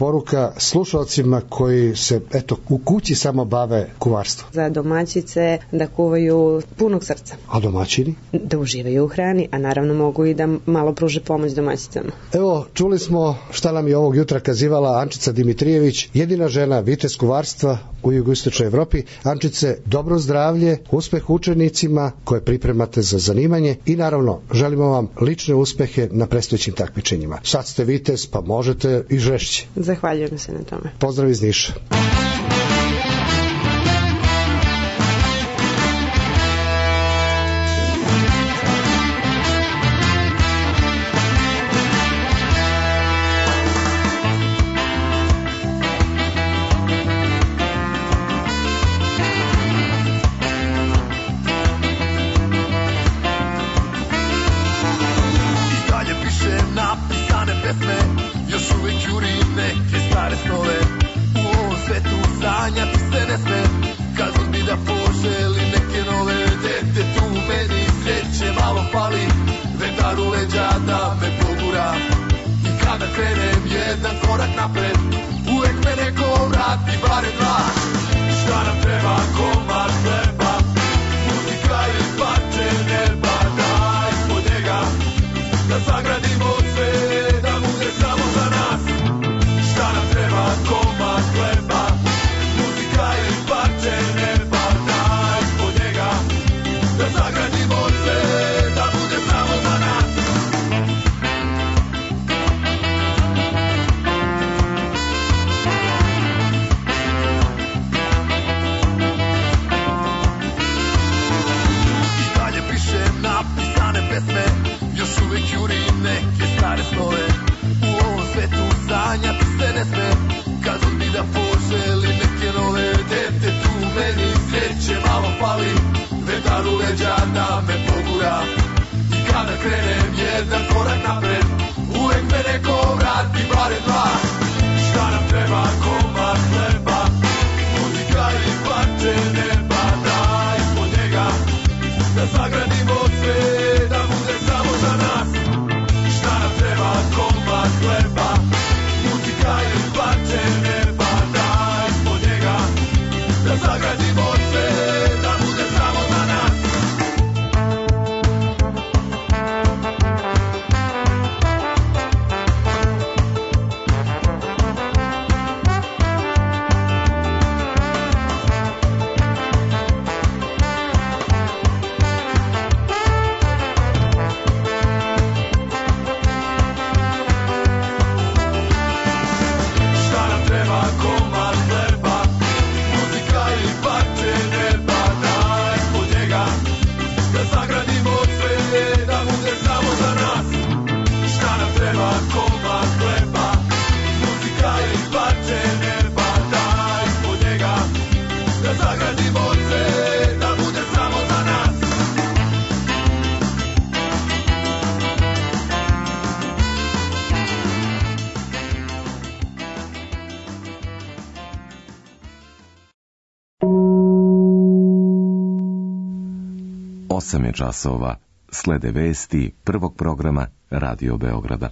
poruka slušalcima koji se u kući samo bave kuvarstvom? Za domaćice da kuvaju punog srca. A domaćini? Da uživaju u hrani, a naravno mogu i da malo pruže pomoć domaćicama. Evo, čuli smo šta nam je ovog jutra kazivala Ančica Dimitrijević, jedina žena vitez kuvarstva u jugoistočnoj Evropi. Ančice, dobro zdravlje, uspeh učenicima koje pripremate za zanimanje i naravno želimo vam lične uspehe na predstojećim takmičenjima. Sad ste vitez, pa možete i žešći. Zahvaljujem se na tome. Pozdrav iz Niša. Osam je časova. Slede vesti prvog programa Radio Beograda.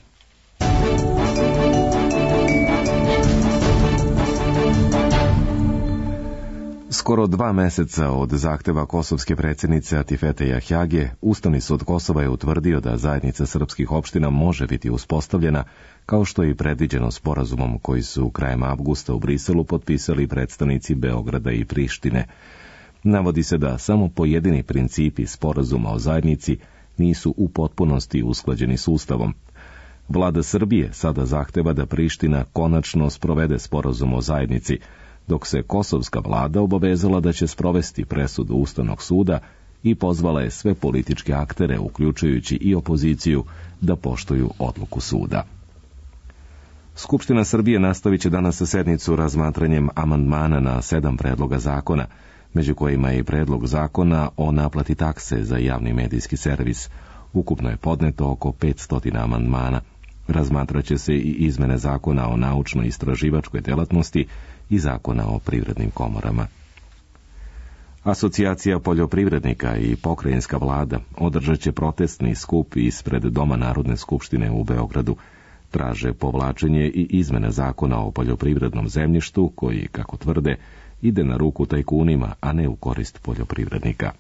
Skoro 2 meseca od zahteva kosovske predsjednice Atifete Jahjage, Ustavni sud Kosova je utvrdio da zajednica srpskih opština može biti uspostavljena, kao što je i predviđeno sporazumom koji su krajem avgusta u Briselu potpisali predstavnici Beograda i Prištine. Navodi se da samo pojedini principi sporazuma o zajednici nisu u potpunosti usklađeni s Ustavom. Vlada Srbije sada zahteva da Priština konačno sprovede sporazum o zajednici, dok se kosovska vlada obavezala da će sprovesti presudu Ustavnog suda i pozvala je sve političke aktere, uključujući i opoziciju, da poštuju odluku suda. Skupština Srbije nastavit će danas sa sednicu razmatranjem amandmana na 7 predloga zakona, među kojima je i predlog zakona o naplati takse za javni medijski servis. Ukupno je podneto oko 500 amandmana. Razmatraće se i izmene zakona o naučno-istraživačkoj delatnosti i zakona o privrednim komorama. Asocijacija poljoprivrednika i pokrajinska vlada održat će protestni skup ispred Doma Narodne skupštine u Beogradu. Traže povlačenje i izmene zakona o poljoprivrednom zemljištu koji, kako tvrde, ide na ruku tajkunima, a ne u korist poljoprivrednika.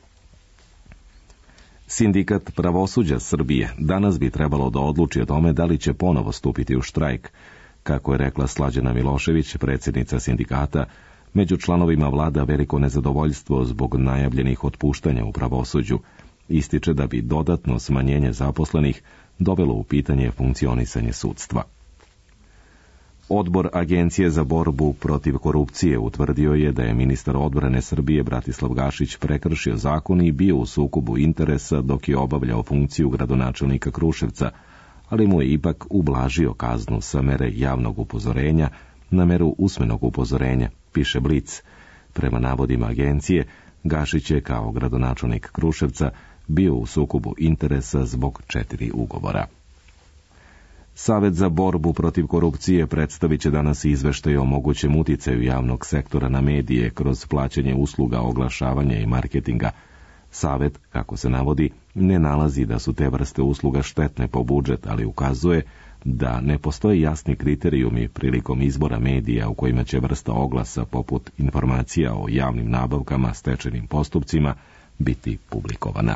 Sindikat pravosuđa Srbije danas bi trebalo da odluči o tome da li će ponovo stupiti u štrajk. Kako je rekla Slađana Milošević, predsjednica sindikata, među članovima vlada veliko nezadovoljstvo zbog najavljenih otpuštanja u pravosuđu. Ističe da bi dodatno smanjenje zaposlenih dovelo u pitanje funkcionisanje sudstva. Odbor Agencije za borbu protiv korupcije utvrdio je da je ministar odbrane Srbije Bratislav Gašić prekršio zakon i bio u sukobu interesa dok je obavljao funkciju gradonačelnika Kruševca, ali mu je ipak ublažio kaznu sa mere javnog upozorenja na meru usmenog upozorenja, piše Blic. Prema navodima agencije, Gašić je kao gradonačelnik Kruševca bio u sukobu interesa zbog 4 ugovora. Savet za borbu protiv korupcije predstavit će danas izveštaj o mogućem uticaju javnog sektora na medije kroz plaćanje usluga oglašavanja i marketinga. Savet, kako se navodi, ne nalazi da su te vrste usluga štetne po budžet, ali ukazuje da ne postoje jasni kriterijumi prilikom izbora medija u kojima će vrsta oglasa poput informacija o javnim nabavkama, stečajnim postupcima biti publikovana.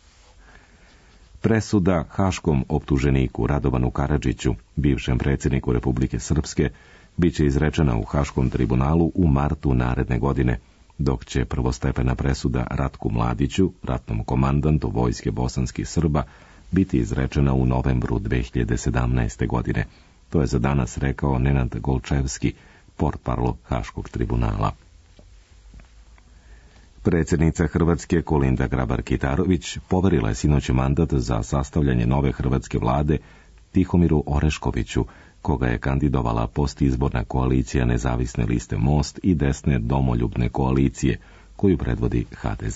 Presuda haškom optuženiku Radovanu Karadžiću, bivšem predsjedniku Republike Srpske, bit će izrečena u Haškom tribunalu u martu naredne godine, dok će prvostepena presuda Ratku Mladiću, ratnom komandantu vojske bosanskih Srba, biti izrečena u novembru 2017. godine. To je za danas rekao Nenad Golčevski, portparol Haškog tribunala. Predsjednica Hrvatske Kolinda Grabar-Kitarović poverila je sinoć mandat za sastavljanje nove hrvatske vlade Tihomiru Oreškoviću, koga je kandidovala postizborna koalicija Nezavisne liste Most i desne domoljubne koalicije, koju predvodi HDZ.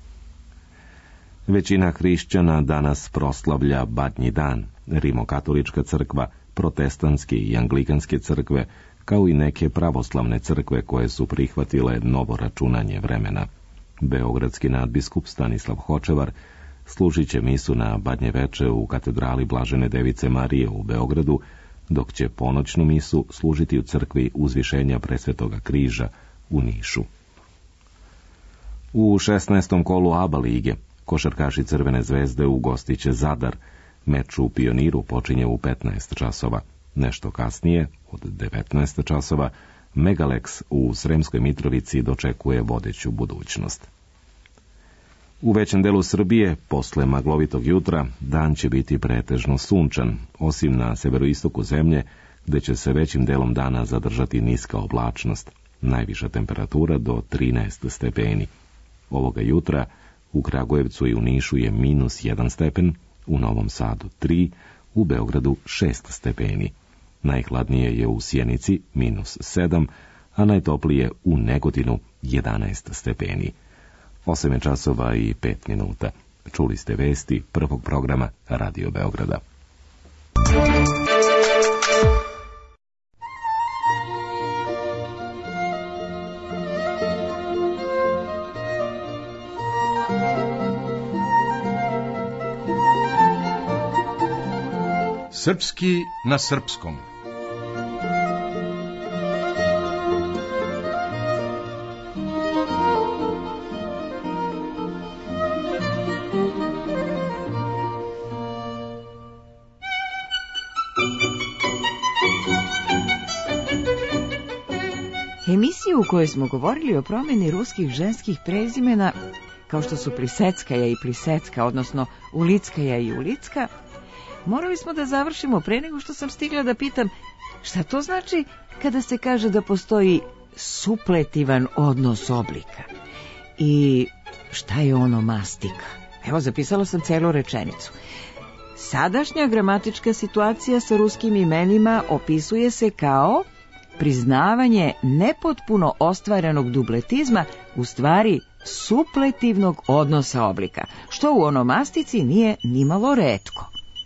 Većina hrišćana danas proslavlja Badnji dan. Rimokatolička crkva, protestantske i anglikanske crkve, kao i neke pravoslavne crkve koje su prihvatile novo računanje vremena. Beogradski nadbiskup Stanislav Hočevar služit će misu na Badnje veče u katedrali Blažene Device Marije u Beogradu, dok će ponoćnu misu služiti u crkvi Uzvišenja Presvetoga križa u Nišu. U 16. kolu ABA lige košarkaši Crvene zvezde ugostit će Zadar. Meč u Pioniru počinje u 15 časova. Nešto kasnije, od 19 časova, Megalex u Sremskoj Mitrovici dočekuje vodeću budućnost. U većem delu Srbije, posle maglovitog jutra, dan će biti pretežno sunčan, osim na severoistoku zemlje, gde će se većim delom dana zadržati niska oblačnost. Najviša temperatura do 13 stepeni. Ovoga jutra u Kragujevcu i u Nišu je -1 stepen, u Novom Sadu 3, u Beogradu 6 stepeni. Najhladnije je u Sjenici -7, a najtoplije u Negotinu 11 stepeni. 8 časova i 5 minuta. Čuli ste vesti prvog programa Radio Beograda. Srpski na srpskom. Emisiju u kojoj smo govorili o promjeni ruskih ženskih prezimena, kao što su Pliseckaja i Plisecka, odnosno Ulickaja i Ulicka, morali smo da završimo pre nego što sam stigla da pitam šta to znači kada se kaže da postoji supletivan odnos oblika i šta je onomastika. Evo, zapisala sam celu rečenicu. Sadašnja gramatička situacija sa ruskim imenima opisuje se kao priznavanje nepotpuno ostvarenog dubletizma, u stvari supletivnog odnosa oblika, što u onomastici nije nimalo retko.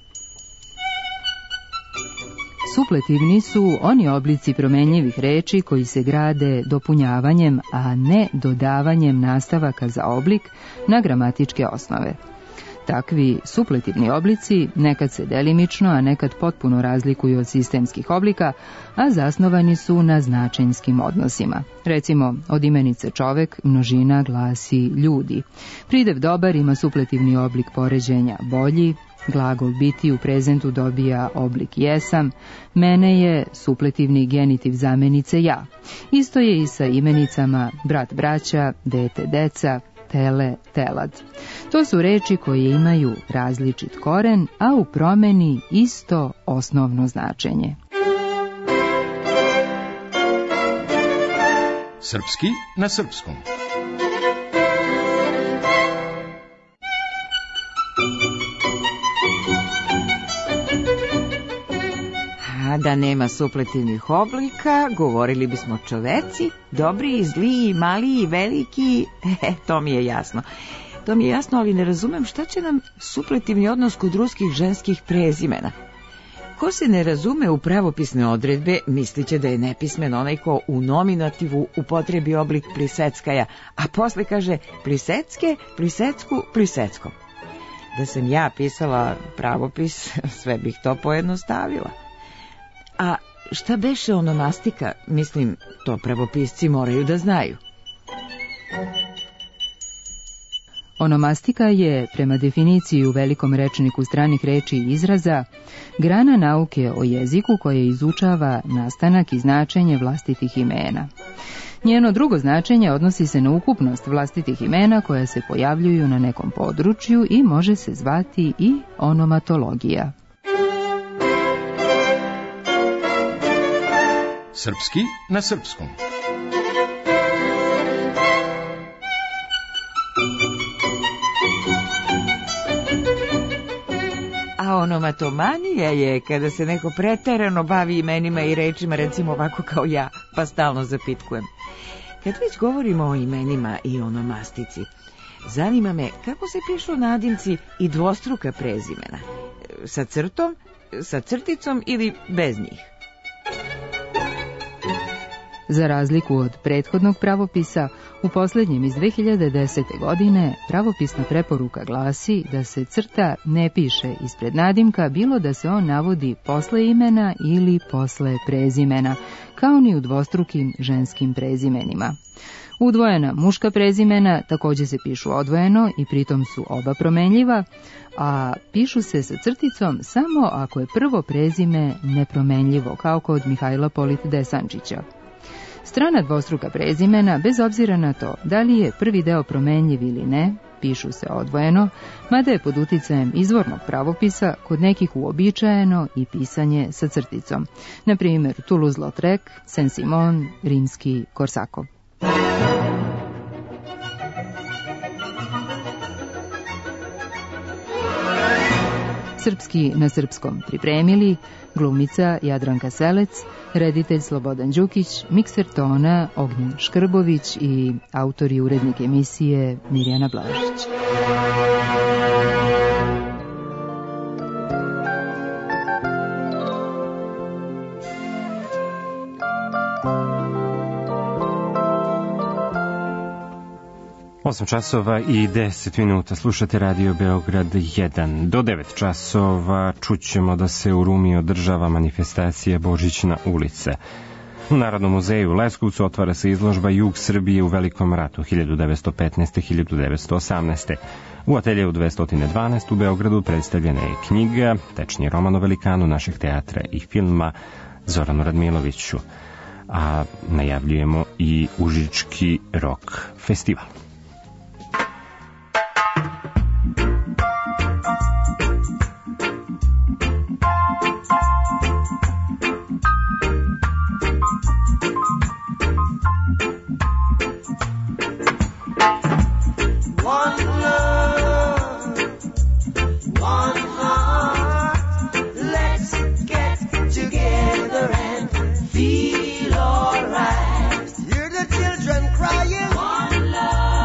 Supletivni su oni oblici promenljivih reči koji se grade dopunjavanjem, a ne dodavanjem nastavaka za oblik na gramatičke osnove. Takvi supletivni oblici nekad se delimično, a nekad potpuno razlikuju od sistemskih oblika, a zasnovani su na značenjskim odnosima. Recimo, od imenice čovek množina glasi ljudi. Pridev dobar ima supletivni oblik poređenja bolji, glagol biti u prezentu dobija oblik jesam, mene je supletivni genitiv zamenice ja. Isto je i sa imenicama brat braća, dete deca, tele, telad. To su reči koje imaju različit koren, a u promeni isto osnovno značenje. Srpski na srpskom. A da nema supletivnih oblika, govorili bismo čoveci, dobri i zli, i mali i veliki, to mi je jasno. To mi je jasno, ali ne razumem šta će nam supletivni odnos kod ruskih ženskih prezimena. Ko se ne razume u pravopisne odredbe, misliće da je nepismen onaj ko u nominativu upotrebi oblik pliseckaja, a posle kaže plisecke, plisecku, pliseckom. Da sam ja pisala pravopis, sve bih to pojednostavila. A šta beše onomastika, mislim, to pravopisci moraju da znaju. Onomastika je, prema definiciji u velikom rečniku stranih reči i izraza, grana nauke o jeziku koja izučava nastanak i značenje vlastitih imena. Njeno drugo značenje odnosi se na ukupnost vlastitih imena koja se pojavljuju na nekom području i može se zvati i onomatologija. Srpski na srpskom. A onomatomanija je kada se neko preterano bavi imenima i rečima, recimo ovako kao ja, pa stalno zapitkujem. Kad već govorimo o imenima i onomastici, zanima me kako se pišu nadimci i dvostruka prezimena. Sa crtom, sa crticom ili bez njih? Za razliku od prethodnog pravopisa, u posljednjem iz 2010. godine pravopisna preporuka glasi da se crta ne piše ispred nadimka, bilo da se on navodi posle imena ili posle prezimena, kao ni u dvostrukim ženskim prezimenima. Udvojena muška prezimena također se pišu odvojeno i pritom su oba promenljiva, a pišu se sa crticom samo ako je prvo prezime nepromenljivo, kao kod Mihajla Polit-Desančića. Strana dvostruka prezimena, bez obzira na to da li je prvi deo promenljiv ili ne, pišu se odvojeno, mada je pod uticajem izvornog pravopisa kod nekih uobičajeno i pisanje sa crticom. Na primjer, Toulouse-Lautrec, Saint-Simon, Rimski, Korsakov. Srpski na srpskom pripremili glumica Jadranka Selec, reditelj Slobodan Đukić, mikser tona Ognjen Škrbović i autor i urednik emisije Mirjana Blažić. Osam časova i 10 minuta slušate Radio Beograd 1. Do 9 časova čućemo da se u Rumi održava manifestacija Božićna ulica. U Narodnom muzeju u Leskovcu otvara se izložba Jug Srbije u Velikom ratu 1915-1918. U ateljevu 212 u Beogradu predstavljena je knjiga, tačnije roman o velikanu našeg teatra i filma Zoranu Radmiloviću. A najavljujemo i Užički rock festival. Hear the children crying. One love.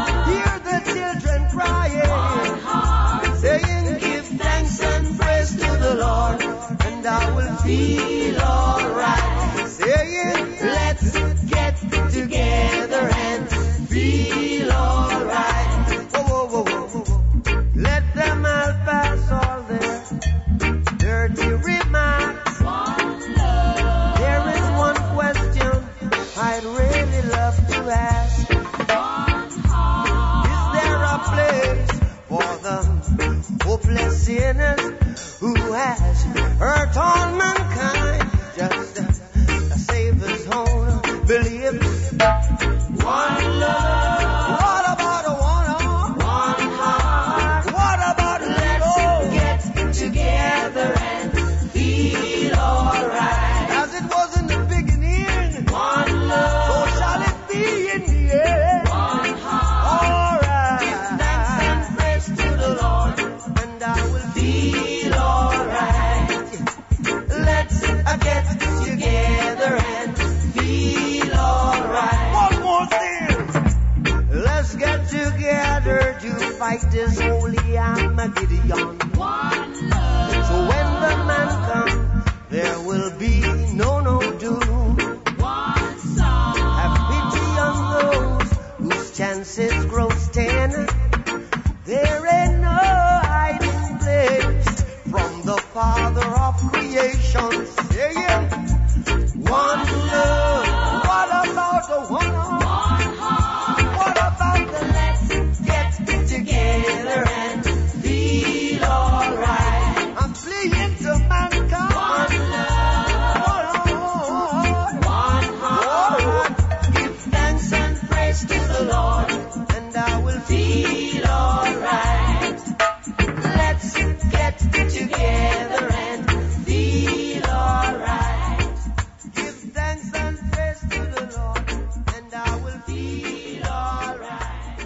fight is holy Armageddon. One love. So when the man comes, there will be no doom. One song. Have pity on those whose chances grow thin. There ain't no hiding place from the Father of creation. Say it. One love. What about the one heart? What about the let's get together and feel alright? I'm pleading to mankind. One love. One heart. Give thanks and praise to the Lord, and I will feel alright. Let's get together and feel alright. Give thanks and praise to the Lord, and I will feel alright.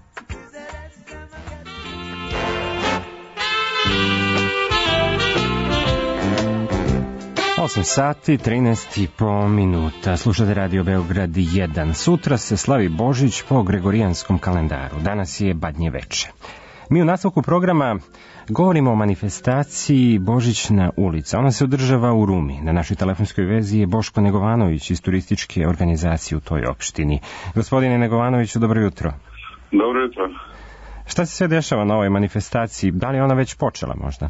8 sati, 13,5 minuta. Slušate Radio Beograd 1. Sutra se slavi Božić po Gregorijanskom kalendaru. Danas je Badnje veče. Mi u nastavku programa govorimo o manifestaciji Božićna ulica. Ona se održava u Rumi. Na našoj telefonskoj vezi je Boško Negovanović iz turističke organizacije u toj opštini. Gospodine Negovanoviću, dobro jutro. Dobro jutro. Šta se sve dešava na ovoj manifestaciji? Da li je ona već počela možda?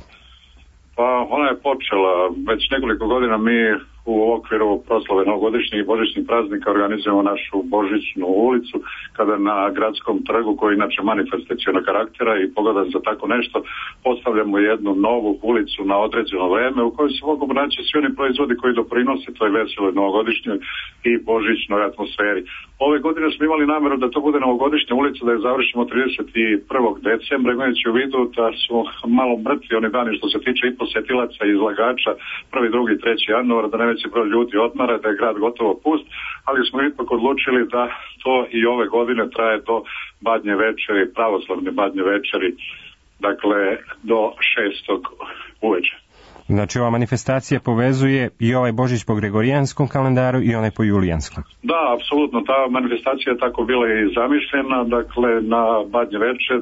Pa ona je počela. Već nekoliko godina mi u okviru proslave novogodišnjih i božićnih praznika organizujemo našu Božićnu ulicu, kada na gradskom trgu, koji je inače manifestacionog karaktera i pogodan za tako nešto, postavljamo jednu novu ulicu na određeno vreme u kojoj se mogu naći svi oni proizvodi koji doprinose toj veseloj novogodišnjoj i božićnoj atmosferi. Ove godine smo imali nameru da to bude novogodišnja ulica, da je završimo 31. decembra, imajući u vidu da su malo mrtvi oni dani što se tiče i posetilaca i izlagača 1., 2., 3. januara, da najveći broj ljudi odmara, da je grad gotovo pust, ali smo ipak odlučili da to i ove godine traje do Badnje večeri, pravoslavne Badnje večeri, dakle do 6. uveče. Znači ova manifestacija povezuje i ovaj Božić po Gregorijanskom kalendaru i onaj po Julijanskom. Da, apsolutno, ta manifestacija je tako bila i zamišljena, dakle na Badnje veče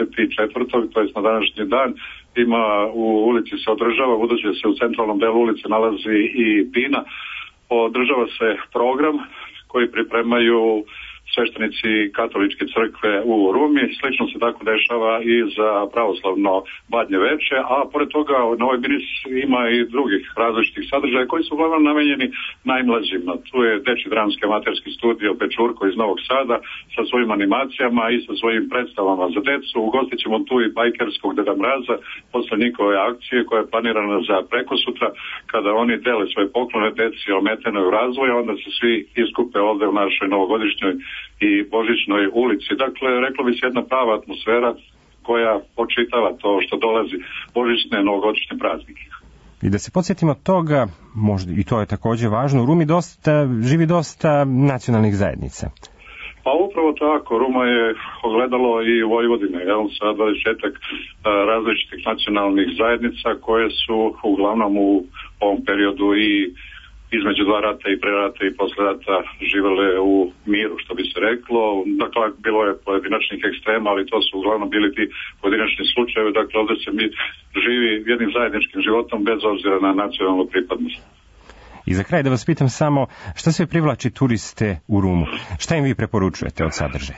24. to je na današnji dan, ima u ulici se održava, budući se u centralnom delu ulice nalazi i bina, održava se program koji pripremaju sveštenici katoličke crkve u Rumi. Slično se tako dešava i za pravoslavno Badnje veče, a pored toga na ovoj bini ima i drugih različitih sadržaja koji su uglavnom namenjeni najmlađima. Tu je Dečji dramski amaterski studio Pečurko iz Novog Sada sa svojim animacijama i sa svojim predstavama za decu. Ugostit ćemo tu i bajkerskog Deda Mraza posle njihove akcije koja je planirana za prekosutra, kada oni dele svoje poklone deci ometenoj u razvoju, onda se svi iskupe ovde u našoj novogodišnjoj i božićnoj ulici. Dakle, reklo bi se jedna prava atmosfera koja počitava to što dolazi božićne novogodišnje praznike. I da se podsjetimo toga, možda i to je takođe važno, u Rumi živi dosta nacionalnih zajednica. Pa upravo tako, Ruma je ogledalo i Vojvodine, sa 20 različitih nacionalnih zajednica koje su uglavnom u ovom periodu i između dva rata i pre rata i posle rata živele u miru, što bi se reklo. Dakle, bilo je pojedinačnih ekstrema, ali to su uglavnom bili ti pojedinačni slučajevi. Dakle, ovde se mi živi jednim zajedničkim životom bez obzira na nacionalnu pripadnost. I za kraj da vas pitam samo, šta sve privlači turiste u Rumu? Šta im vi preporučujete od sadržaja?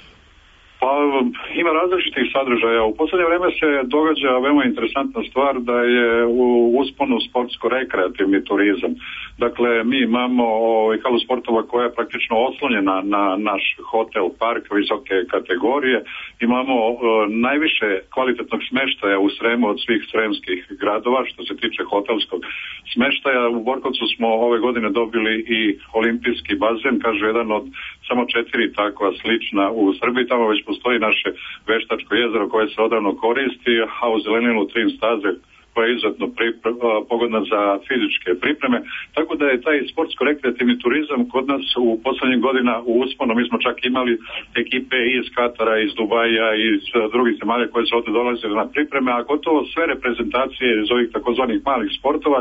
Pa ima različitih sadržaja. U poslednje vreme se događa veoma interesantna stvar da je u usponu sportsko-rekreativni turizam. Dakle, mi imamo halu sportova koja je praktično oslonjena na naš hotel, park visoke kategorije. Imamo najviše kvalitetnog smeštaja u Sremu od svih sremskih gradova što se tiče hotelskog smeštaja. U Borkovcu smo ove godine dobili i olimpijski bazen, kaže jedan od samo 4 takva slična u Srbiji. Tamo već postoji naše veštačko jezero koje se odavno koristi, a u zeleninu 3 staze koja je izuzetno pogodna za fizičke pripreme. Tako da je taj sportsko-rekreativni turizam kod nas u poslednjih godina u usponu. Mi smo čak imali ekipe iz Katara, iz Dubaja, iz drugih zemalja koje su ovde dolazile na pripreme, a gotovo sve reprezentacije iz ovih takozvanih malih sportova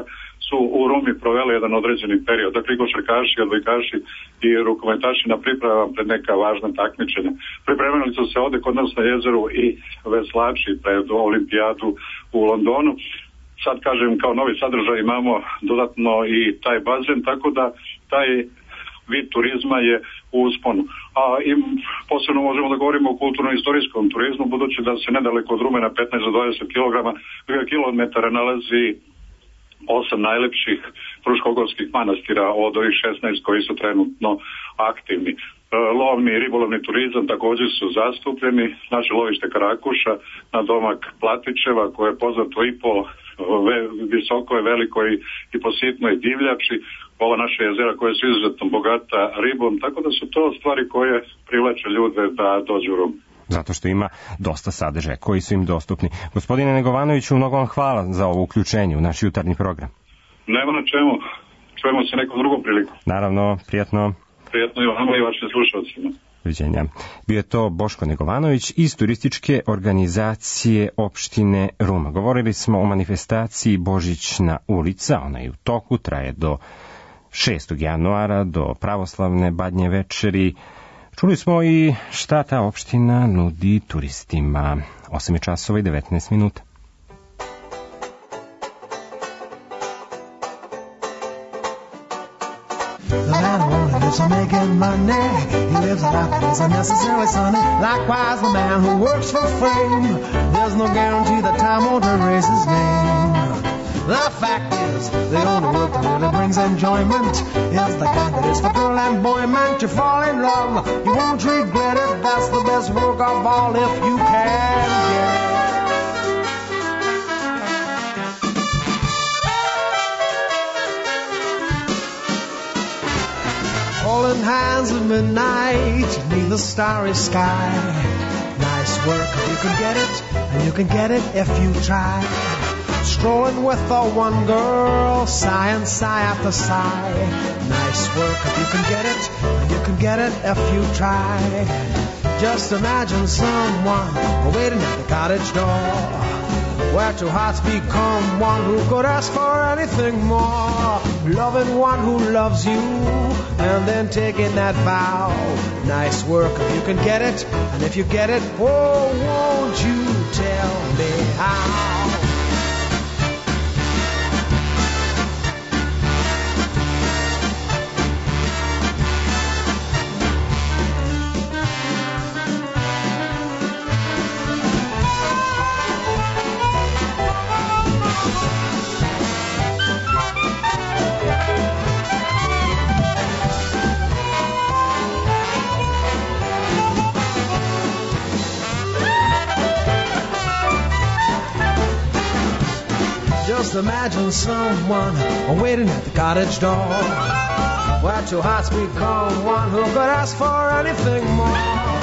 su u Rumi proveli jedan određeni period. Dakle, i košarkaši, odbojkaši i rukometaši na pripremama pred neka važna takmičenja. Pripremili su se ovde kod nas na jezeru i veslači pred olimpijadu u Londonu. Sad kažem, kao novi sadržaj imamo dodatno i taj bazen, tako da taj vid turizma je u usponu. A i posebno možemo da govorimo o kulturno-istorijskom turizmu, budući da se nedaleko od Rume na 15 do 20 kilometara nalazi 8 najlepših fruškogorskih manastira od ovih 16 koji su trenutno aktivni. Lovni i ribolovni turizam također su zastupljeni. Naše lovište Karakuša na domak Platićeva, koje je poznato i po visokoj, velikoj i po sitnoj divljači, ova naša jezera koja su izuzetno bogata ribom, tako da su to stvari koje privlače ljude da dođu u Rum. Zato što ima dosta sadržaja koji su im dostupni. Gospodine Negovanoviću, mnogo vam hvala za ovo uključenje u naš jutarnji program. Nema na čemu. Čujemo se nekom drugom priliku. Naravno, prijatno. Prijatno i vama i vašim slušalcima. Doviđenja. Bio je to Boško Negovanović iz turističke organizacije opštine Ruma. Govorili smo o manifestaciji Božićna ulica, ona je u toku, traje do 6. januara, do pravoslavne Badnje večeri. Čuli smo i šta ta opština nudi turistima. 8:19. The man who only lives for making money, he lives a life that isn't necessarily sunny. Likewise, the man who works for fame, there's no guarantee that time won't erase his name. The fact is, the only work that really brings enjoyment is the kind that is for girl and boy meant to fall in love. You won't regret it, that's the best work of all if you can get it. Holding hands at midnight beneath the starry sky. Nice work if you can get it, and you can get it if you try. Strolling with the one girl, sigh and sigh after sigh. Nice work if you can get it, and you can get it if you try. Just imagine someone waiting at the cottage door, where two hearts become one who could ask for anything more. Loving one who loves you, and then taking that vow. Nice work if you can get it, and if you get it, oh, won't you tell me how? Just imagine someone waiting at the cottage door, where two hearts become one who could ask for anything more.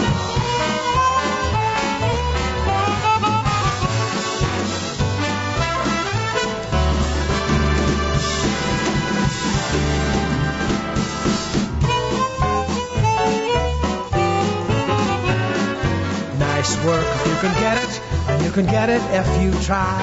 Nice work if you can get it, and you can get it if you try.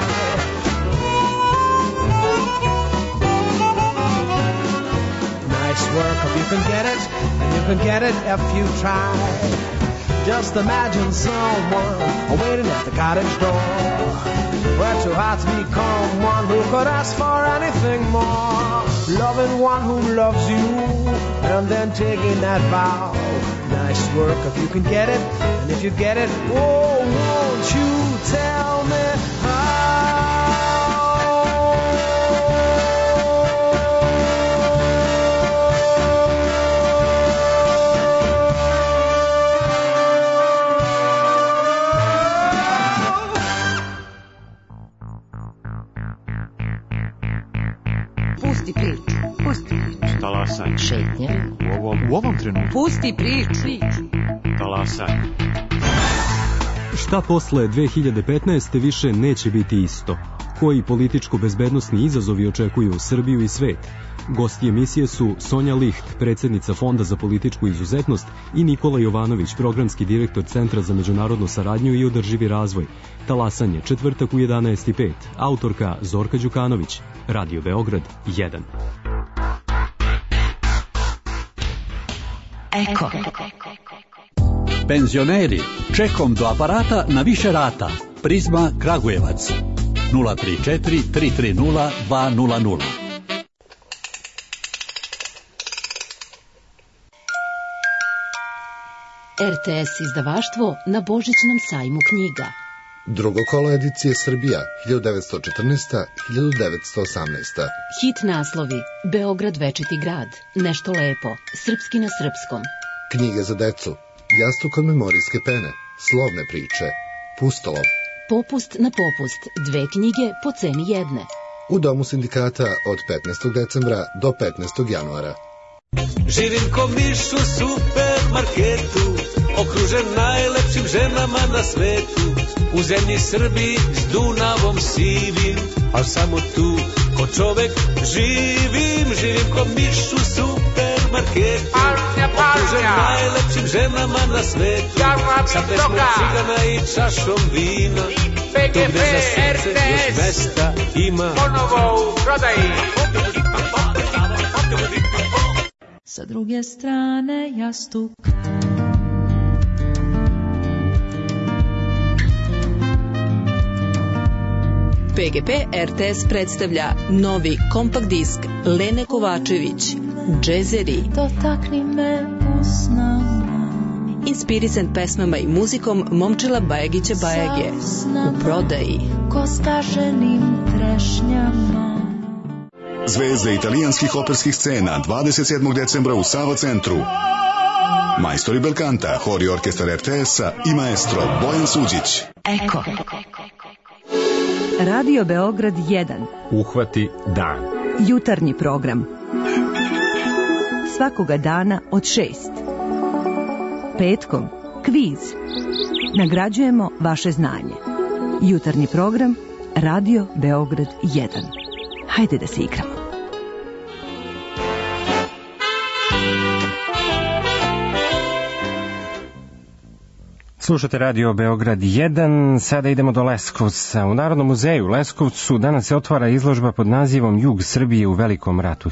Nice work if you can get it, and you can get it if you try. Just imagine someone waiting at the cottage door, where two hearts become one who could ask for anything more. Loving one who loves you, and then taking that vow. Nice work if you can get it, and if you get it, oh, won't you tell me how? Pusti priču. Talasaj. Šetnje. U ovom trenutku. Pusti priču. Talasaj. Šta posle 2015. više neće biti isto? Koji političko-bezbednosni izazovi očekuju Srbiju i svet? Gosti emisije su Sonja Licht, predsjednica Fonda za političku izuzetnost, i Nikola Jovanović, programski direktor Centra za međunarodnu saradnju i održivi razvoj. Talasanje, četvrtak u 11:05. Autorka Zorka Đukanović. Radio Beograd 1. Eko. Penzioneri, čekom do aparata na više rata. Prizma Kragujevac. 034 330 200. RTS izdavaštvo na Božićnom sajmu knjiga. Drugo kolo edicije Srbija, 1914-1918. Hit naslovi: Beograd večiti grad, Nešto lepo, Srpski na srpskom. Knjige za decu, Jastuk od memorijske pene, Slovne priče, Pustolov. Popust na popust, 2 knjige po ceni jedne. U Domu sindikata od 15. decembra do 15. januara. Živim ko miš u supermarketu, okružen najlepšim ženama na svetu. U zemlji Srbiji s Dunavom sivim, a samo tu ko čovek živim. Živim ko miš u supermarketu, okružen najlepšim ženama na svetu. Sa pesmom cigana i čašom vina, tu gde za srce još mesta ima. Ponovo u prodaji. Sa druge strane jastuk. PGP RTS predstavlja novi kompakt disk Lene Kovačević, Džezeri. Dotakni me usnama. Inspirisan pesmama i muzikom Momčila Bajagića Bajage. U prodaji. Ko staženim trešnjama. Zvezde italijanskih operskih scena 27. decembra u Sava centru. Majstori Belkanta, hor i orkestar RTS-a i maestro Bojan Suđić. Eko. Radio Beograd 1. Uhvati dan. Jutarnji program. Svakoga dana od 6. Petkom kviz. Nagrađujemo vaše znanje. Jutarnji program Radio Beograd 1. Hajde da se igramo. Slušate Radio Beograd 1, sada idemo do Leskovca. U Narodnom muzeju u Leskovcu danas se otvara izložba pod nazivom Jug Srbije u Velikom ratu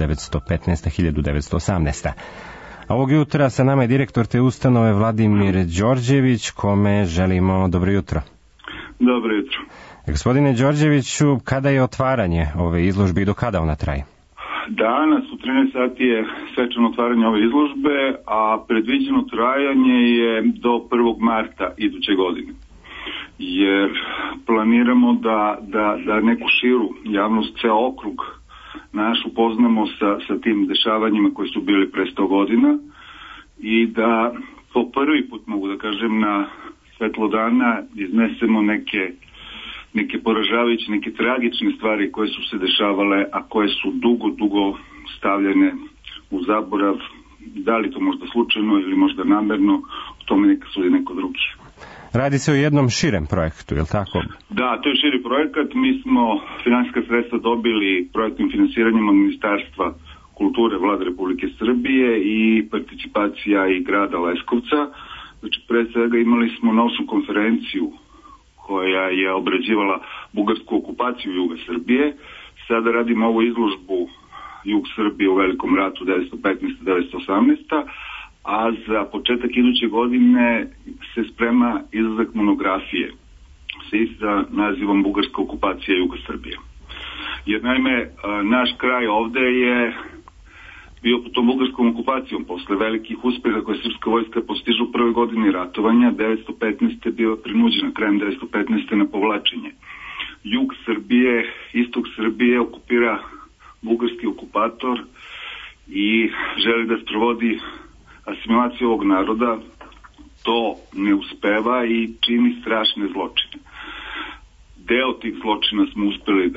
1915-1918. A ovog jutra sa nama je direktor te ustanove Vladimir Đorđević, kome želimo dobro jutro. Dobro jutro. Gospodine Đorđeviću, kada je otvaranje ove izložbe i do kada ona traje? Danas u 13 sati je svečano otvaranje ove izložbe, a predviđeno trajanje je do 1. marta iduće godine. Jer planiramo da neku širu javnost, ceo okrug naš upoznamo sa tim dešavanjima koji su bili pre 100 godina i da po prvi put, mogu da kažem, na svetlo dana iznesemo neke poražavajuće, neke tragične stvari koje su se dešavale, a koje su dugo stavljene u zaborav, da li to možda slučajno ili možda namerno, o tome neka sudi neko drugi. Radi se o jednom širem projektu, je li tako? Da, to je širi projekat. Mi smo finansijska sredstva dobili projektnim finansiranjem od Ministarstva kulture Vlade Republike Srbije i participacija i grada Leskovca. Znači, pre svega imali smo naučnu konferenciju koja je obrađivala bugarsku okupaciju juga Srbije. Sada radimo ovu izložbu Jug Srbije u Velikom ratu 1915-1918, a za početak iduće godine se sprema izlazak monografije sa nazivom Bugarska okupacija juga Srbije. Jer naime, naš kraj ovde je bio pod tom bugarskom okupacijom posle velikih uspeha koje srpska vojska postižu u prvoj godini ratovanja. 1915. bila prinuđena krajem 1915. na povlačenje. Jug Srbije, istok Srbije okupira bugarski okupator i želi da sprovodi asimilaciju ovog naroda. To ne uspeva i čini strašne zločine. Deo tih zločina smo uspeli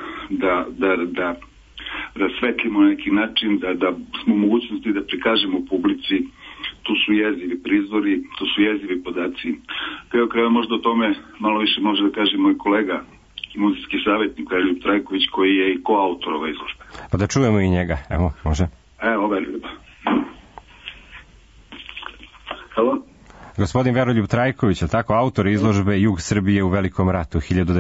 da rasvetlimo na neki način, da smo u mogućnosti da prikažemo publici. Tu su jezivi prizori, tu su jezivi podaci. Kraju kraja možda o tome malo više može da kaže moj kolega muzejski savjetnik Veroljub Trajković, koji je i koautor ove izložbe. Pa da čujemo i njega, evo, može. Evo, Veroljub. Halo? Gospodin Veroljub Trajković, je tako, autor izložbe Jug Srbije u Velikom ratu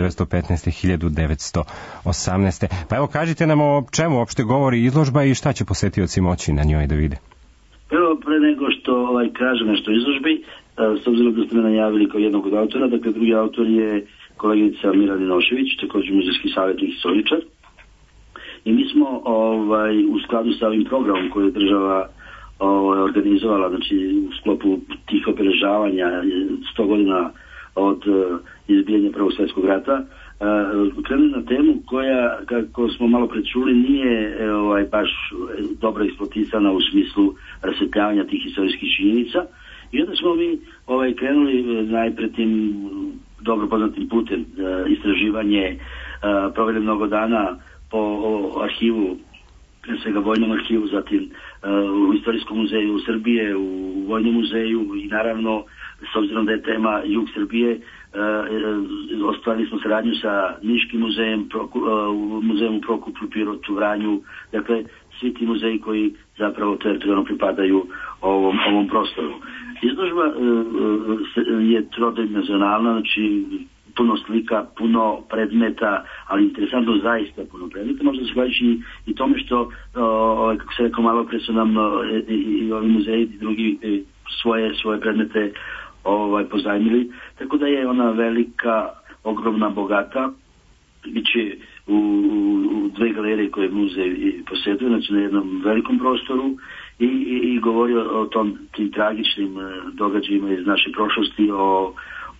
1915-1918. Pa evo, kažite nam o čemu uopšte govori izložba i šta će posetioci moći na njoj da vide. Evo, pre nego što kažem nešto o izložbi, s obzirom da ste me najavili kao jednog od autora, dakle drugi autor je koleginica Mira Ninošević, također muzejski savjetnik i istoričar. I mi smo u skladu sa ovim programom koji je država organizovala, znači u sklopu tih obeležavanja 100 godina od izbijanja Prvog svjetskog rata, krenuli na temu koja, kako smo malo prečuli, nije baš dobro eksploatisana u smislu rasvetljavanja tih istorijskih činjenica. I onda smo mi krenuli najpred tim dobro poznatim putem istraživanje, proveli mnogo dana po arhivu, pre svega Vojnom arhivu, zatim u Istorijskom muzeju Srbije, u Vojnom muzeju i naravno, s obzirom da je tema Jug Srbije, ostvarili smo saradnju sa Niškim muzejem, muzejem u Prokuplju, Pirotu, Vranju, dakle svi ti muzeji koji zapravo teritorijalno pripadaju ovom prostoru. Izložba je trodimenzionalna, znači puno slika, puno predmeta, ali interesantno zaista puno predmeta, možda se zahvaljujući i tome što, kako se rekao malo pre, su nam i ovi muzeji i drugi svoje predmete pozajmili, tako da je ona velika, ogromna, bogata, biće u dve galerije koje muzej posjeduje, znači na jednom velikom prostoru i govori o tim tragičnim događajima iz naše prošlosti, o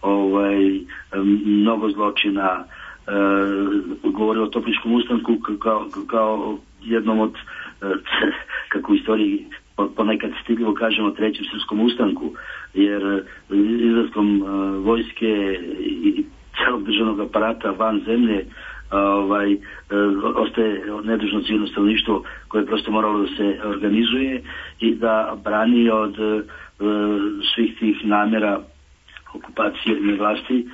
mnogo zločina, govori o Topličkom ustanku kao jednom od, kako u istoriji ponekad stidljivo kažemo, trećem srpskom ustanku, jer izlaskom vojske i celog državnog aparata van zemlje ostaje nedužno civilno stanovništvo koje je prosto moralo da se organizuje i da brani od svih tih namera okupacije vlasti,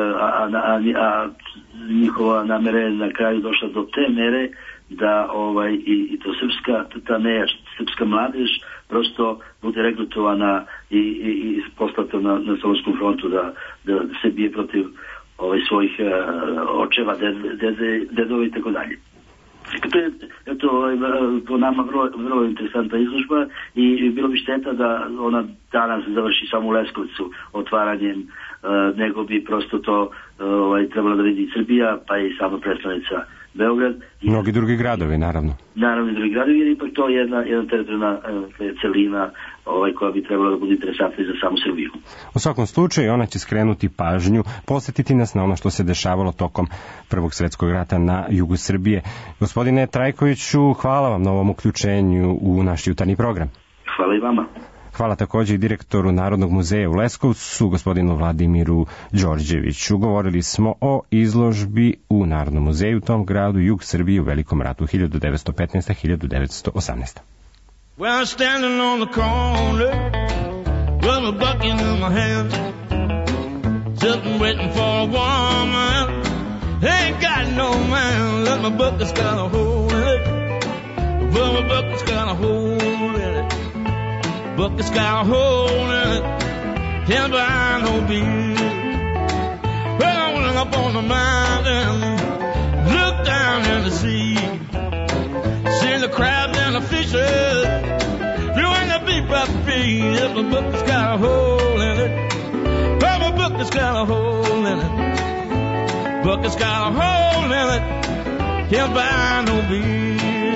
a njihova namera je na kraju došla do te mere da i to srpska mladež prosto bude regrutovana i poslata na Solunskom frontu da se bije protiv svojih očeva, dedova i tako dalje. To je po nama vrlo interesantna izložba i bilo bi šteta da ona danas završi samo u Leskovcu otvaranjem, nego bi prosto to trebalo da vidi Srbija, pa i sama predstavnica Beograd. Mnogi drugi gradovi, naravno. Naravno i drugi gradovi, jer ipak to je jedna teritorijalna celina koja bi trebala da bude interesantna i za samu Srbiju. U svakom slučaju, ona će skrenuti pažnju, posjetiti nas na ono što se dešavalo tokom Prvog svjetskog rata na jugu Srbije. Gospodine Trajkoviću, hvala vam na ovom uključenju u naš jutarnji program. Hvala i vama. Hvala također i direktoru Narodnog muzeja u Leskovcu, gospodinu Vladimiru Đorđeviću. Govorili smo o izložbi u Narodnom muzeju u tom gradu Jug Srbije u Velikom ratu 1915-1918. Well, I'm standing on the corner with a bucket in my hand, sitting waiting for a woman. Ain't got no man, let my bucket's got a hole in it. Well, my bucket's got a hole in it. Bucket's got a hole in it. Can't buy no beer. Well, I went up on the mountain, looked down in the sea, seen the crabs and the fishes, doing the beef up feed. If the bucket's got a hole in it, well, my bucket's got a hole in it. Bucket's got a hole in it. Can't buy no beer.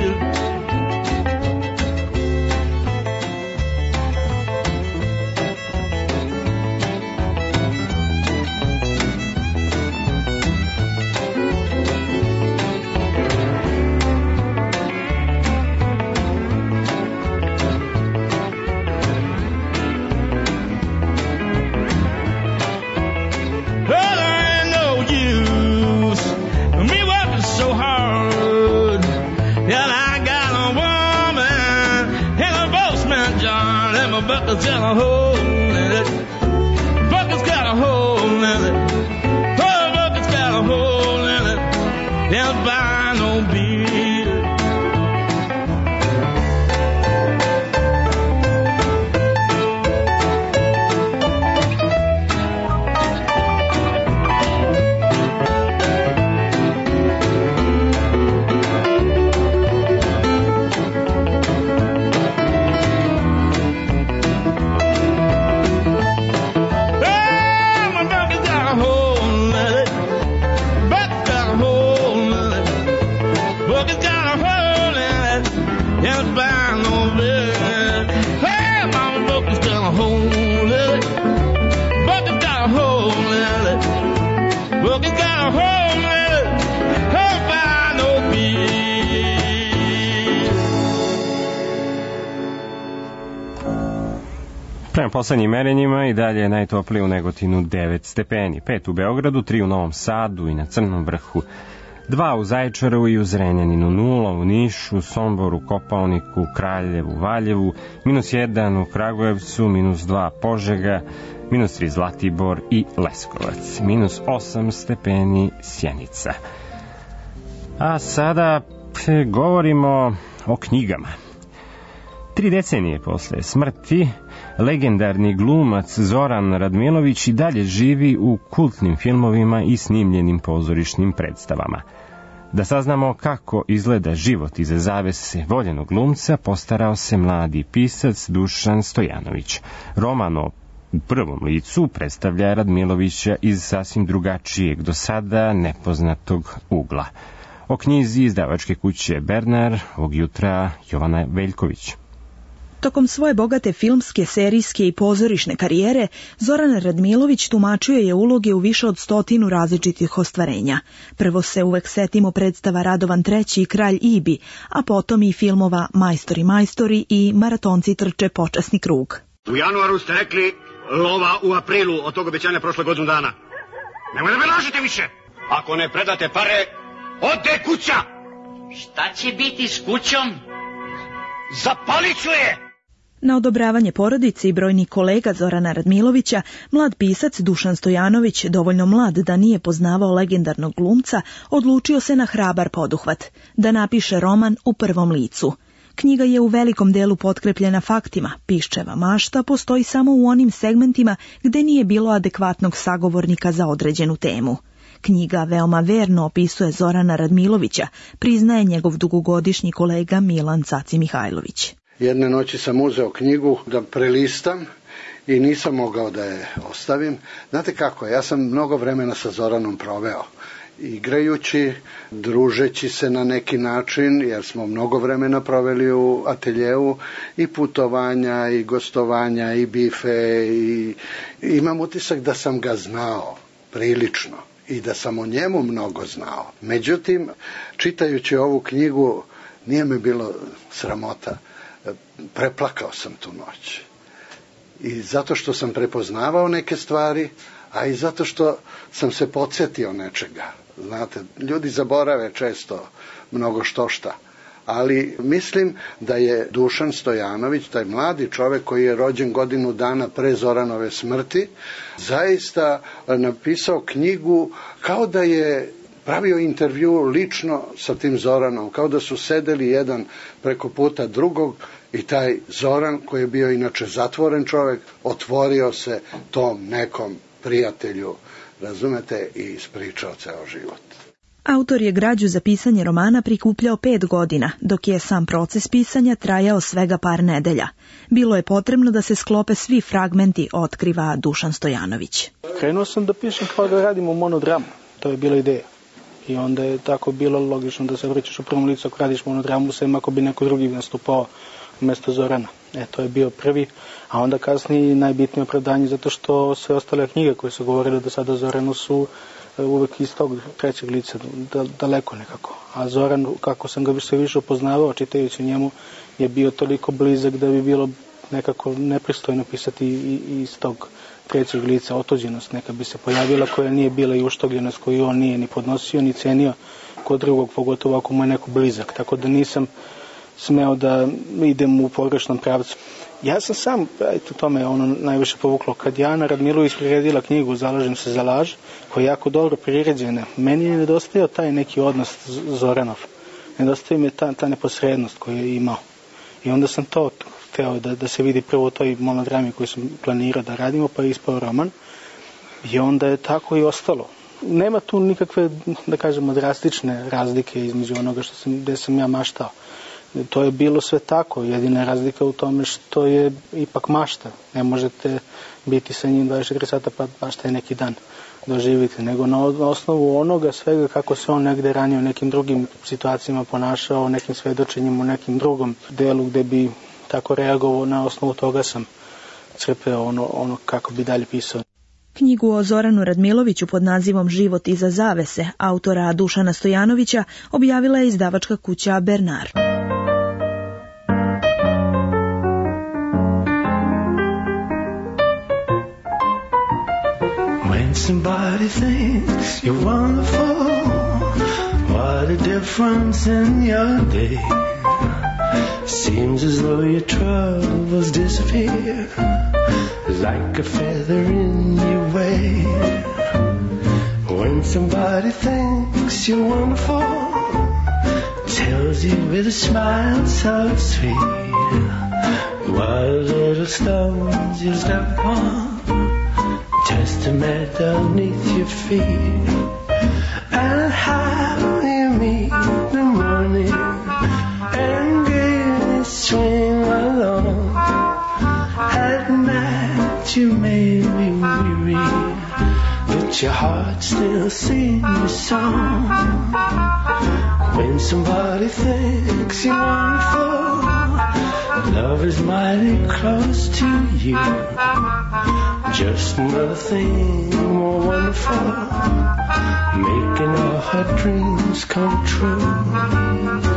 Bucket's got a hole in it. Bucket's got a hole in it. Oh, bucket's got a hole in it. poslednjim merenjima i dalje je najtoplije u Negotinu 9 stepeni, 5 u Beogradu, 3 u Novom Sadu i na Crnom vrhu, 2 u Zaječaru i u Zrenjaninu, 0 u Nišu, Somboru, Kopaoniku, Kraljevu, Valjevu, -1 u Kragujevcu, -2 Požega, -3 Zlatibor i Leskovac, -8 stepeni Sjenica. A sada govorimo o knjigama. 3 decenije posle smrti, legendarni glumac Zoran Radmilović i dalje živi u kultnim filmovima i snimljenim pozorišnim predstavama. Da saznamo kako izgleda život iza zavese voljenog glumca, postarao se mladi pisac Dušan Stojanović. Roman u prvom licu predstavlja Radmilovića iz sasvim drugačijeg, do sada nepoznatog ugla. O knjizi izdavačke kuće Bernar ovog jutra Jovana Veljković. Tokom svoje bogate filmske, serijske i pozorišne karijere, Zoran Radmilović tumačio je uloge u više od 100 različitih ostvarenja. Prvo se uvek setimo predstava Radovan III i Kralj Ibi, a potom i filmova Majstori i Maratonci trče počasni krug. U januaru ste rekli lova u aprilu, od tog obećanja prošle godinu dana. Nemoj da me lažete više! Ako ne predate pare, ode kuća! Šta će biti s kućom? Zapalit ću je! Na odobravanje porodice i brojnih kolega Zorana Radmilovića, mlad pisac Dušan Stojanović, dovoljno mlad da nije poznavao legendarnog glumca, odlučio se na hrabar poduhvat, da napiše roman u prvom licu. Knjiga je u velikom delu potkrepljena faktima, Piščeva mašta postoji samo u onim segmentima gde nije bilo adekvatnog sagovornika za određenu temu. Knjiga veoma verno opisuje Zorana Radmilovića, priznaje njegov dugogodišnji kolega Milan Caci Mihajlović. Jedne noći sam uzeo knjigu da prelistam i nisam mogao da je ostavim. Znate kako, ja sam mnogo vremena sa Zoranom proveo, igrajući, družeći se na neki način, jer smo mnogo vremena proveli u ateljeu, i putovanja, i gostovanja, i bife, i imam utisak da sam ga znao prilično i da sam o njemu mnogo znao. Međutim, čitajući ovu knjigu, nije mi bilo sramota. Preplakao sam tu noć. I zato što sam prepoznavao neke stvari, a i zato što sam se podsjetio nečega. Znate, ljudi zaborave često mnogo šta. Ali mislim da je Dušan Stojanović, taj mladi čovek koji je rođen godinu dana pre Zoranove smrti, zaista napisao knjigu kao da je pravio intervju lično sa tim Zoranom, kao da su sedeli jedan preko puta drugog i taj Zoran, koji je bio inače zatvoren čovek, otvorio se tom nekom prijatelju, razumete, i ispričao ceo život. Autor je građu za pisanje romana prikupljao 5 godina, dok je sam proces pisanja trajao svega par nedelja. Bilo je potrebno da se sklope svi fragmenti, otkriva Dušan Stojanović. Krenuo sam da pišem kao da radimo monodramu, to je bila ideja. I onda je tako bilo logično da se vraćaš u prvom licu ako radiš monodramu, sem ako bi neko drugi nastupao umesto Zorana. To je bio prvi, a onda kasnije najbitnije opravdanje, zato što sve ostale knjige koje su govorile do sada Zoranu su uvek iz tog trećeg lica, daleko nekako. A Zoran, kako sam ga sve više upoznavao, čitajući njemu, je bio toliko blizak da bi bilo nekako nepristojno pisati iz tog trećeg lica. Otuđenost neka bi se pojavila koja nije bila i uštogljenost koju on nije ni podnosio ni cenio kod drugog, pogotovo ako mu je neko blizak. Tako da nisam smeo da idem u pogrešnom pravcu. Ja sam sam, to me ono najviše povuklo, kad Jana Radmilović priredila knjigu Zalažem se za laž, koja je jako dobro priređena, meni je nedostajao taj neki odnos Zoranov. Nedostajao mi je ta neposrednost koju je imao. I onda sam to hteo da se vidi prvo u toj monodrami koju sam planirao da radimo, pa je ispao roman. I onda je tako i ostalo. Nema tu nikakve, da kažemo, drastične razlike između onoga gde sam ja maštao. To je bilo sve tako, jedina razlika u tome što je ipak mašta. Ne možete biti sa njim 24 sata pa baš taj neki dan doživite, nego na osnovu onoga svega kako se on negde ranije u nekim drugim situacijama ponašao, nekim svedočenjima u nekim drugom delu gde bi tako reagovao, na osnovu toga sam crpeo ono kako bi dalje pisao. Knjigu o Zoranu Radmiloviću pod nazivom Život iza zavese, autora Dušana Stojanovića, objavila je izdavačka kuća Bernar. When somebody thinks you're wonderful, what a difference in your day. Seems as though your troubles disappear like a feather in your way. When somebody thinks you're wonderful, tells you with a smile so sweet, what little stones you step on, testament underneath your feet. And how you meet the morning and gaily swing along. At night you may be weary, but your heart still sings a song. When somebody thinks you're wonderful, love is mighty close to you. Just another thing more wonderful, making all her dreams come true.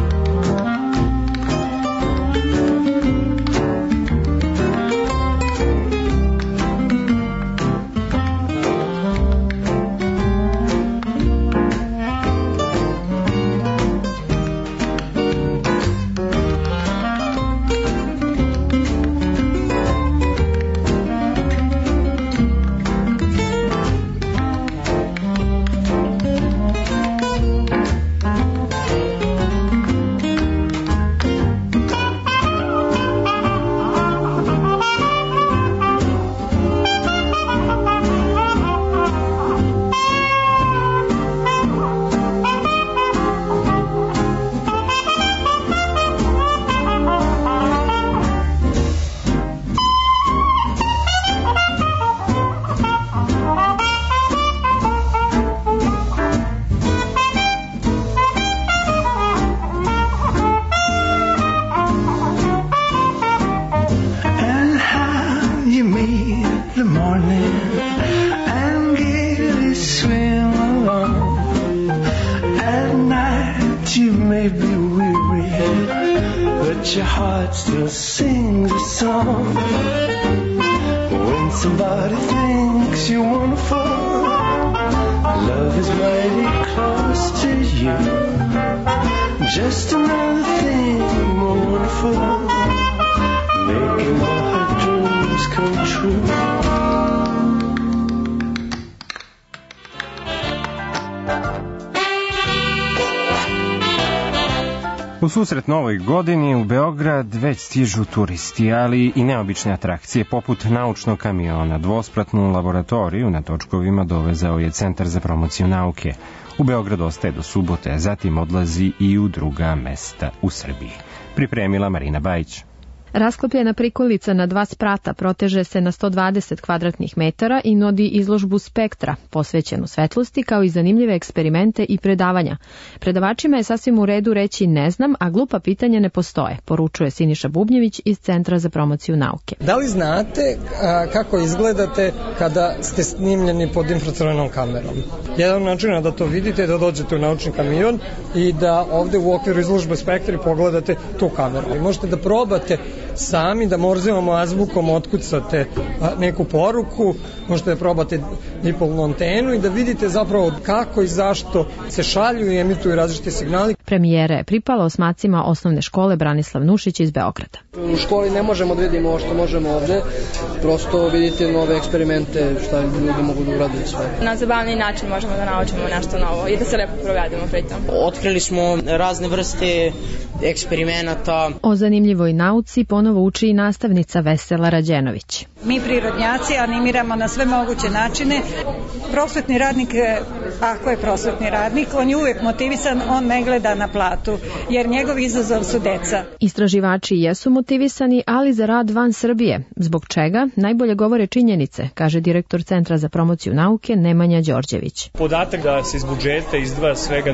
U susret novoj godini u Beograd već stižu turisti, ali i neobične atrakcije poput naučnog kamiona. Dvospratnu laboratoriju na točkovima dovezao je Centar za promociju nauke. U Beograd ostaje do subote, a zatim odlazi i u druga mesta u Srbiji. Pripremila Marina Bajić. Rasklopljena prikolica na 2 sprata proteže se na 120 kvadratnih metara i nudi izložbu spektra, posvećenu svetlosti, kao i zanimljive eksperimente i predavanja. Predavačima je sasvim u redu reći ne znam, a glupa pitanja ne postoje, poručuje Siniša Bubnjević iz Centra za promociju nauke. Da li znate kako izgledate kada ste snimljeni pod infracrvenom kamerom? Jedan način da to vidite je da dođete u naučni kamion i da ovde u okviru izložbe spektra pogledate tu kameru. I možete da probate sami da Morzevom azbukom otkucate neku poruku, možete da probate dipolnu antenu i da vidite zapravo kako i zašto se šalju i emituju različite signali. Premijera je pripala osmacima osnovne škole Branislav Nušić iz Beograda. U školi ne možemo da vidimo ovo što možemo ovde, prosto vidite nove eksperimente, šta ljudi mogu da urade sve. Na zabavni način možemo da naučimo nešto novo i da se lepo provedemo pritom. Otkrili smo razne vrste eksperimenata. O zanimljivoj nauci ponovo uči i nastavnica Vesela Rađenović. Mi prirodnjaci animiramo na sve moguće načine. Prosvetni radnik, ako je prosvetni radnik, on je uvek motivisan, on ne gleda na platu, jer njegov izazov su deca. Istraživači jesu motivisani, ali za rad van Srbije. Zbog čega? Najbolje govore činjenice, kaže direktor Centra za promociju nauke Nemanja Đorđević. Podatak da se iz budžeta izdvaja svega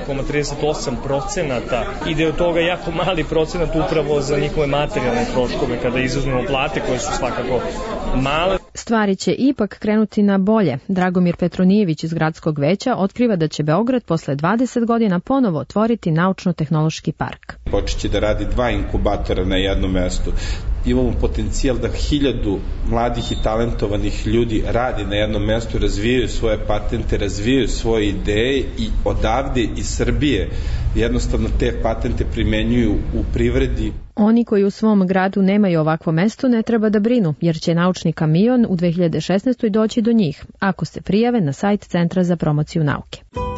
0,38% ide od toga jako mali procenat upravo za njihove materijalne troškove, kada izuzmemo plate koje su svakako male. Stvari će ipak krenuti na bolje. Dragomir Petronijević iz gradskog veća otkriva da će Beograd posle 20 godina ponovo otvoriti naučno-tehnološki park. Počeće da radi 2 inkubatora na jednom mestu. imamo potencijal da 1000 mladih i talentovanih ljudi radi na jednom mestu, razvijaju svoje patente, razvijaju svoje ideje i odavde iz Srbije jednostavno te patente primenjuju u privredi. Oni koji u svom gradu nemaju ovakvo mesto ne treba da brinu, jer će naučni kamion u 2016. doći do njih, ako se prijave na sajt Centra za promociju nauke.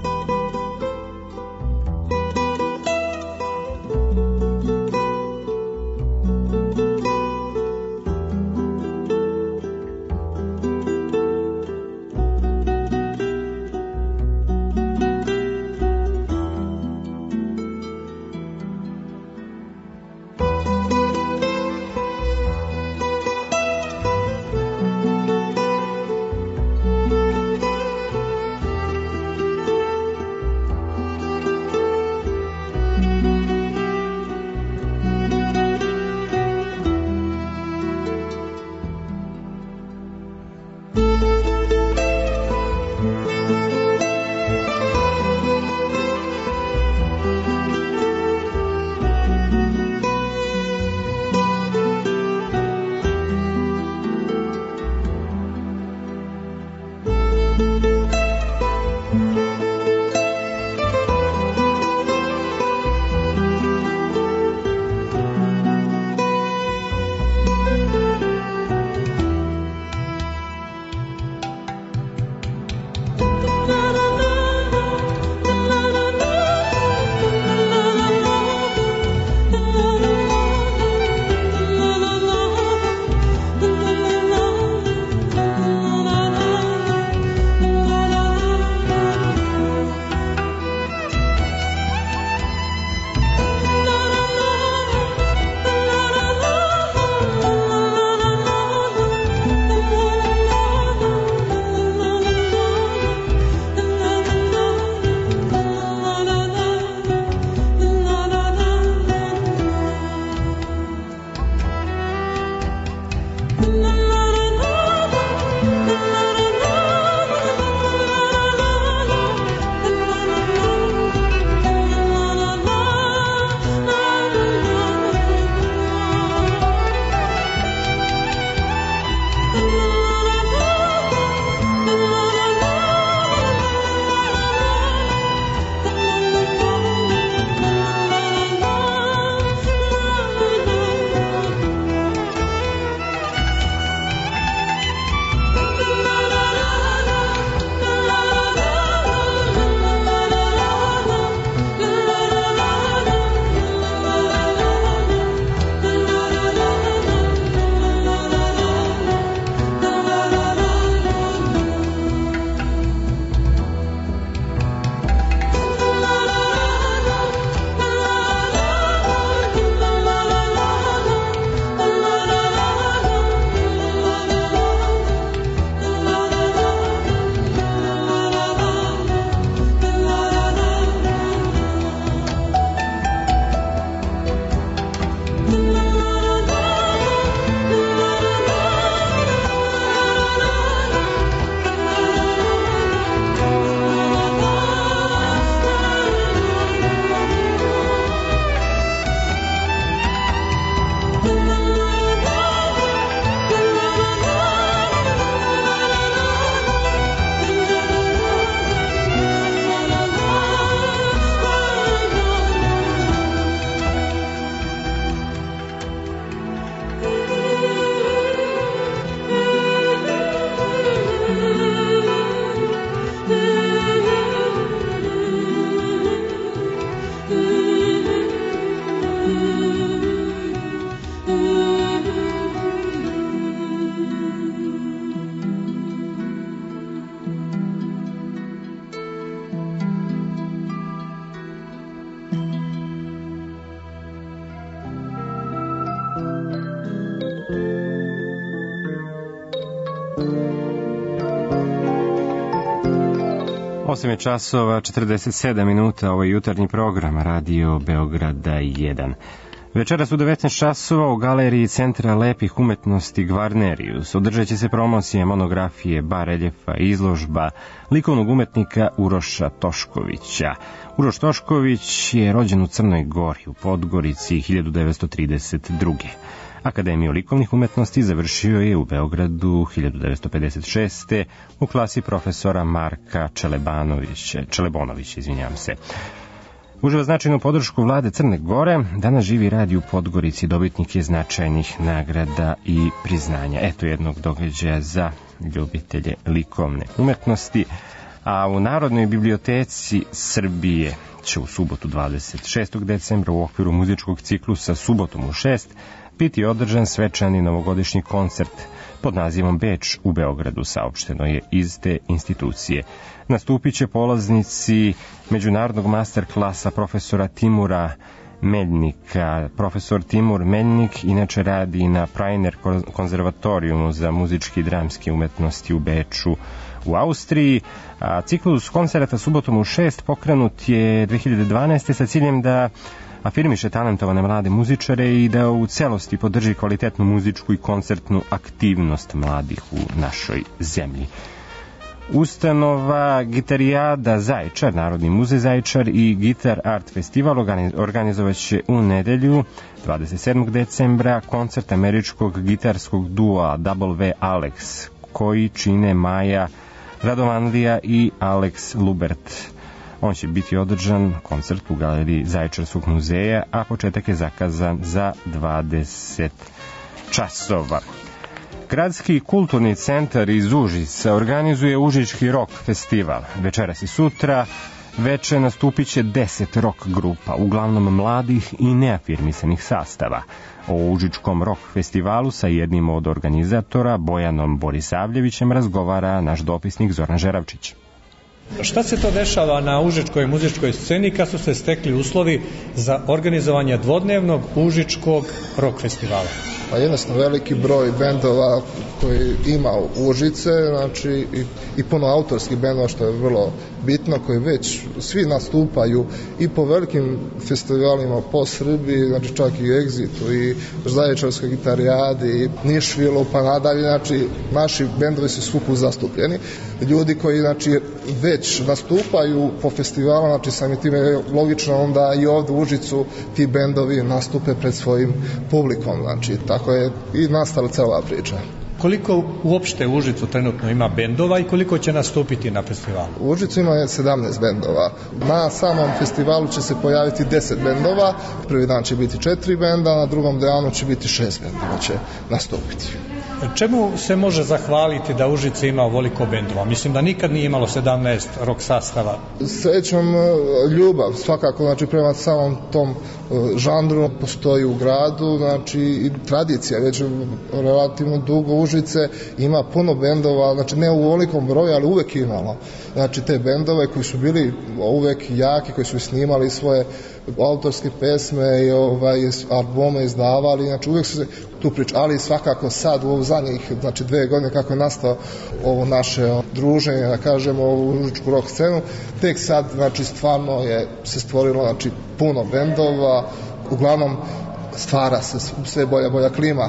Osam je časova, 47 minuta, ovo je jutarnji program Radio Beograda 1. Večeras u 19 časova u galeriji Centra lepih umetnosti Gvarnerius održat će se promocija, monografije, bareljefa, izložba likovnog umetnika Uroša Toškovića. Uroš Tošković je rođen u Crnoj Gori, u Podgorici 1932. Akademiju likovnih umetnosti završio je u Beogradu 1956. u klasi profesora Marka Čelebonovića. Uživa značajnu podršku vlade Crne Gore, danas živi radi u Podgorici, dobitnik je značajnih nagrada i priznanja. Eto jednog događaja za ljubitelje likovne umetnosti. A u Narodnoj biblioteci Srbije će u subotu 26. decembra u okviru muzičkog ciklusa Subotom u 6 biti održan svečani novogodišnji koncert pod nazivom Beč u Beogradu, saopšteno je iz te institucije. Nastupit će polaznici međunarodnog master klasa profesora Timura Meljnika. Profesor Timur Meljnik inače radi na Prainer konzervatorijumu za muzičke i dramske umetnosti u Beču u Austriji. A ciklus koncerata Subotom u 6 pokrenut je 2012. sa ciljem da afirmiše talentovane mlade muzičare i da u celosti podrži kvalitetnu muzičku i koncertnu aktivnost mladih u našoj zemlji. Ustanova Gitarijada Zaječar, Narodni muzej Zaječar i Gitar Art Festival organizovat će u nedelju 27. decembra koncert američkog gitarskog dua W. Alex, koji čine Maja Radovanlija i Alex Lubert. On će biti održan koncert u galeriji Zaječarskog muzeja, a početak je zakazan za 20 časova. Gradski kulturni centar iz Užica organizuje Užički rock festival. Večeras i sutra veče nastupit će 10 rock grupa, uglavnom mladih i neafirmisanih sastava. O Užičkom rock festivalu sa jednim od organizatora, Bojanom Borisavljevićem, razgovara naš dopisnik Zoran Žeravčić. Šta se to dešava na užičkoj muzičkoj sceni kad su se stekli uslovi za organizovanje dvodnevnog užičkog rock festivala? Pa jednostavno veliki broj bendova koji ima Užice, znači i puno autorskih bendova, što je vrlo bitno, koji već svi nastupaju i po velikim festivalima po Srbiji, znači čak i Exitu i Zaječarskoj gitarijadi i Nišvilu, pa nadalje, znači naši bendovi su svuku zastupljeni. Ljudi koji znači već nastupaju po festivalu, znači samim time je logično onda i ovdje u Užicu ti bendovi nastupe pred svojim publikom, znači tako je i nastala cela priča. Koliko uopšte u Užicu trenutno ima bendova i koliko će nastupiti na festivalu? U Užicu ima 17 bendova. Na samom festivalu će se pojaviti 10 bendova. Prvi dan će biti 4 benda, na drugom danu će biti 6 bendova će nastupiti. Čemu se može zahvaliti da Užice ima ovoliko bendova? Mislim da nikad nije imalo 17 rock sastava. Srećom ljubav, svakako, znači prema samom tom žanru postoji u gradu, znači i tradicija, već relativno dugo Užice ima puno bendova, znači ne u ovolikom broju, ali uvek imalo. Znači te bendove koji su bili uvek jaki, koji su snimali svoje autorske pesme i albume izdavali, znači uvek su se tu pričali, ali svakako sad u zadnjih znači 2 godine kako je nastao ovo naše druženje, da kažemo, ovu užičku rock scenu, tek sad znači stvarno je se stvorilo znači puno bendova, uglavnom stvara se sve bolja klima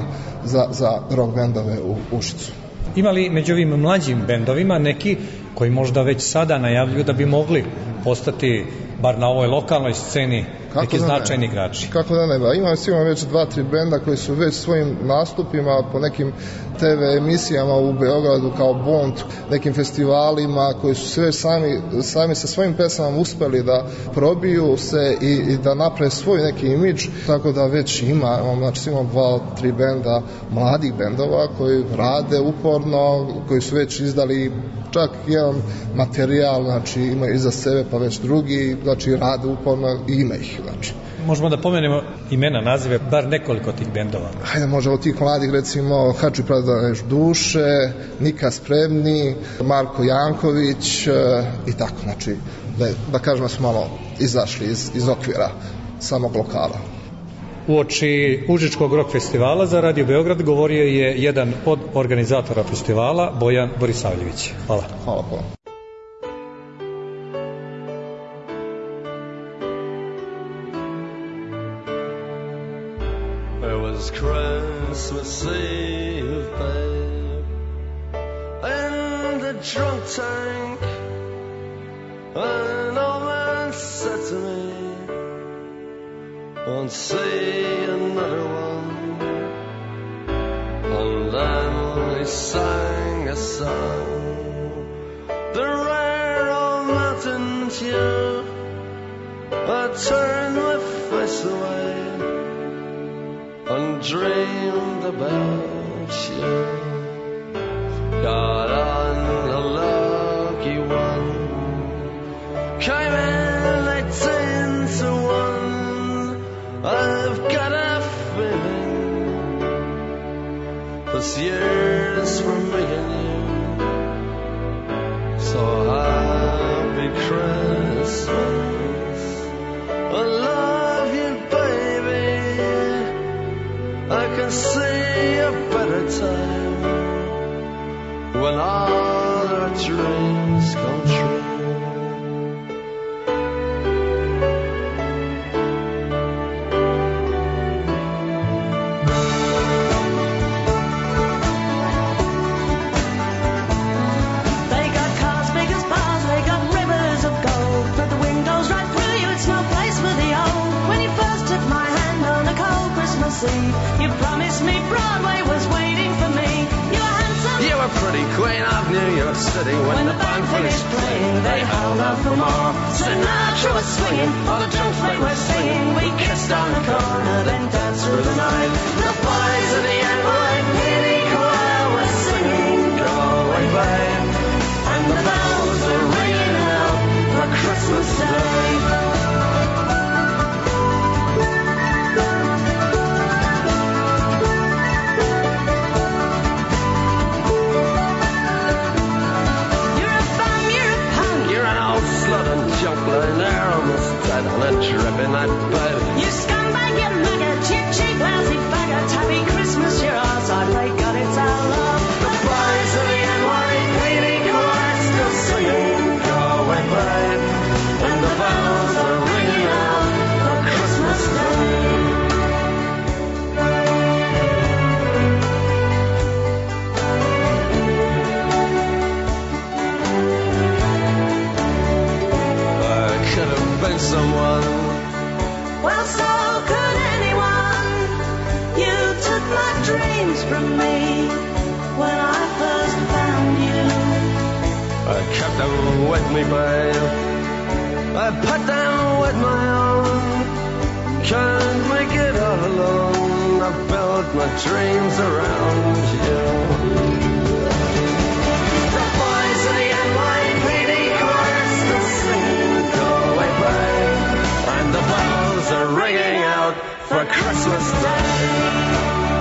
za rock bendove u Užicu. Ima li među ovim mlađim bendovima neki koji možda već sada najavljuju da bi mogli postati, bar na ovoj lokalnoj sceni, neki značajni igrači? Kako da ne, imamo sigurno već 2-3 benda koji su već svojim nastupima po nekim TV emisijama u Beogradu kao Bond, nekim festivalima koji su sve sami sa svojim pesama uspeli da probiju se i da naprave svoj neki imidž, tako da već imamo 2-3 benda mladih bendova koji rade uporno, koji su već izdali čak jedan materijal, znači imaju iza sebe pa već drugi, znači rade uporno i ima ih, znači. Možemo da pomenemo imena, nazive, bar nekoliko tih bendova. Hajde, možemo od tih mladih, recimo, Hači Pradaneš duše, Nika Spremni, Marko Janković i tako, znači, da kažem da su malo izašli iz okvira samog lokala. Uoči Užičkog rock festivala za Radio Beograd govorio je jedan od organizatora festivala, Bojan Borisavljević. Hvala. Hvala puno. Christmas Eve, babe, in the drunk tank, an old man said to me, won't see another one sang a song, the rare old mountain dew. I turned my face away and dreamed about you. Got on a lucky one, came in 18 to 1. I've got a feeling this year's for me and you. So happy Christmas, I love you baby. I can see a better time when all our dreams come true. You promised me Broadway was waiting for me. You were handsome. You were pretty queen of New York City. When the band finished playing, they held out for more. Sinatra was swinging, all the drunks they were singing. We kissed on the corner, then danced through the night. The boys of the NYPD choir were singing Galway Bay, and the bells were ringing out for Christmas Day. They're almost dead on a dripping night bed. You scumbag, you maggot, cheap, cheap, lousy faggot. Happy Christmas, you're ours, I pray God it's our love. The boys of the NYPD choir still singing Galway Bay, and the bells are ringing out for Christmas Day. Been someone. Well, so could anyone. You took my dreams from me when I first found you. I kept them with me, babe. I put them with my own. Can't make it all alone. I built my dreams around you. The boys of the NYPD chorus still singing Galway Bay, and the bells are ringing out for Christmas Day.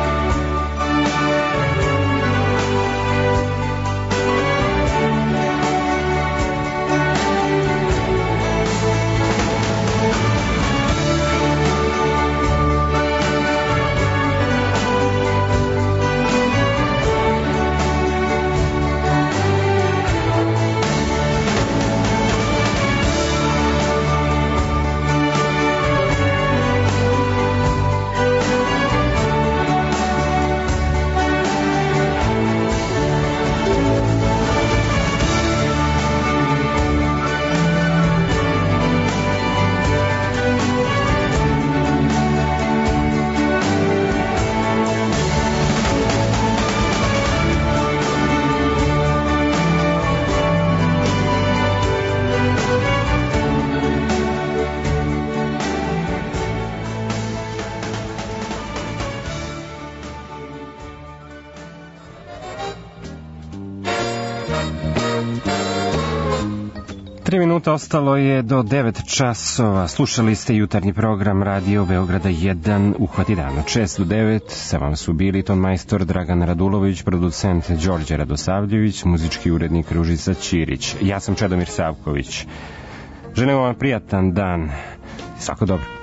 Minuta ostalo je do 9 časova. Slušali ste jutarnji program Radio Beograda 1, Uhvati dan od 6 do 9. Sa vam su bili ton majstor Dragan Radulović, producent Đorđe Radosavljević, muzički urednik Ružica Ćirić. Ja sam Čedomir Savković. Želimo vam prijatan dan. Svako dobro.